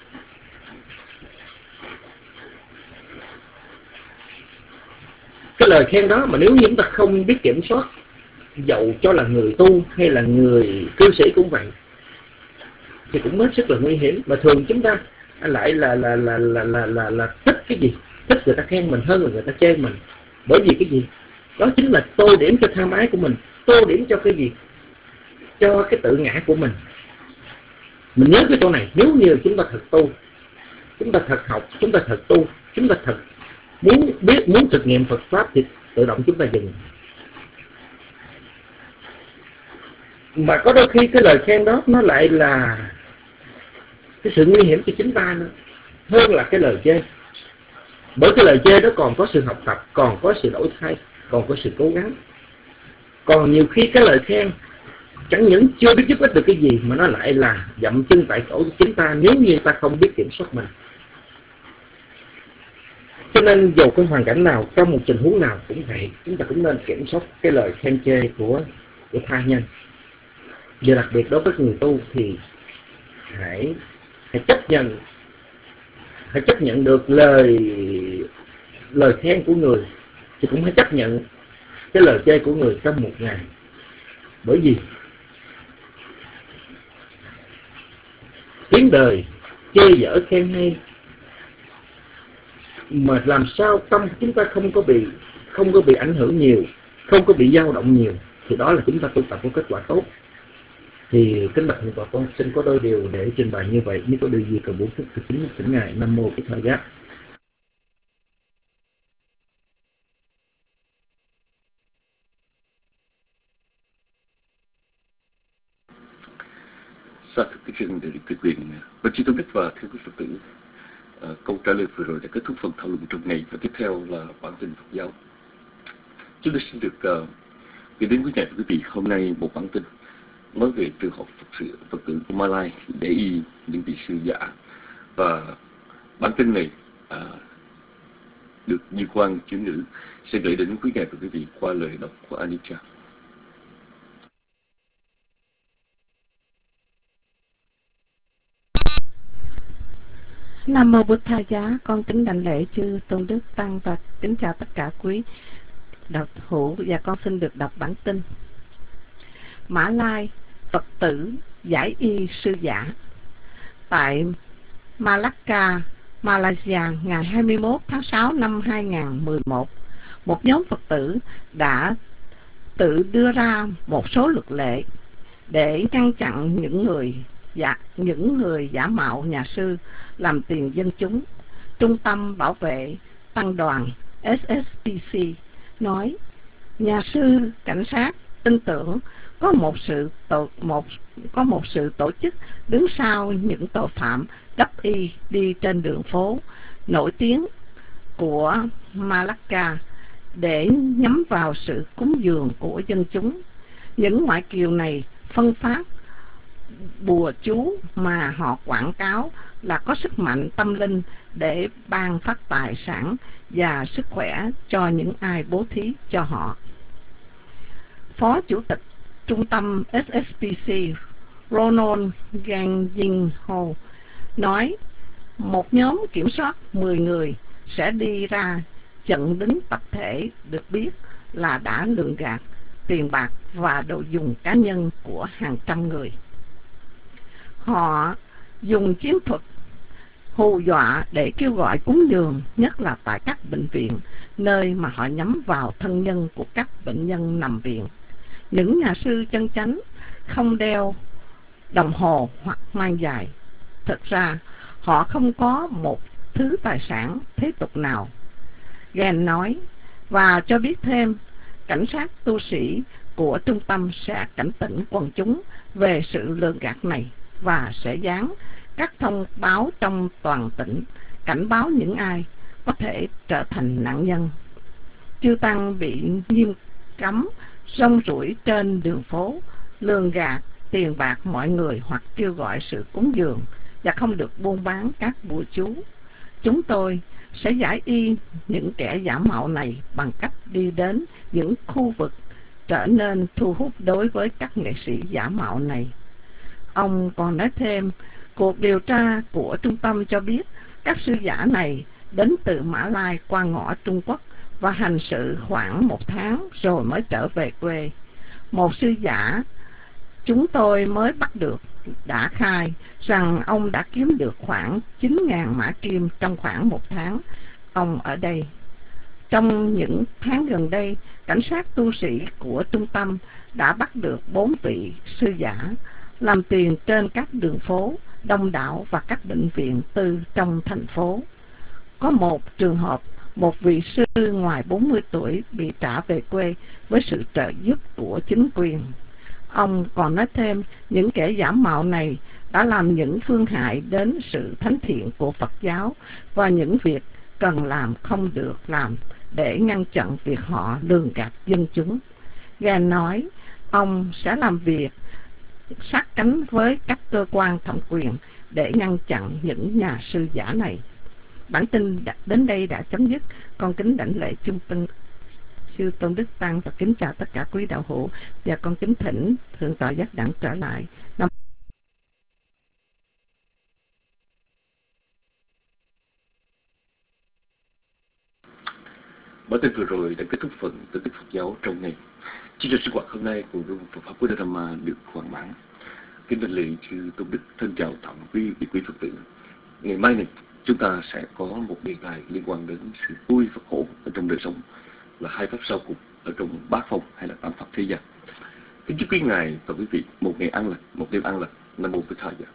cái lời khen đó, mà nếu như chúng ta không biết kiểm soát, dầu cho là người tu hay là người cư sĩ cũng vậy, thì cũng hết sức là nguy hiểm. Mà thường chúng ta lại là là là là là là, là thích cái gì? Thích người ta khen mình hơn là người ta chê mình. Bởi vì cái gì? Đó chính là tô điểm cho tham ái của mình, tô điểm cho cái gì? Cho cái tự ngã của mình. Mình nhớ cái chỗ này, nếu như chúng ta thật tu, chúng ta thật học, chúng ta thật tu, chúng ta thật muốn biết, muốn thực nghiệm Phật Pháp thì tự động chúng ta dừng. Mà có đôi khi cái lời khen đó nó lại là cái sự nguy hiểm cho chính ta nữa, hơn là cái lời chê. Bởi cái lời chê đó còn có sự học tập, còn có sự đổi thay, còn có sự cố gắng. Còn nhiều khi cái lời khen chẳng những chưa biết giúp ích được cái gì, mà nó lại là dậm chân tại chỗ của chính ta nếu như ta không biết kiểm soát mình. Cho nên dù cái hoàn cảnh nào, trong một tình huống nào cũng vậy, chúng ta cũng nên kiểm soát cái lời khen chê của, của tha nhân. Và đặc biệt đối với người tu thì hãy, hãy chấp nhận hãy chấp nhận được lời lời khen của người, thì cũng hãy chấp nhận cái lời chê của người trong một ngày. Bởi vì tiếng đời chê dở khen hay, mà làm sao tâm chúng ta không có bị không có bị ảnh hưởng nhiều, không có bị dao động nhiều, thì đó là chúng ta tu tập có kết quả tốt. Thì kính bạch bà con xin có đôi điều để trình bày như vậy. Nếu có điều gì cần bổ túc thì kính thỉnh ngài. Nam mô Bổn Sư Giác. Sa thực cái rừng để được quyền và chư tôn đức và thưa quý Phật tử. À, câu trả lời vừa rồi đã kết thúc phần thảo luận trong ngày, và tiếp theo là bản tin Phật giáo. Chúng tôi xin được uh, gửi đến quý nhà quý vị hôm nay một bản tin nói về trường học Phật sự Phật tử của Malai để y những vị sư giả, và bản tin này uh, được Như Quang chuyển ngữ sẽ gửi đến quý nhà quý vị qua lời đọc của Anita. Nam mô Bụt Tha Giá, con kính đảnh lễ chư tôn đức tăng và kính chào tất cả quý đạo hữu, và con xin được đọc bản tin. Mã Lai Phật tử giải y sư giả. Tại Malacca, Malaysia, ngày hai mươi mốt tháng sáu năm hai nghìn không trăm mười một, một nhóm Phật tử đã tự đưa ra một số luật lệ để ngăn chặn những người giả, những người giả mạo nhà sư làm tiền dân chúng. Trung tâm Bảo vệ Tăng đoàn S S P C nói, nhà sư cảnh sát tin tưởng có một sự tổ, một có một sự tổ chức đứng sau những tội phạm đắp y đi trên đường phố nổi tiếng của Malacca để nhắm vào sự cúng dường của dân chúng. Những ngoại kiều này phân phát bùa chú mà họ quảng cáo là có sức mạnh tâm linh để ban phát tài sản và sức khỏe cho những ai bố thí cho họ. Phó Chủ tịch Trung tâm S S P C Ronald Ganjin Ho nói, một nhóm kiểm soát mười người sẽ đi ra chặn đứng tập thể được biết là đã lường gạt tiền bạc và đồ dùng cá nhân của hàng trăm người. Họ dùng chiến thuật hù dọa để kêu gọi cúng dường, nhất là tại các bệnh viện, nơi mà họ nhắm vào thân nhân của các bệnh nhân nằm viện. Những nhà sư chân chánh không đeo đồng hồ hoặc mang giày. Thực ra, họ không có một thứ tài sản thế tục nào. Gen nói, và cho biết thêm, cảnh sát tu sĩ của trung tâm sẽ cảnh tỉnh quần chúng về sự lường gạt này và sẽ dán các thông báo trong toàn tỉnh cảnh báo những ai có thể trở thành nạn nhân. Chư tăng bị nghiêm cấm rong ruổi trên đường phố, lường gạt tiền bạc mọi người hoặc kêu gọi sự cúng dường, và không được buôn bán các bùa chú. Chúng tôi sẽ giải y những kẻ giả mạo này bằng cách đi đến những khu vực trở nên thu hút đối với các nghệ sĩ giả mạo này. Ông còn nói thêm, cuộc điều tra của trung tâm cho biết các sư giả này đến từ Mã Lai qua ngõ Trung Quốc và hành sự khoảng một tháng rồi mới trở về quê. Một sư giả chúng tôi mới bắt được đã khai rằng ông đã kiếm được khoảng chín nghìn mã kim trong khoảng một tháng ông ở đây. Trong những tháng gần đây, cảnh sát tu sĩ của trung tâm đã bắt được bốn vị sư giả làm tiền trên các đường phố, đông đảo và các bệnh viện tư trong thành phố. Có một trường hợp, một vị sư ngoài bốn mươi tuổi bị trả về quê với sự trợ giúp của chính quyền. Ông còn nói thêm, những kẻ giả mạo này đã làm những phương hại đến sự thánh thiện của Phật giáo và những việc cần làm không được làm để ngăn chặn việc họ lường gạt dân chúng. Gan nói, ông sẽ làm việc sát cánh với các cơ quan thẩm quyền để ngăn chặn những nhà sư giả này. Bản tin đã, đến đây đã chấm dứt. Con kính đảnh lễ chung tân sư Tôn Đức Tăng và kính chào tất cả quý đạo hữu, và con kính thỉnh Thượng tọa Giác Đẳng trở lại. Năm Bản tin vừa rồi đã kết thúc phần tin tức Phật giáo trong ngày. Chương trình sinh hoạt hôm nay của Rung Phật pháp Buddha Dhamma được hoàn mãn. Kính đảnh lễ chư Tôn Đức, thân chào tạm quý vị quý Phật tử. Ngày mai này chúng ta sẽ có một đề tài liên quan đến sự vui và khổ ở trong đời sống, là hai pháp sau cùng ở trong bát phong hay là tam pháp thế gian. Kính chúc quý ngài và quý vị một ngày an lành, một đêm an lành. Nam mô Bụt Tha Giá.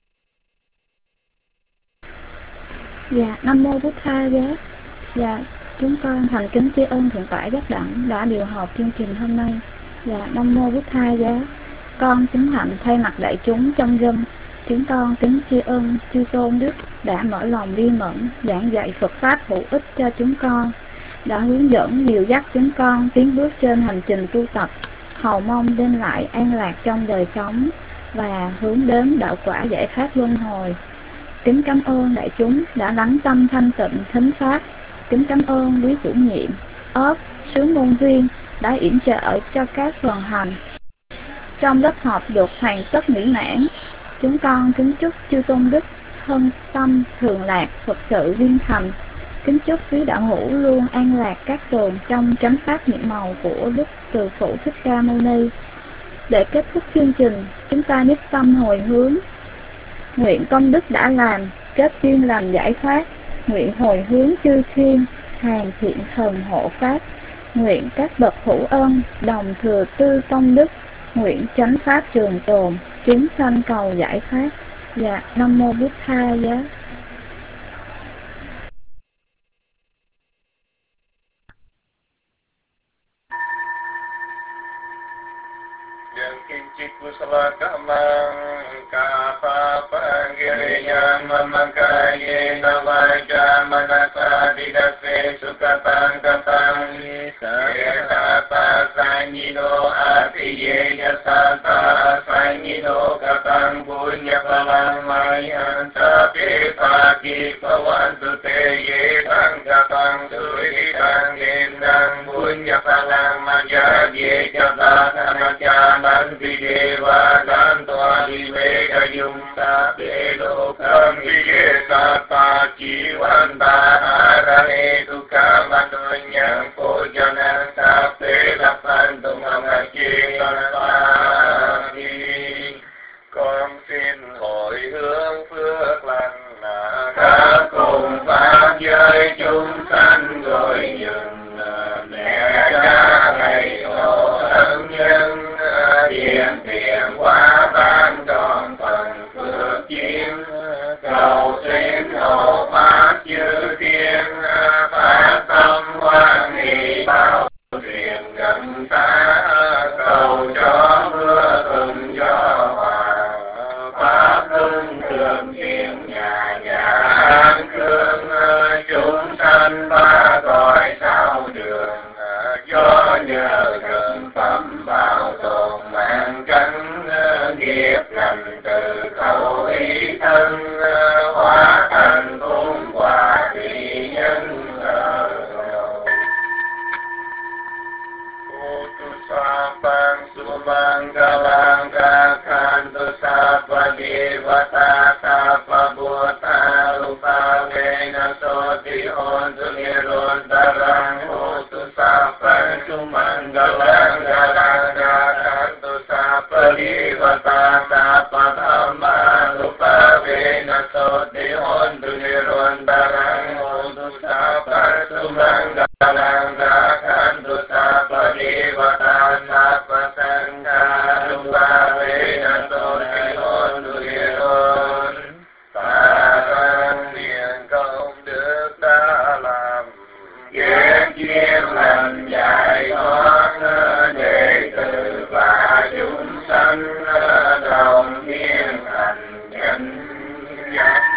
Dạ, Nam mô Bụt Tha Giá. Dạ, Chúng con thành kính tri ân Thượng tọa Giác Đẳng đã điều hợp chương trình hôm nay. Và Nam Mô Bút Tha Giá. Con kính hạnh thay mặt đại chúng trong râm, chúng con kính tri ân chư tôn đức đã mở lòng bi mẫn giảng dạy Phật pháp hữu ích cho chúng con, đã hướng dẫn dìu dắt chúng con tiến bước trên hành trình tu tập, hầu mong đem lại an lạc trong đời sống và hướng đến đạo quả giải thoát luân hồi. Kính cảm ơn đại chúng đã lắng tâm thanh tịnh thính pháp. Kính cảm ơn quý chủ nhiệm, ốp, sứ môn viên đã yểm trợ cho các phần hành trong lớp học được hoàn tất mỹ mãn. Chúng con kính chúc chư tôn đức thân tâm thường lạc, Phật sự viên thành. Kính chúc quý đạo hữu luôn an lạc các tường trong chánh pháp nhiệm màu của Đức Từ Phụ Thích Ca Mâu Ni. Để kết thúc chương trình, chúng ta nhất tâm hồi hướng. Nguyện công đức đã làm, kết duyên làm giải thoát. Nguyện hồi hướng chư thiên, hàng thiện thần hộ pháp. Nguyện các bậc hữu ân, đồng thừa tư công đức. Nguyện chánh pháp trường tồn, chúng sanh cầu giải thoát. Và Nam Mô Bút Tha Giá. Kusala kamang kapapa giriya mamakaye navaja manasa didase sukatang katang yata sanyino atiye yasata sanyino katang punya palang mayan sapi pagi pawantu te ye tang katang suri tang gendang punya palang maya ye jata namajaman Deva Dantoa Divega Yumsa Bedo Kambiye Sata Jivanta Arane Duka Matunyang Pojana Sape Lapantu Mamaki Sarvati. Con xin hồi hướng phước lành các cùng pháp giới chúng sanh rồi dừng mẹ cha thầy tổ thân nhân Tiền tiền quá ban tròn phần phước chiếm cầu xin hộ pháp chư thiên phát tâm hoan hỷ bao truyền gần xa cầu cho mưa thuận gió hòa pháp luân thường thiện nhà nhà an cương chúng sanh ba cõi sao đường do nhờ gần phẩm bảo tồn mạng cánh nghiệp lành từ khẩu ý thân hóa thành cung quả vị nhân ở tu sa pang su mang ca lang ca khan tu sa pa di va ta sa pa bu ta lu pa ve na so ti on tu ni ron ta rang ho tu sa pang su mang ca lang ca ca khan tu sa pa di va ta sa pa tham ma lu pa ve na so ti on tu ni ron ta rang ho tu sa pang su mang ca lang ca khan tu sa pa di va ta sa pa sang ca lu pa ve na so ti on tu ni ron ta rang tiền công đức đã làm ghét duyên lành giải thoát đệ tử và chúng sanh đồng thiên thành chánh giác.